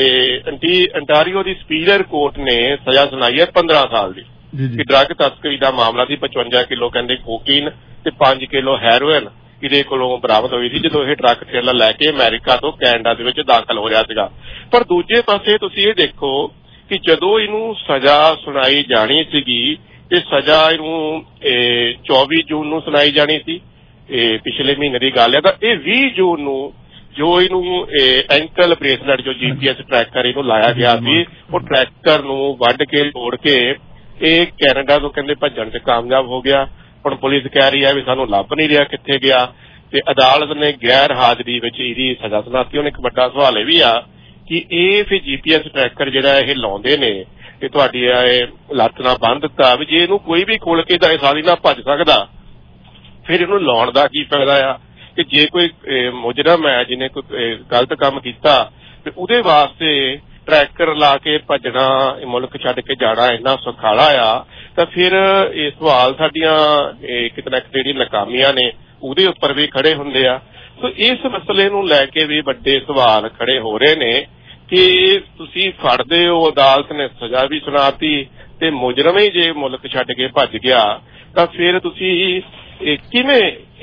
Speaker 11: ਇਹ ਅੰਟਾਰੀਓ ਦੀ ਸੁਪੀਰੀਅਰ ਕੋਰਟ ਨੇ ਸਜ਼ਾ ਸੁਣਾਈ ਹੈ ਪੰਦਰਾਂ ਸਾਲ ਦੀ ਕਿ ਡਰੱਗ ਤਸਕਰੀ ਦਾ ਮਾਮਲਾ ਸੀ। ਪਚਵੰਜਾ ਕਿਲੋ ਕਹਿੰਦੇ ਕੋਕੀਨ ਤੇ ਪੰਜ ਕਿਲੋ ਹੈਰੋਇਨ ਇਹਦੇ ਕੋਲੋਂ ਬਰਾਮਦ ਹੋਈ ਸੀ ਜਦੋਂ ਇਹ ਟਰੱਕ ਟ੍ਰੇਲਰ ਲੈ ਕੇ ਅਮਰੀਕਾ ਤੋਂ ਕੈਨੇਡਾ ਦੇ ਵਿੱਚ ਦਾਖਲ ਹੋ ਰਿਹਾ ਸੀਗਾ। ਪਰ ਦੂਜੇ ਪਾਸੇ ਤੁਸੀਂ ਇਹ ਦੇਖੋ ਕਿ ਜਦੋਂ ਇਹਨੂੰ ਸਜ਼ਾ ਸੁਣਾਈ ਜਾਣੀ ਸੀਗੀ ਤੇ ਸਜ਼ਾ ਇਹਨੂੰ ਚੌਵੀ ਜੂਨ ਨੂੰ ਸੁਣਾਈ ਜਾਣੀ ਸੀ, ਇਹ ਪਿਛਲੇ ਮਹੀਨੇ ਦੀ ਗੱਲ ਹੈ। ਤਾਂ ਇਹ ਵੀਹ ਜੂਨ ਨੂੰ ਜੋ ਇਹਨੂੰ ਐਂਕਲ ਬ੍ਰੇਸਲੈਟ ਜੋ ਜੀਪੀਐਸ ਟਰੈਕਰ ਇਹਨੂੰ ਲਾਇਆ ਗਿਆ ਸੀ ਉਹ ਟਰੈਕਰ ਨੂੰ ਵੱਢ ਕੇ ਤੋੜ ਕੇ ਇਹ ਕੈਨੇਡਾ ਤੋਂ ਕਹਿੰਦੇ ਭੱਜਣ 'ਚ ਕਾਮਯਾਬ ਹੋ ਗਿਆ। ਹੁਣ ਪੁਲਿਸ ਕਹਿ ਰਹੀ ਹੈ ਵੀ ਸਾਨੂੰ ਲੱਭ ਨਹੀਂ ਰਿਹਾ ਕਿੱਥੇ ਗਿਆ ਤੇ ਅਦਾਲਤ ਨੇ ਗੈਰ ਹਾਜ਼ਰੀ ਵਿੱਚ ਇਹਦੀ ਸਜ਼ਾ ਸੁਣਾਤੀ। ਹੁਣ ਇੱਕ ਵੱਡਾ ਸਵਾਲ ਇਹ ਵੀ ਆ ਕਿ ਇਹ ਫਿਰ ਜੀਪੀਐਸ ਟਰੈਕਰ ਜਿਹੜਾ ਇਹ ਲਾਉਂਦੇ ਨੇ ਇਹ ਤੁਹਾਡੀ ਲੱਤ ਨਾਲ ਬੰਨ੍ਹ ਦਿੱਤਾ ਵੀ ਜੇ ਇਹਨੂੰ ਕੋਈ ਵੀ ਖੋਲ ਕੇ ਤਾਂ ਸਾਲੀ ਨਾਲ ਭੱਜ ਸਕਦਾ, ਫਿਰ ਇਹਨੂੰ ਲਾਉਣ ਦਾ ਕੀ ਫਾਇਦਾ ਆ ਕਿ ਜੇ ਕੋਈ ਮੁਜਰਮ ਹੈ ਜਿਹਨੇ ਕੋਈ ਗਲਤ ਕੰਮ ਕੀਤਾ ਤੇ ਉਹਦੇ ਵਾਸਤੇ ਟਰੈਕਰ ਲਾ ਕੇ ਭੱਜਣਾ, ਮੁਲਕ ਛੱਡ ਕੇ ਜਾਣਾ ਇੰਨਾ ਸੁਖਾਲਾ ਆ। ਤਾਂ ਫਿਰ ਇਹ ਸਵਾਲ ਸਾਡੀਆਂ ਕਿਤੇ ਨਾ ਕਿਤੇ ਜਿਹੜੀਆਂ ਨਾਕਾਮੀਆਂ ਨੇ ਉਹਦੇ ਉੱਪਰ ਵੀ ਖੜੇ ਹੁੰਦੇ ਆ। ਸੋ ਇਸ ਮਸਲੇ ਨੂੰ ਲੈ ਕੇ ਵੀ ਵੱਡੇ ਸਵਾਲ ਖੜੇ ਹੋ ਰਹੇ ਨੇ ਕਿ ਤੁਸੀਂ ਫੜਦੇ ਹੋ, ਅਦਾਲਤ ਨੇ ਸਜ਼ਾ ਵੀ ਸੁਣਾਤੀ ਤੇ ਮੁਜਰਮ ਹੀ ਜੇ ਮੁਲਕ ਛੱਡ ਕੇ ਭੱਜ ਗਿਆ ਤਾਂ ਫਿਰ ਤੁਸੀਂ ਕਿਵੇਂ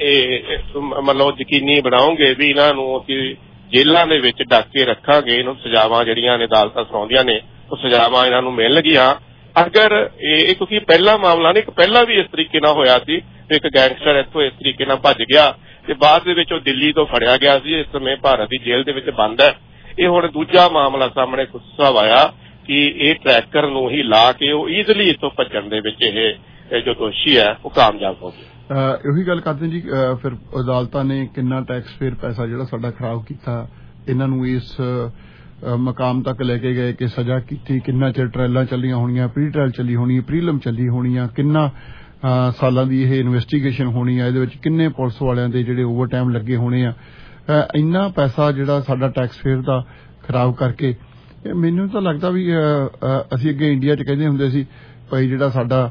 Speaker 11: ਮਤਲਬ ਯਕੀਨੀ ਬਣਾਓਗੇ ਵੀ ਇਹਨਾਂ ਨੂੰ ਅਸੀਂ ਜੇਲ੍ਹਾਂ ਦੇ ਵਿੱਚ ਡੱਕ ਕੇ ਰੱਖਾਂਗੇ, ਇਹਨੂੰ ਸਜ਼ਾਵਾਂ ਜਿਹੜੀਆਂ ਨੇ ਅਦਾਲਤਾਂ ਸੁਣਾਉਂਦੀਆਂ ਨੇ ਉਹ ਸਜ਼ਾਵਾਂ ਇਹਨਾਂ ਨੂੰ ਮਿਲਣਗੀਆਂ। ਅਗਰ ਇਹ ਕਿਉਂਕਿ ਪਹਿਲਾ ਮਾਮਲਾ ਨਹੀਂ, ਇੱਕ ਪਹਿਲਾਂ ਵੀ ਇਸ ਤਰੀਕੇ ਨਾਲ ਹੋਇਆ ਸੀ, ਇੱਕ ਗੈਂਗਸਟਰ ਇੱਥੋਂ ਇਸ ਤਰੀਕੇ ਨਾਲ ਭੱਜ ਗਿਆ ਤੇ ਬਾਅਦ ਦੇ ਵਿੱਚ ਉਹ ਦਿੱਲੀ ਤੋਂ ਫੜਿਆ ਗਿਆ ਸੀ, ਇਸ ਸਮੇਂ ਭਾਰਤ ਦੀ ਜੇਲ੍ਹ ਦੇ ਵਿੱਚ ਬੰਦ ਹੈ। ਇਹ ਹੁਣ ਦੂਜਾ ਮਾਮਲਾ ਸਾਹਮਣੇ ਗੁੱਸਾ ਆਇਆ ਕਿ ਇਹ ਟਰੈਕਰ ਨੂੰ ਹੀ ਲਾ ਕੇ ਉਹ ਈਜ਼ਲੀ ਇੱਥੋਂ ਭੱਜਣ ਦੇ ਵਿੱਚ ਇਹ ਜੋ ਦੋਸ਼ੀ ਹੈ ਉਹ ਕਾਮਯਾਬ ਹੋ ਗਿਆ।
Speaker 2: ਉਹੀ ਗੱਲ ਕਰਦੇ ਜੀ, ਫਿਰ ਅਦਾਲਤਾਂ ਨੇ ਕਿੰਨਾ ਟੈਕਸ ਫੇਅਰ ਪੈਸਾ ਜਿਹੜਾ ਸਾਡਾ ਖਰਾਬ ਕੀਤਾ, ਇਹਨਾਂ ਨੂੰ ਇਸ ਮਕਾਮ ਤੱਕ ਲੈ ਕੇ ਗਏ ਕਿ ਸਜ਼ਾ ਕੀਤੀ, ਕਿੰਨਾ ਚਿਰ ਟ੍ਰਾਇਲਾਂ ਚੱਲੀਆਂ ਹੋਣੀਆਂ, ਪ੍ਰੀ ਟ੍ਰਾਇਲ ਚੱਲੀ ਹੋਣੀ, ਪ੍ਰੀਲਮ ਚੱਲੀ ਹੋਣੀ ਆ, ਕਿੰਨਾ ਸਾਲਾਂ ਦੀ ਇਹ ਇਨਵੈਸਟੀਗੇਸ਼ਨ ਹੋਣੀ ਆ, ਇਹਦੇ ਵਿੱਚ ਕਿੰਨੇ ਪੁਲਿਸ ਵਾਲਿਆਂ ਦੇ ਜਿਹੜੇ ਓਵਰ ਟਾਈਮ ਲੱਗੇ ਹੋਣੇ ਆ। ਇੰਨਾ ਪੈਸਾ ਜਿਹੜਾ ਸਾਡਾ ਟੈਕਸ ਫੇਅਰ ਦਾ ਖਰਾਬ ਕਰਕੇ ਮੈਨੂੰ ਤਾਂ ਲੱਗਦਾ ਵੀ ਅਸੀਂ ਅੱਗੇ ਇੰਡੀਆ 'ਚ ਕਹਿੰਦੇ ਹੁੰਦੇ ਸੀ ਭਾਈ ਜਿਹੜਾ ਸਾਡਾ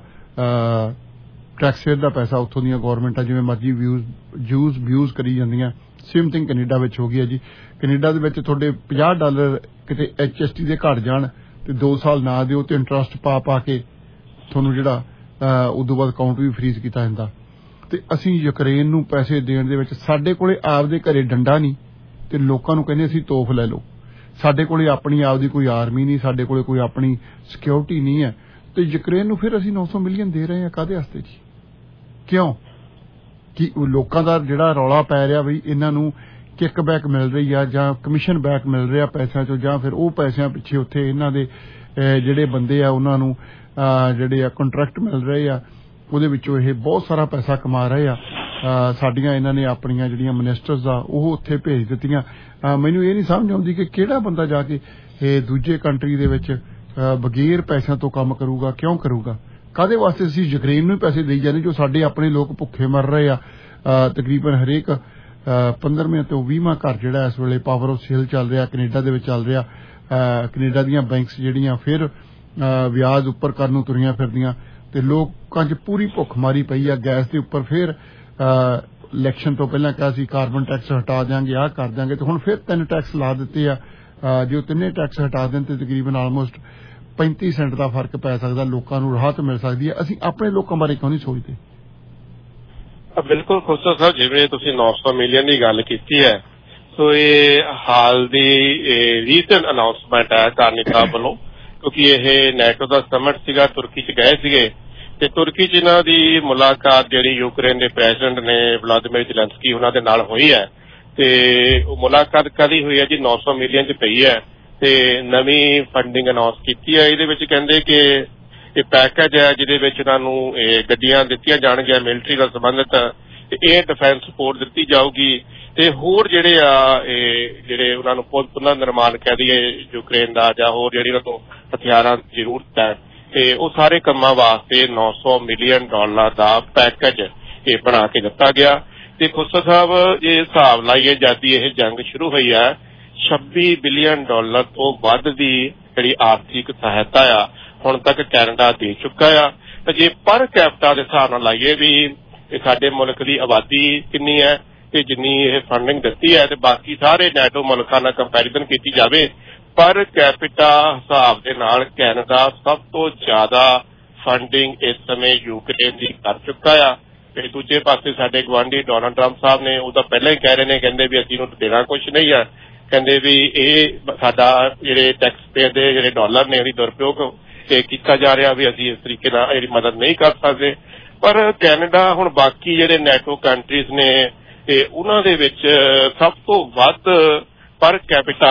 Speaker 2: ਟੈਕਸ ਫੇਅਰ ਦਾ ਪੈਸਾ ਉੱਥੋਂ ਦੀਆਂ ਗੌਰਮੈਂਟਾਂ ਜਿਵੇਂ ਮਰਜ਼ੀ ਵਿਊਜ਼ ਯੂਜ਼ ਵਿਊਜ਼ ਕਰੀ ਜਾਂਦੀਆਂ। ਸੇਮ ਥਿੰਗ ਕੈਨੇਡਾ ਵਿੱਚ ਹੋ ਗਿਆ ਜੀ। ਕੈਨੇਡਾ ਦੇ ਵਿੱਚ ਤੁਹਾਡੇ ਪੰਜਾਹ ਡਾਲਰ ਕਿਤੇ ਐਚ ਐਸ ਟੀ ਦੇ ਘੱਟ ਜਾਣ ਤੇ ਦੋ ਸਾਲ ਨਾ ਦਿਓ ਤੇ ਇੰਟਰਸਟ ਪਾ ਪਾ ਕੇ ਤੁਹਾਨੂੰ ਜਿਹੜਾ ਉਦੋਂ ਬਾਅਦ ਅਕਾਊਂਟ ਵੀ ਫਰੀਜ਼ ਕੀਤਾ ਜਾਂਦਾ। ਤੇ ਅਸੀਂ ਯੂਕਰੇਨ ਨੂੰ ਪੈਸੇ ਦੇਣ ਦੇ ਵਿੱਚ ਸਾਡੇ ਕੋਲੇ ਆਪਦੇ ਘਰੇ ਡੰਡਾ ਨਹੀਂ ਤੇ ਲੋਕਾਂ ਨੂੰ ਕਹਿੰਦੇ ਅਸੀਂ ਤੋਪ ਲੈ ਲਓ। ਸਾਡੇ ਕੋਲੇ ਆਪਣੀ ਆਪਦੀ ਕੋਈ ਆਰਮੀ ਨਹੀਂ, ਸਾਡੇ ਕੋਲੇ ਕੋਈ ਆਪਣੀ ਸਿਕਿਉਰਿਟੀ ਨਹੀਂ ਹੈ ਤੇ ਯੂਕਰੇਨ ਨੂੰ ਫਿਰ ਅਸੀਂ ਨੌ ਸੌ ਮਿਲੀਅਨ ਦੇ ਰਹੇ ਹਾਂ। ਕਾਹਦੇ ਵਾਸਤੇ ਜੀ? ਕਿਉਂ? ਕਿ ਲੋਕਾਂ ਦਾ ਜਿਹੜਾ ਰੌਲਾ ਪੈ ਰਿਹਾ ਬਈ ਇਹਨਾਂ ਨੂੰ ਕਿੱਕ ਬੈਕ ਮਿਲ ਰਹੀ ਆ ਜਾਂ ਕਮਿਸ਼ਨ ਬੈਕ ਮਿਲ ਰਿਹਾ ਪੈਸਿਆਂ ਚੋਂ, ਜਾਂ ਫਿਰ ਉਹ ਪੈਸਿਆਂ ਪਿੱਛੇ ਉੱਥੇ ਇਹਨਾਂ ਦੇ ਜਿਹੜੇ ਬੰਦੇ ਆ ਉਹਨਾਂ ਨੂੰ ਜਿਹੜੇ ਆ ਕੰਟਰੈਕਟ ਮਿਲ ਰਹੇ ਆ, ਉਹਦੇ ਵਿੱਚੋਂ ਇਹ ਬਹੁਤ ਸਾਰਾ ਪੈਸਾ ਕਮਾ ਰਹੇ ਆ। ਸਾਡੀਆਂ ਇਹਨਾਂ ਨੇ ਆਪਣੀਆਂ ਜਿਹੜੀਆਂ ਮਿਨਿਸਟਰਸ ਆ ਉਹ ਉੱਥੇ ਭੇਜ ਦਿੱਤੀਆਂ। ਮੈਨੂੰ ਇਹ ਨਹੀਂ ਸਮਝ ਆਉਂਦੀ ਕਿ ਕਿਹੜਾ ਬੰਦਾ ਜਾ ਕੇ ਇਹ ਦੂਜੇ ਕੰਟਰੀ ਦੇ ਵਿੱਚ ਬਗੈਰ ਪੈਸਿਆਂ ਤੋਂ ਕੰਮ ਕਰੂਗਾ, ਕਿਉਂ ਕਰੂਗਾ, ਕਾਹਦੇ ਵਾਸਤੇ ਅਸੀਂ ਯੂਕਰੇਨ ਨੂੰ ਪੈਸੇ ਦੇਈ ਜਾਂਦੇ ਜੋ ਸਾਡੇ ਆਪਣੇ ਲੋਕ ਭੁੱਖੇ ਮਰ ਰਹੇ ਆ। ਤਕਰੀਬਨ ਹਰੇਕ ਪੰਦਰਵੇਂ ਤੋਂ ਵੀਹਵਾਂ ਘਰ ਜਿਹੜਾ ਇਸ ਵੇਲੇ ਪਾਵਰ ਆਫ ਸੇਲ ਚੱਲ ਰਿਹਾ ਕੈਨੇਡਾ ਦੇ ਵਿੱਚ ਚੱਲ ਰਿਹਾ। ਕੈਨੇਡਾ ਦੀਆਂ ਬੈਂਕਸ ਜਿਹੜੀਆਂ ਫਿਰ ਵਿਆਜ ਉੱਪਰ ਕਰਨ ਨੂੰ ਤੁਰੀਆਂ ਫਿਰਦੀਆਂ ਤੇ ਲੋਕਾਂ 'ਚ ਪੂਰੀ ਭੁੱਖ ਮਾਰੀ ਪਈ ਆ। ਗੈਸ ਦੇ ਉੱਪਰ ਫਿਰ ਇਲੈਕਸ਼ਨ ਤੋਂ ਪਹਿਲਾਂ ਕਿਹਾ ਸੀ ਕਾਰਬਨ ਟੈਕਸ ਹਟਾ ਦਿਆਂਗੇ, ਆਹ ਕਰ ਦਿਆਂਗੇ, ਤੇ ਹੁਣ ਫਿਰ ਤਿੰਨ ਟੈਕਸ ਲਾ ਦਿੱਤੇ ਆ। ਜੇ ਉਹ ਤਿੰਨੇ ਟੈਕਸ ਹਟਾ ਦੇਣ ਤੇ ਤਕਰੀਬਨ ਆਲਮੋਸਟ ਪੈਂਤੀ ਸੈਂਟ ਦਾ ਫਰਕ ਪੈ ਸਕਦਾ, ਲੋਕਾਂ ਨੂੰ ਰਾਹਤ ਮਿਲ ਸਕਦੀ ਹੈ। ਅਸੀਂ ਆਪਣੇ ਲੋਕਾਂ ਬਾਰੇ ਕਿਉਂ ਨਹੀਂ ਸੋਚਦੇ?
Speaker 11: ਬਿਲਕੁਲ ਖੁਸ਼ਾ ਸਾਹਿਬ, ਜਿਵੇਂ ਤੁਸੀਂ ਨੌ ਸੌ ਮਿਲੀਅਨ ਦੀ ਗੱਲ ਕੀਤੀ ਹੈ, ਸੋ ਇਹ ਹਾਲ ਦੀ ਰੀਸੈਂਟ ਅਨਾਉਂਸਮੈਂਟ ਹੈ ਕਾਰਨੀ ਸਾਹਿਬ ਵੱਲੋਂ, ਕਿਉਂਕਿ ਇਹ ਨੈਟੋ ਦਾ ਸਮਿਟ ਸੀਗਾ, ਤੁਰਕੀ 'ਚ ਗਏ ਸੀਗੇ ਤੇ ਤੁਰਕੀ 'ਚ ਇਹਨਾਂ ਦੀ ਮੁਲਾਕਾਤ ਜਿਹੜੀ ਯੂਕਰੇਨ ਦੇ ਪ੍ਰੈਜ਼ੀਡੈਂਟ ਨੇ ਵਲਾਦੀਮੀਰ ਜ਼ੈਲੈਂਸਕੀ ਉਹਨਾਂ ਦੇ ਨਾਲ ਹੋਈ ਹੈ। ਤੇ ਉਹ ਮੁਲਾਕਾਤ ਕਦੀ ਹੋਈ ਹੈ ਜੀ, ਨੌ ਸੌ ਮਿਲੀਅਨ 'ਚ ਪਈ ਹੈ ਤੇ ਨਵੀਂ ਫੰਡਿੰਗ ਅਨਾਉਂਸ ਕੀਤੀ ਹੈ। ਇਹਦੇ ਵਿੱਚ ਕਹਿੰਦੇ ਕਿ ਇਹ ਪੈਕੇਜ ਹੈ ਜਿਹਦੇ ਵਿੱਚ ਉਹਨਾਂ ਨੂੰ ਗੱਡੀਆਂ ਦਿੱਤੀਆਂ ਜਾਣਗੀਆਂ ਮਿਲਟਰੀ ਨਾਲ ਸੰਬੰਧਿਤ, ਤੇ ਇਹ ਡਿਫੈਂਸ ਸਪੋਰਟ ਦਿੱਤੀ ਜਾਊਗੀ ਤੇ ਹੋਰ ਜਿਹੜੇ ਆ ਇਹ ਜਿਹੜੇ ਉਹਨਾਂ ਨੂੰ ਪੁਨਰ ਨਿਰਮਾਣ ਕਹਿ ਦਈਏ ਯੂਕਰੇਨ ਦਾ ਜਾਂ ਹੋਰ ਜਿਹੜੀ ਉਹਨਾਂ ਤੋਂ ਹਥਿਆਰਾਂ ਦੀ ਜ਼ਰੂਰਤ ਹੈ, ਤੇ ਉਹ ਸਾਰੇ ਕੰਮਾਂ ਵਾਸਤੇ ਨੌ ਸੌ ਮਿਲੀਅਨ ਡਾਲਰ ਦਾ ਪੈਕੇਜ ਇਹ ਬਣਾ ਕੇ ਦਿੱਤਾ ਗਿਆ। ਤੇ ਖੁਸਰ ਸਾਹਿਬ ਜੇ ਹਿਸਾਬ ਲਾਈਏ ਜਦ ਇਹ ਜੰਗ ਸ਼ੁਰੂ ਹੋਈ ਹੈ, ਛੱਬੀ ਬਿਲੀਅਨ ਡਾਲਰ ਤੋਂ ਵੱਧ ਦੀ ਜਿਹੜੀ ਆਰਥਿਕ ਸਹਾਇਤਾ ਆ ਹੁਣ ਤੱਕ ਕੈਨੇਡਾ ਦੇ ਚੁੱਕਾ ਆ। ਤੇ ਜੇ ਪਰ ਕੈਪਟਾ ਦੇ ਹਿਸਾਬ ਨਾਲ ਲਾਈਏ ਵੀ ਇਹ ਸਾਡੇ ਮੁਲਕ ਦੀ ਆਬਾਦੀ ਕਿੰਨੀ ਹੈ ਤੇ ਜਿੰਨੀ ਇਹ ਫੰਡਿੰਗ ਦਿੱਤੀ ਹੈ ਤੇ ਬਾਕੀ ਸਾਰੇ ਨੈਟੋ ਮੁਲਕਾਂ ਨਾਲ ਕੰਪੈਰੀਜ਼ਨ ਕੀਤੀ ਜਾਵੇ, ਪਰ ਕੈਪੀਟਾ ਹਿਸਾਬ ਦੇ ਨਾਲ ਕੈਨੇਡਾ ਸਭ ਤੋਂ ਜ਼ਿਆਦਾ ਫੰਡਿੰਗ ਇਸ ਸਮੇਂ ਯੂਕਰੇਨ ਦੀ ਕਰ ਚੁੱਕਾ ਆ। ਤੇ ਦੂਜੇ ਪਾਸੇ ਸਾਡੇ ਗੁਆਂਢੀ ਡੋਨਾਲਡ ਟਰੰਪ ਸਾਹਿਬ ਨੇ ਉਹ ਤਾਂ ਪਹਿਲਾਂ ਹੀ ਕਹਿ ਰਹੇ ਨੇ, ਕਹਿੰਦੇ ਵੀ ਅਸੀਂ ਨੂੰ ਦੇਣਾ ਕੁਛ ਨਹੀਂ ਆ, ਕਹਿੰਦੇ ਵੀ ਇਹ ਸਾਡਾ ਜਿਹੜੇ ਟੈਕਸ ਪੇਅਰ ਦੇ ਜਿਹੜੇ ਡਾਲਰ ਨੇ ਉਹਦੀ ਦੁਰਉਪਯੋਗ ਕੀਤਾ ਜਾ ਰਿਹਾ, ਵੀ ਅਸੀਂ ਇਸ ਤਰੀਕੇ ਨਾਲ ਇਹਦੀ ਮਦਦ ਨਹੀਂ ਕਰ ਸਕਦੇ। ਪਰ ਕੈਨੇਡਾ ਹੁਣ ਬਾਕੀ ਜਿਹੜੇ ਨੈਟੋ ਕੰਟਰੀਜ਼ ਨੇ ਤੇ ਉਹਨਾਂ ਦੇ ਵਿੱਚ ਸਭ ਤੋਂ ਵੱਧ ਪਰ ਕੈਪੀਟਾ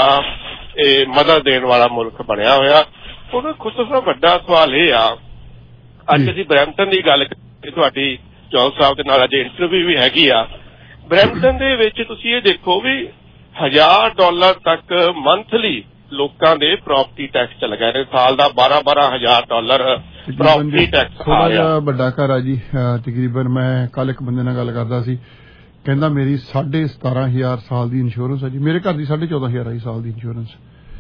Speaker 11: ਮਦਦ ਦੇਣ ਵਾਲਾ ਮੁਲਕ ਬਣਿਆ ਹੋਇਆ। ਉਹਦਾ ਖੁਸ਼ਾ ਵੱਡਾ ਸਵਾਲ ਇਹ ਆ, ਅੱਜ ਅਸੀਂ ਬਰੈਂਪਟਨ ਦੀ ਗੱਲ ਕਰੀਏ, ਤੁਹਾਡੀ ਜੌਲ ਸਾਹਿਬ ਦੇ ਨਾਲ ਅੱਜ ਇੰਟਰਵਿਊ ਵੀ ਹੈਗੀ ਆ। ਬਰੈਂਪਟਨ ਦੇ ਵਿੱਚ ਤੁਸੀਂ ਇਹ ਦੇਖੋ ਵੀ ਹਜ਼ਾਰ ਡਾਲਰ ਤੱਕ ਮੰਥਲੀ ਲੋਕਾਂ ਦੇ ਪ੍ਰਾਪਰਟੀ ਟੈਕਸ ਚੱਲ ਗਏ ਨੇ, ਸਾਲ ਦਾ ਬਾਰਾਂ ਬਾਰਾਂ ਹਜ਼ਾਰ ਡਾਲਰ ਪ੍ਰਾਪਰਟੀ ਟੈਕਸ ਆ ਰਿਹਾ।
Speaker 2: ਵੱਡਾ ਘਰ ਆ ਜੀ, ਤਕਰੀਬਨ ਮੈਂ ਕੱਲ ਇੱਕ ਬੰਦੇ ਨਾਲ ਗੱਲ ਕਰਦਾ ਸੀ, ਕਹਿੰਦਾ ਮੇਰੀ ਸਾਢੇ ਸਤਾਰਾਂ ਹਜ਼ਾਰ ਸਾਲ ਦੀ ਇੰਸ਼ੋਰੈਂਸ ਹੈ ਜੀ, ਮੇਰੇ ਘਰ ਦੀ ਸਾਢੇ ਚੌਦਾਂ ਹਜ਼ਾਰ ਆਈ ਸਾਲ ਦੀ ਇੰਸ਼ੋਰੈਂਸ।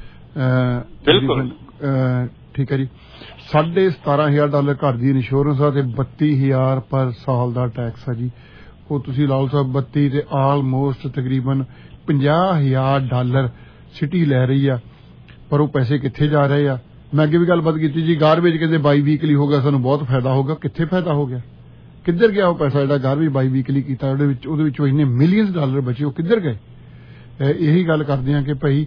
Speaker 11: ਬਿਲਕੁਲ
Speaker 2: ਠੀਕ ਹੈ ਜੀ, ਸਾਢੇ ਸਤਾਰਾਂ ਹਜ਼ਾਰ ਡਾਲਰ ਘਰ ਦੀ ਇੰਸ਼ੋਰੈਂਸ ਆ ਤੇ ਬੱਤੀ ਹਜ਼ਾਰ ਪਰ ਸਾਲ ਦਾ ਟੈਕਸ ਆ ਜੀ। ਉਹ ਤੁਸੀਂ ਲਾਓ ਸਾਹਿਬ ਬੱਤੀ ਤੇ ਆਲਮੋਸਟ ਤਕਰੀਬਨ ਪੰਜਾਹ ਹਜ਼ਾਰ ਡਾਲਰ ਸਿਟੀ ਲੈ ਰਹੀ ਆ, ਪਰ ਉਹ ਪੈਸੇ ਕਿੱਥੇ ਜਾ ਰਹੇ ਆ? ਮੈਂ ਅੱਗੇ ਵੀ ਗੱਲਬਾਤ ਕੀਤੀ ਜੀ, ਗਾਰਬੇਜ ਕਹਿੰਦੇ ਬਾਈ ਵੀਕਲੀ ਹੋ ਗਿਆ, ਸਾਨੂੰ ਬਹੁਤ ਫਾਇਦਾ ਹੋਗਾ, ਕਿੱਥੇ ਫਾਇਦਾ ਹੋ ਗਿਆ? ਕਿੱਧਰ ਗਿਆ ਉਹ ਪੈਸਾ ਜਿਹੜਾ ਗਾਰਬੇਜ ਬਾਈ ਵੀਕਲੀ ਕੀਤਾ, ਉਹਦੇ ਵਿੱਚ ਉਹਦੇ ਵਿੱਚੋਂ ਇੰਨੇ ਮਿਲੀਅਨਸ ਡਾਲਰ ਬਚੇ, ਉਹ ਕਿੱਧਰ ਗਏ? ਇਹੀ ਗੱਲ ਕਰਦੇ ਆ ਕਿ ਭਾਈ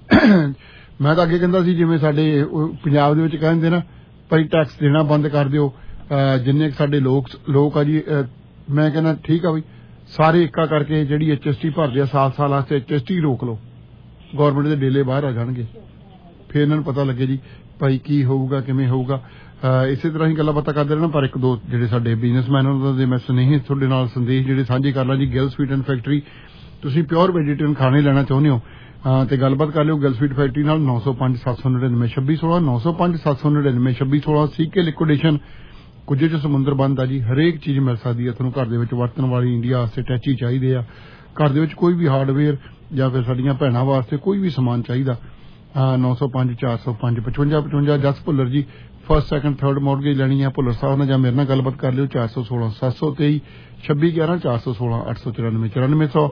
Speaker 2: ਮੈਂ ਤਾਂ ਅੱਗੇ ਕਹਿੰਦਾ ਸੀ ਜਿਵੇਂ ਸਾਡੇ ਪੰਜਾਬ ਦੇ ਵਿੱਚ ਕਹਿੰਦੇ ਨਾ ਭਾਈ ਟੈਕਸ ਦੇਣਾ ਬੰਦ ਕਰ ਦਿਓ, ਜਿੰਨੇ ਸਾਡੇ ਲੋਕ ਲੋਕ ਆ ਜੀ, ਮੈਂ ਕਹਿੰਦਾ ਠੀਕ ਆ ਬਈ ਸਾਰੇ ਇੱਕਾ ਕਰਕੇ ਜਿਹੜੀ ਐਚ ਐਸ ਟੀ ਭਰਦੇ ਆ ਸਾਲ ਸਾਲ ਵਾਸਤੇ ਐਚ ਐਸ ਟੀ ਰੋਕ ਲਓ, ਗੌਰਮੈਂਟ ਦੇ ਡੇਲੇ ਬਾਹਰ ਆ ਜਾਣਗੇ, ਫਿਰ ਇਹਨਾਂ ਨੂੰ ਪਤਾ ਲੱਗੇ ਜੀ ਭਾਈ ਕੀ ਹੋਊਗਾ ਕਿਵੇਂ ਹੋਊਗਾ। ਇਸੇ ਤਰ੍ਹਾਂ ਹੀ ਗੱਲਾਂ ਬਾਤਾਂ ਕਰਦੇ ਰਹਿਣਾ, ਪਰ ਇੱਕ ਦੋ ਜਿਹੜੇ ਸਾਡੇ ਬਿਜ਼ਨਸਮੈਨ ਉਹਨਾਂ ਦੇ ਮੈਂ ਸੁਨੇਹੇ ਤੁਹਾਡੇ ਨਾਲ ਸੰਦੇਸ਼ ਜਿਹੜੇ ਸਾਂਝੇ ਕਰ ਲਾਂ ਜੀ। ਗਿਲ ਸਵੀਟ ਐਂਡ ਫੈਕਟਰੀ, ਤੁਸੀਂ ਪਿਓਰ ਵੈਜੀਟੇਰੀਅਨ ਖਾਣੇ ਲੈਣਾ ਚਾਹੁੰਦੇ ਹੋ ਤੇ ਗੱਲਬਾਤ ਕਰ ਲਿਓ ਗਿਲ ਸਵੀਟ ਫੈਕਟਰੀ ਨਾਲ। ਨੌ ਸੌ ਪੰਜ ਸੱਤ ਸੌ ਨੜਿਨਵੇਂ ਛੱਬੀ ਸੋਲਾਂ ਨੌ ਸੌ ਪੰਜ ਸੱਤ ਸੌ ਨੜਿਨਵੇਂ ਛੱਬੀ ਸੋਲਾਂ। ਸੀਕੇ ਲਿਕੁਇਡੇਸ਼ਨ, ਕੁਝ ਚ ਸਮੁੰਦਰ ਬੰਦ ਆ ਜੀ, ਹਰੇਕ ਚੀਜ਼ ਮਿਲ ਸਕਦੀ ਹੈ ਤੁਹਾਨੂੰ ਘਰ ਦੇ ਵਿੱਚ ਵਰਤਣ ਵਾਲੀ। ਇੰਡੀਆ ਵਾਸਤੇ ਟੈਚੀ ਚਾਹੀਦੇ ਆ, ਘਰ ਦੇ ਵਿੱਚ ਕੋਈ ਵੀ ਹਾਰਡਵੇਅਰ ਜਾਂ ਫਿਰ ਸਾਡੀਆਂ ਭੈਣਾਂ ਵਾਸਤੇ ਕੋਈ ਵੀ ਸਮਾਨ ਚਾਹੀਦਾ, ਨੌ ਸੌ ਪੰਜ ਚਾਰ ਸੌ ਪੰਜ ਪਚਵੰਜਾ ਪਚਵੰਜਾ। ਜਸ ਭੁੱਲਰ ਜੀ, ਫਸਟ ਸੈਕੰਡ ਥਰਡ ਮੌਰਗੇਜ ਲੈਣੀ ਆ ਭੁੱਲਰ ਸਾਹਿਬ ਨਾਲ, ਜਾਂ ਮੇਰੇ ਨਾਲ ਗੱਲਬਾਤ ਕਰ ਲਿਓ ਚਾਰ ਸੌ ਸੋਲਾਂ ਸੱਤ ਸੌ ਤੇਈ ਛੱਬੀ ਗਿਆਰਾਂ ਚਾਰ ਸੌ ਸੋਲਾਂ ਅੱਠ ਸੌ ਚੁਰਾਨਵੇਂ ਚੁਰਾਨਵੇਂ ਸੌ।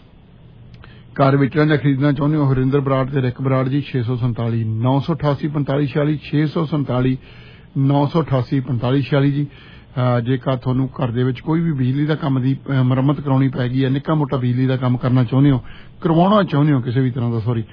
Speaker 2: ਘਰ ਵੇਚਣਾ ਜਾਂ ਖਰੀਦਣਾ ਚਾਹੁੰਦੇ ਹੋ ਹਰਿੰਦਰ ਬਰਾੜ ਤੇ ਰਿਕ ਬਰਾੜ ਜੀ, ਛੇ ਸੌ ਸੰਤਾਲੀ ਨੌ ਸੌ ਅਠਾਸੀ ਪੰਤਾਲੀ ਛਿਆਲੀ ਛੇ ਸੌ ਸੰਤਾਲੀ ਨੌ ਸੌ ਅਠਾਸੀ ਪੰਤਾਲੀ ਛਿਆਲੀ ਜੀ। ਜੇਕਰ ਤੁਹਾਨੂੰ ਘਰ ਦੇ ਵਿੱਚ ਕੋਈ ਵੀ ਬਿਜਲੀ ਦਾ ਕੰਮ ਦੀ ਮੁਰੰਮਤ ਕਰਾਉਣੀ ਪੈ ਗਈ ਹੈ, ਨਿੱਕਾ ਮੋਟਾ ਬਿਜਲੀ ਦਾ ਕੰਮ ਕਰਨਾ ਚਾਹੁੰਦੇ ਹੋ, ਕਰਵਾਉਣਾ ਚਾਹੁੰਦੇ ਹੋ ਕਿਸੇ ਵੀ ਤਰ੍ਹਾਂ ਦਾ, ਸੌਰੀ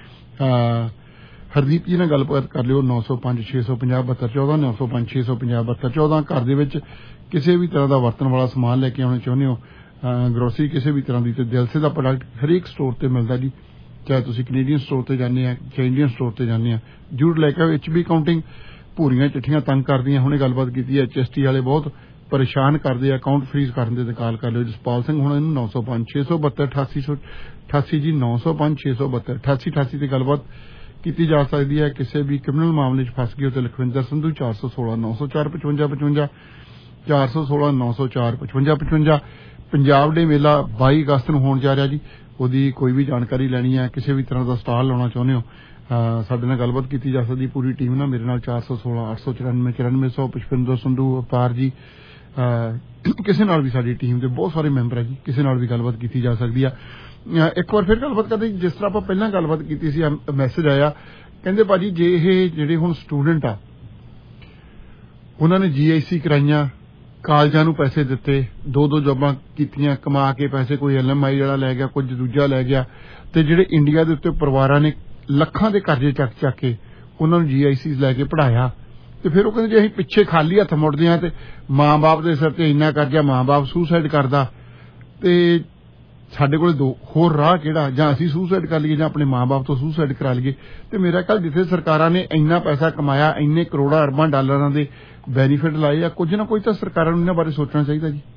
Speaker 2: ਹਰਦੀਪ ਜੀ ਨਾਲ ਗੱਲਬਾਤ ਕਰ ਲਿਓ ਨੌ ਸੌ ਪੰਜ ਛੇ ਸੌ ਪੰਜਾਹ ਬਹੱਤਰ ਚੌਦਾਂ ਨੌ ਸੌ ਪੰਜ ਛੇ ਸੌ ਪੰਜਾਹ ਬਹੱਤਰ ਚੌਦਾਂ। ਘਰ ਦੇ ਵਿੱਚ ਕਿਸੇ ਵੀ ਤਰ੍ਹਾਂ ਦਾ ਵਰਤਣ ਵਾਲਾ ਸਮਾਨ ਲੈ ਕੇ ਆਉਣਾ ਚਾਹੁੰਦੇ ਹੋ, ਗਰੋਸਰੀ ਕਿਸੇ ਵੀ ਤਰ੍ਹਾਂ ਦੀ ਤੇ ਦਿਲਸੇ ਦਾ ਪ੍ਰੋਡਕਟ ਹਰੇਕ ਸਟੋਰ ਤੇ ਮਿਲਦਾ ਜੀ, ਚਾਹੇ ਤੁਸੀਂ ਕੈਨੇਡੀਅਨ ਸਟੋਰ ਤੇ ਜਾਂਦੇ ਆ ਚਾਹੇ ਇੰਡੀਅਨ ਸਟੋਰ ਤੇ ਜਾਂਦੇ ਆ। ਜੂੜ ਲੈ ਕੇ ਐਚ ਬੀ ਕਾਊਂਟਿੰਗ ਭੂਰੀਆਂ ਚਿੱਠੀਆਂ ਤੰਗ ਕਰਦੀਆਂ, ਹੁਣੇ ਗੱਲਬਾਤ ਕੀਤੀ ਐਚ ਐਸ ਟੀ ਵਾਲੇ ਬਹੁਤ ਪਰੇਸ਼ਾਨ ਕਰਦੇ ਆ, ਅਕਾਊਂਟ ਫਰੀਜ਼ ਕਰਨ ਦੇ ਤੇ ਕਾਲ ਕਰ ਲਿਓ ਜਸਪਾਲ ਸਿੰਘ ਹੁਣ ਇਹਨੂੰ ਨੌ ਸੌ ਪੰਜ ਛੇ ਸੌ ਬੱਤਰ ਅਠਾਸੀ ਸੌ ਅਠਾਸੀ ਜੀ ਨੌ ਸੌ ਪੰਜ ਛੇ ਸੌ ਬੱਤਰ ਅਠਾਸੀ ਅਠਾਸੀ ਤੇ ਗੱਲਬਾਤ ਕੀਤੀ ਜਾ ਸਕਦੀ ਹੈ। ਕਿਸੇ ਵੀ ਕ੍ਰਿਮੀਨਲ ਮਾਮਲੇ 'ਚ ਫਸ ਗਏ ਹੋ ਤੇ ਲਖਵਿੰਦਰ ਸੰਧੂ ਚਾਰ ਸੌ ਸੋਲਾਂ ਨੌ ਸੌ ਚਾਰ ਪਚਵੰਜਾ ਪਚਵੰਜਾ ਚਾਰ ਸੌ ਸੋਲਾਂ ਨੌ ਸੌ ਚਾਰ ਪਚਵੰਜਾ ਪਚਵੰਜਾ। ਪੰਜਾਬ ਡੇ ਮੇਲਾ ਬਾਈ ਅਗਸਤ ਨੂੰ ਹੋਣ ਜਾ ਰਿਹਾ ਜੀ, ਉਹਦੀ ਕੋਈ ਵੀ ਜਾਣਕਾਰੀ ਲੈਣੀ ਹੈ, ਕਿਸੇ ਵੀ ਤਰ੍ਹਾਂ ਦਾ ਸਟਾਲ ਲਾਉਣਾ ਚਾਹੁੰਦੇ ਹੋ ਸਾਡੇ ਨਾਲ ਗੱਲਬਾਤ ਕੀਤੀ ਜਾ ਸਕਦੀ ਪੂਰੀ ਟੀਮ ਨਾਲ। ਮੇਰੇ ਨਾਲ ਚਾਰ ਸੌ ਸੋਲਾਂ ਅੱਠ ਸੌ ਚੁਰਾਨਵੇਂ ਚੁਰਾਨਵੇਂ ਸੌ ਪੁਸ਼ਪਿੰਦਰ ਸੰਧੂ ਅਪਾਰ ਜੀ, ਕਿਸੇ ਨਾਲ ਵੀ ਸਾਡੀ ਟੀਮ ਦੇ ਬਹੁਤ ਸਾਰੇ ਮੈਂਬਰ ਹੈ ਜੀ, ਕਿਸੇ ਨਾਲ ਵੀ ਗੱਲਬਾਤ ਕੀਤੀ ਜਾ ਸਕਦੀ ਆ। ਇੱਕ ਵਾਰ ਫਿਰ ਗੱਲਬਾਤ ਕਰਦੇ ਜਿਸ ਤਰ੍ਹਾਂ ਆਪਾਂ ਪਹਿਲਾਂ ਗੱਲਬਾਤ ਕੀਤੀ ਸੀ, ਮੈਸੇਜ ਆਇਆ ਕਹਿੰਦੇ ਭਾਜੀ ਜੇ ਇਹ ਜਿਹੜੇ ਹੁਣ ਸਟੂਡੈਂਟ ਆ ਉਹਨਾਂ ਨੇ ਜੀ ਆਈ ਸੀ ਕਰਾਈਆਂ, ਕਾਲਜਾਂ ਨੂੰ ਪੈਸੇ ਦਿੱਤੇ, ਦੋ ਦੋ ਜੋਬਾਂ ਕੀਤੀਆਂ ਕਮਾ ਕੇ ਪੈਸੇ, ਕੋਈ ਐਲ ਐਮ ਆਈ ਵਾਲਾ ਲੈ ਗਿਆ, ਕੁਝ ਦੂਜਾ ਲੈ ਗਿਆ, ਤੇ ਜਿਹੜੇ ਇੰਡੀਆ ਦੇ ਉੱਤੇ ਪਰਿਵਾਰਾਂ ਨੇ ਲੱਖਾਂ ਦੇ ਕਰਜ਼ੇ ਚੱਕ ਚੱਕ ਕੇ ਉਹਨਾਂ ਨੂੰ ਜੀ ਆਈ ਸੀ ਲੈ ਕੇ ਪੜ੍ਹਾਇਆ, ਤੇ ਫਿਰ ਉਹ ਕਹਿੰਦੇ ਜੇ ਅਸੀਂ ਪਿੱਛੇ ਖਾਲੀ ਹੱਥ ਮੁੜਦੇ ਹਾਂ ਤੇ ਮਾਂ ਬਾਪ ਦੇ ਸਿਰ ਤੇ ਇੰਨਾ ਕਰਜ਼ਾ, ਮਾਂ ਬਾਪ ਸੁਸਾਈਡ ਕਰਦਾ, ਤੇ ਸਾਡੇ ਕੋਲ ਦੋ ਹੋਰ ਰਾਹ ਕਿਹੜਾ, ਜਾਂ ਅਸੀਂ ਸੁਸਾਈਡ ਕਰ ਲਈਏ ਜਾਂ ਆਪਣੇ ਮਾਂ ਬਾਪ ਤੋਂ ਸੁਸਾਈਡ ਕਰਾ ਲਈਏ। ਤੇ ਮੇਰਾ ਖਿਆਲ ਜਿੱਥੇ ਸਰਕਾਰਾਂ ਨੇ ਇੰਨਾ ਪੈਸਾ ਕਮਾਇਆ, ਇੰਨੇ ਕਰੋੜਾਂ ਅਰਬਾਂ ਡਾਲਰਾਂ ਦੇ ਬੈਨੀਫਿਟ ਲਾਏ ਆ, ਕੁਝ ਨਾ ਕੋਈ ਤਾਂ ਸਰਕਾਰਾਂ ਨੂੰ ਇਹਨਾਂ ਬਾਰੇ ਸੋਚਣਾ ਚਾਹੀਦਾ ਜੀ।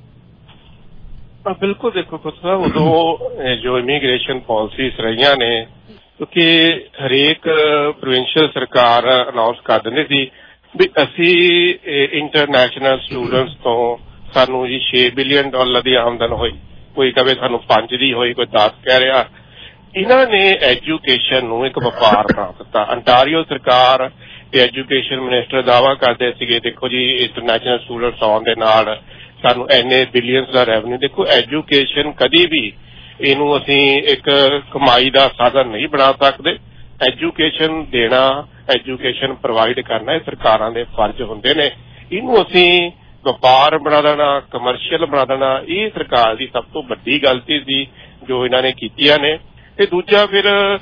Speaker 11: ਬਿਲਕੁਲ ਦੇਖੋ ਪੁੱਤ ਸਾਹਿਬ, ਉਦੋਂ ਜੋ ਇਮੀਗ੍ਰੇਸ਼ਨ ਪਾਲਿਸੀਜ਼ ਰਹੀਆਂ ਨੇ, ਕਿਉਂਕਿ ਹਰੇਕ ਪ੍ਰੋਵਿੰਸ਼ੀਅਲ ਸਰਕਾਰ ਅਨਾਉਂਸ ਕਰ ਦਿੰਦੀ ਸੀ ਵੀ ਅਸੀਂ ਇੰਟਰਨੈਸ਼ਨਲ ਸਟੂਡੈਂਟਸ ਤੋਂ ਸਾਨੂੰ ਜੀ ਛੇ ਬਿਲੀਅਨ ਡਾਲਰ ਦੀ ਆਮਦਨ ਹੋਈ, ਕੋਈ ਕਵੇ ਸਾਨੂੰ ਪੰਜ ਦੀ ਹੋਈ, ਕੋਈ ਦਸ ਕਹਿ ਰਿਹਾ। ਇਹਨਾਂ ਨੇ ਐਜੂਕੇਸ਼ਨ ਨੂੰ ਇੱਕ ਵਪਾਰ ਬਣਾ ਦਿੱਤਾ। ਅੰਟਾਰੀਓ ਸਰਕਾਰ ਤੇ ਐਜੂਕੇਸ਼ਨ ਮਿਨਿਸਟਰ ਦਾਅਵਾ ਕਰਦੇ ਸੀਗੇ ਦੇਖੋ ਜੀ ਇੰਟਰਨੈਸ਼ਨਲ ਸਟੂਡੈਂਟਸ ਆਉਣ ਦੇ ਨਾਲ ਸਾਨੂੰ ਇੰਨੇ ਬਿਲੀਅਨਸ ਦਾ ਰੈਵਨਿਊ। ਦੇਖੋ ਐਜੂਕੇਸ਼ਨ ਕਦੀ ਵੀ ਇਹਨੂੰ ਅਸੀਂ ਇੱਕ ਕਮਾਈ ਦਾ ਸਾਧਨ ਨਹੀਂ ਬਣਾ ਸਕਦੇ। ਐਜੂਕੇਸ਼ਨ ਦੇਣਾ, ਐਜੂਕੇਸ਼ਨ ਪ੍ਰੋਵਾਈਡ ਕਰਨਾ ਇਹ ਸਰਕਾਰਾਂ ਦੇ ਫਰਜ਼ ਹੁੰਦੇ ਨੇ। ਇਹਨੂੰ ਅਸੀਂ ਵਪਾਰ ਬਣਾ ਦੇਣਾ, ਕਮਰਸ਼ੀਅਲ ਬਣਾ ਦੇਣਾ, ਇਹ ਸਰਕਾਰ ਦੀ ਸਭ ਤੋਂ ਵੱਡੀ ਗਲਤੀ ਸੀ ਜੋ ਇਹਨਾਂ ਨੇ ਕੀਤੀਆਂ ਨੇ। ਤੇ ਦੂਜਾ ਫਿਰ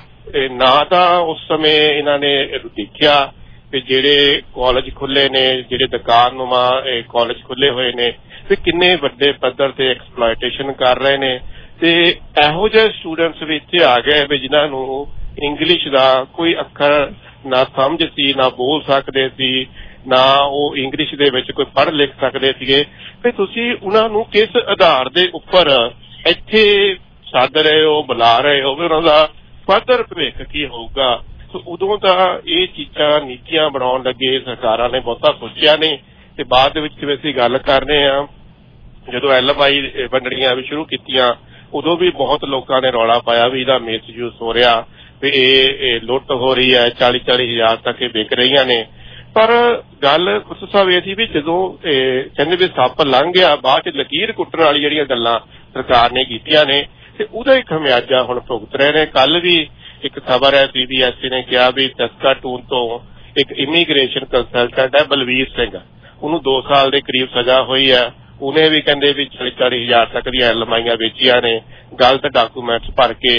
Speaker 11: ਨਾ ਤਾਂ ਉਸ ਸਮੇਂ ਇਹਨਾਂ ਨੇ ਦੇਖਿਆ ਕਿ ਜਿਹੜੇ ਕਾਲਜ ਖੁੱਲੇ ਨੇ, ਜਿਹੜੇ ਦੁਕਾਨਨੁਮਾ ਕਾਲਜ ਖੁੱਲੇ ਹੋਏ ਨੇ, ਤੇ ਕਿੰਨੇ ਵੱਡੇ ਪੱਧਰ ਤੇ ਐਕਸਪਲੋਇਟੇਸ਼ਨ ਕਰ ਰਹੇ ਨੇ। ਤੇ ਇਹੋ ਜਿਹੇ ਸਟੂਡੈਂਟਸ ਵੀ ਇੱਥੇ ਆ ਗਏ ਵੀ ਜਿਨ੍ਹਾਂ ਨੂੰ ਇੰਗਲਿਸ਼ ਦਾ ਕੋਈ ਅੱਖਰ ਨਾ ਸਮਝ ਸੀ, ਨਾ ਬੋਲ ਸਕਦੇ ਸੀ, ਨਾ ਉਹ ਇੰਗਲਿਸ਼ ਦੇ ਵਿੱਚ ਕੋਈ ਪੜ੍ਹ ਲਿਖ ਸਕਦੇ ਸੀਗੇ। ਤੇ ਤੁਸੀਂ ਉਹਨਾਂ ਨੂੰ ਕਿਸ ਆਧਾਰ ਦੇ ਉੱਪਰ ਇੱਥੇ ਸੱਦ ਰਹੇ ਹੋ, ਬੁਲਾ ਰਹੇ ਹੋ, ਉਹਨਾਂ ਦਾ ਫਰਦਰ ਭਵਿੱਖ ਕੀ ਹੋਊਗਾ। ਸੋ ਉਦੋਂ ਤਾਂ ਇਹ ਚੀਜ਼ਾਂ ਨੀਤੀਆਂ ਬਣਾਉਣ ਲੱਗੇ ਸਰਕਾਰਾਂ ਨੇ ਬਹੁਤਾ ਸੋਚਿਆ ਨਹੀਂ। ਤੇ ਬਾਅਦ ਦੇ ਵਿੱਚ ਜਿਵੇਂ ਅਸੀਂ ਗੱਲ ਕਰ ਰਹੇ ਹਾਂ, ਜਦੋਂ ਐਲ ਐਮ ਆਈ ਵੰਡਣੀਆਂ ਵੀ ਸ਼ੁਰੂ ਕੀਤੀਆਂ ਉਦੋਂ ਵੀ ਬਹੁਤ ਲੋਕਾਂ ਨੇ ਰੌਲਾ ਪਾਇਆ ਵੀ ਇਹਦਾ ਮਿਸਯੂਜ਼ ਹੋ ਰਿਹਾ, ਵੀ ਇਹ ਲੁੱਟ ਹੋ ਰਹੀ ਹੈ, ਚਾਲੀ ਚਾਲੀ ਹਜ਼ਾਰ ਤੱਕ ਇਹ ਵਿਕ ਰਹੀਆਂ ਨੇ। ਪਰ ਗੱਲ ਖੁਦ ਸਾਹਿਬ ਇਹ ਸੀ ਵੀ ਜਦੋਂ ਕਹਿੰਦੇ ਵੀ ਸੱਪ ਲੰਘ ਗਿਆ, ਬਾਅਦ ਚ ਲਕੀਰ ਕੁੱਟਣ ਵਾਲੀ ਜਿਹੜੀਆਂ ਗੱਲਾਂ ਸਰਕਾਰ ਨੇ ਕੀਤੀਆਂ ਨੇ ਤੇ ਉਹਦਾ ਹੀ ਖਮਿਆਜਾ ਹੁਣ ਭੁਗਤ ਰਹੇ ਨੇ। ਕੱਲ ਵੀ ਇੱਕ ਖਬਰ ਹੈ ਸੀ ਬੀ ਐਸ ਈ ਨੇ ਕਿਹਾ ਵੀ ਸਸਕਾਟੂਨ ਤੋਂ ਇੱਕ ਇਮੀਗ੍ਰੇਸ਼ਨ ਕੰਸਲਟੈਂਟ ਹੈ ਬਲਵੀਰ ਸਿੰਘ, ਉਹਨੂੰ ਦੋ ਸਾਲ ਦੇ ਕਰੀਬ ਸਜ਼ਾ ਹੋਈ ਹੈ। ਉਹਨੇ ਵੀ ਕਹਿੰਦੇ ਵੀ ਚਾਲੀ ਚਾਲੀ ਹਜ਼ਾਰ ਤੱਕ ਦੀਆਂ ਐਲਮਾਈਆਂ ਵੇਚੀਆਂ ਨੇ, ਗਲਤ ਡਾਕੂਮੈਂਟਸ ਭਰ ਕੇ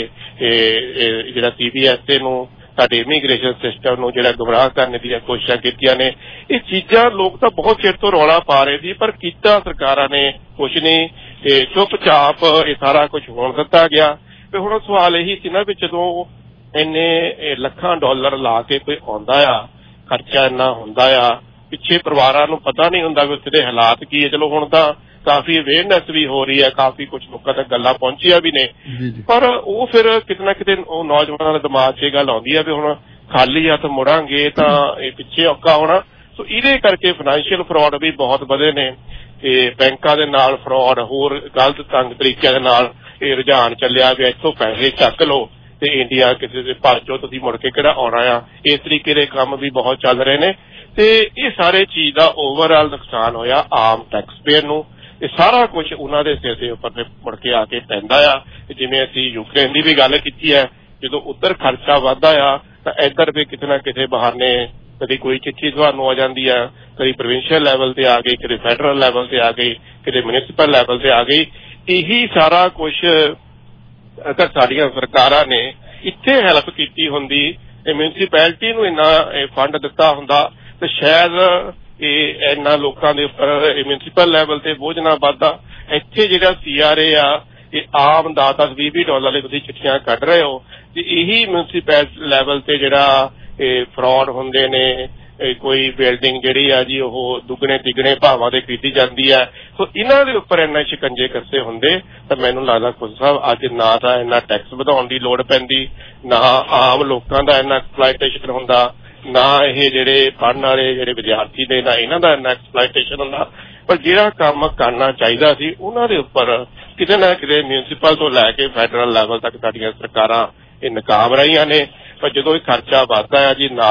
Speaker 11: ਜਿਹੜਾ ਸੀ ਬੀ ਐਸ ਈ ਨੂੰ, ਸਾਡੇ ਇਮੀਗ੍ਰੇਸ਼ਨ ਸਿਸਟਮ ਨੂੰ ਜਿਹੜਾ ਗੁੰਮਰਾਹ ਕਰਨ ਦੀਆਂ ਕੋਸ਼ਿਸ਼ਾਂ ਕੀਤੀਆਂ ਨੇ। ਇਹ ਚੀਜ਼ਾਂ ਲੋਕ ਤਾਂ ਬਹੁਤ ਚਿਰ ਤੋਂ ਰੌਲਾ ਪਾ ਰਹੇ ਸੀ, ਪਰ ਕੀਤਾ ਸਰਕਾਰਾਂ ਨੇ ਕੁਛ ਨਹੀਂ, ਤੇ ਚੁੱਪ-ਚਾਪ ਇਹ ਸਾਰਾ ਕੁਝ ਹੋਣ ਦਿੱਤਾ ਗਿਆ। ਤੇ ਹੁਣ ਸਵਾਲ ਇਹੀ ਸੀ ਨਾ ਵੀ ਜਦੋਂ ਇੰਨੇ ਲੱਖਾਂ ਡਾਲਰ ਲਾ ਕੇ ਕੋਈ ਆਉਂਦਾ ਆ, ਖਰਚਾ ਇੰਨਾ ਹੁੰਦਾ ਆ, ਪਿੱਛੇ ਪਰਿਵਾਰਾਂ ਨੂੰ ਪਤਾ ਨਹੀਂ ਹੁੰਦਾ ਵੀ ਉੱਥੇ ਦੇ ਹਾਲਾਤ ਕੀ ਹੈ। ਚਲੋ ਹੁਣ ਤਾਂ ਕਾਫੀ ਅਵੇਅਰਨੈਸ ਵੀ ਹੋ ਰਹੀ ਹੈ, ਕਾਫੀ ਕੁਝ ਲੋਕਾਂ ਤੱਕ ਗੱਲਾਂ ਪਹੁੰਚੀਆਂ ਵੀ ਨੇ, ਪਰ ਉਹ ਫਿਰ ਕਿਤੇ ਨਾ ਕਿਤੇ ਉਹ ਨੌਜਵਾਨਾਂ ਦੇ ਦਿਮਾਗ 'ਚ ਇਹ ਗੱਲ ਆਉਂਦੀ ਹੈ ਵੀ ਹੁਣ ਖਾਲੀ ਹੱਥ ਮੁੜਾਂਗੇ ਤਾਂ ਇਹ ਪਿੱਛੇ ਔਖਾ ਹੋਣਾ। ਸੋ ਇਹਦੇ ਕਰਕੇ ਫਾਈਨੈਂਸ਼ੀਅਲ ਫਰਾਡ ਵੀ ਬਹੁਤ ਵਧੇ ਨੇ, ਤੇ ਬੈਂਕਾਂ ਦੇ ਨਾਲ ਫਰਾਡ, ਹੋਰ ਗਲਤ ਤੰਗ ਤਰੀਕਿਆਂ ਦੇ ਨਾਲ ਇਹ ਰੁਝਾਨ ਚੱਲਿਆ ਵੀ ਇੱਥੋਂ ਪੈਸੇ ਚੱਕ ਲਓ ਤੇ ਇੰਡੀਆ ਕਿਸੇ ਦੇ ਭੱਜੋ, ਤੁਸੀਂ ਮੁੜ ਕੇ ਕਿਹੜਾ ਆਉਣਾ ਆ। ਇਸ ਤਰੀਕੇ ਦੇ ਕੰਮ ਵੀ ਬਹੁਤ ਚੱਲ ਰਹੇ ਨੇ, ਤੇ ਇਹ ਸਾਰੇ ਚੀਜ਼ ਦਾ ਓਵਰਆਲ ਨੁਕਸਾਨ ਹੋਇਆ ਆਮ ਟੈਕਸ ਪੇਅਰ ਨੂੰ। ਇਹ ਸਾਰਾ ਕੁਝ ਉਹਨਾਂ ਦੇ ਸਿਰ ਦੇ ਉੱਪਰ ਮੁੜ ਕੇ ਆ ਕੇ ਪੈਂਦਾ ਆ। ਜਿਵੇਂ ਅਸੀਂ ਯੂਕਰੇਨ ਦੀ ਵੀ ਗੱਲ ਕੀਤੀ ਹੈ, ਜਦੋਂ ਉੱਧਰ ਖਰਚਾ ਵੱਧਦਾ ਆ ਤਾਂ ਇੱਧਰ ਵੀ ਕਿਤੇ ਨਾ ਕਿਤੇ ਬਹਾਨੇ ਕਦੀ ਕੋਈ ਚਿੱਠੀ ਤੁਹਾਨੂੰ ਆ ਜਾਂਦੀ ਆ, ਕਦੀ ਪ੍ਰੋਵਿੰਸ਼ੀਅਲ ਲੈਵਲ ਤੇ ਆ ਗਈ, ਕਦੇ ਫੈਡਰਲ ਲੈਵਲ ਤੇ ਆ ਗਈ, ਕਦੇ ਮਿਊਨਿਸਪਲ ਲੈਵਲ ਤੇ ਆ ਗਈ। ਇਹੀ ਸਾਰਾ ਕੁਝ ਅਗਰ ਸਾਡੀਆਂ ਸਰਕਾਰਾਂ ਨੇ ਇੱਥੇ ਹੈਲਪ ਕੀਤੀ ਹੁੰਦੀ, ਇਹ ਮਿਊਨਿਸਪੈਲਿਟੀ ਨੂੰ ਇੰਨਾ ਫੰਡ ਦਿੱਤਾ ਹੁੰਦਾ ਤੇ ਸ਼ਾਇਦ ਇਹ ਇਹਨਾਂ ਲੋਕਾਂ ਦੇ ਉੱਪਰ ਮਿਊਨਿਸਪਲ ਲੈਵਲ ਤੇ ਬੋਝ ਨਾ ਵੱਧਦਾ। ਇੱਥੇ ਜਿਹੜਾ ਸੀ ਆਰ ਏ ਆ ਇਹ ਆਮ ਦਸ ਦਸ ਵੀਹ ਵੀਹ ਡਾਲਰ ਲਈ ਤੁਸੀਂ ਚਿੱਠੀਆਂ ਕੱਢ ਰਹੇ ਹੋ ਤੇ ਇਹੀ ਮਿਊਨਿਸਪਲ ਲੈਵਲ ਤੇ ਜਿਹੜਾ ਇਹ ਫਰਾਡ ਹੁੰਦੇ ਨੇ, ਕੋਈ ਬਿਲਡਿੰਗ ਜਿਹੜੀ ਆ ਜੀ ਉਹ ਦੁੱਗਣੇ ਤਿੱਗਣੇ ਭਾਵਾਂ ਤੇ ਕੀਤੀ ਜਾਂਦੀ ਹੈ। ਸੋ ਇਹਨਾਂ ਦੇ ਉੱਪਰ ਇੰਨਾ ਸ਼ਿਕੰਜੇ ਕੱਸੇ ਹੁੰਦੇ ਤਾਂ ਮੈਨੂੰ ਲੱਗਦਾ ਖੁਦ ਸਾਹਿਬ ਅੱਜ ਨਾ ਤਾਂ ਇੰਨਾ ਟੈਕਸ ਵਧਾਉਣ ਦੀ ਲੋੜ ਪੈਂਦੀ, ਨਾ ਆਮ ਲੋਕਾਂ ਦਾ ਇੰਨਾ ਐਕਸਪਲਾਈਟੇਸ਼ਨ ਹੁੰਦਾ, ਨਾ ਇਹ ਜਿਹੜੇ ਪੜ੍ਹਨ ਵਾਲੇ ਜਿਹੜੇ ਵਿਦਿਆਰਥੀ ਨੇ ਨਾ ਇਹਨਾਂ ਦਾ ਇੰਨਾ ਐਕਸਪਲਾਈਟੇਸ਼ਨ ਹੁੰਦਾ। ਪਰ ਜਿਹੜਾ ਕੰਮ ਕਰਨਾ ਚਾਹੀਦਾ ਸੀ ਉਹਨਾਂ ਦੇ ਉੱਪਰ ਕਿਤੇ ਨਾ ਕਿਤੇ ਮਿਊਨਿਸਪਲ ਤੋਂ ਲੈ ਕੇ ਫੈਡਰਲ ਲੈਵਲ ਤੱਕ ਸਾਡੀਆਂ ਸਰਕਾਰਾਂ ਇਹ ਨਾਕਾਮ ਰਹੀਆਂ ਨੇ। ਪਰ ਜਦੋਂ ਇਹ ਖਰਚਾ ਵੱਧਦਾ ਆ ਜੀ ਨਾਲ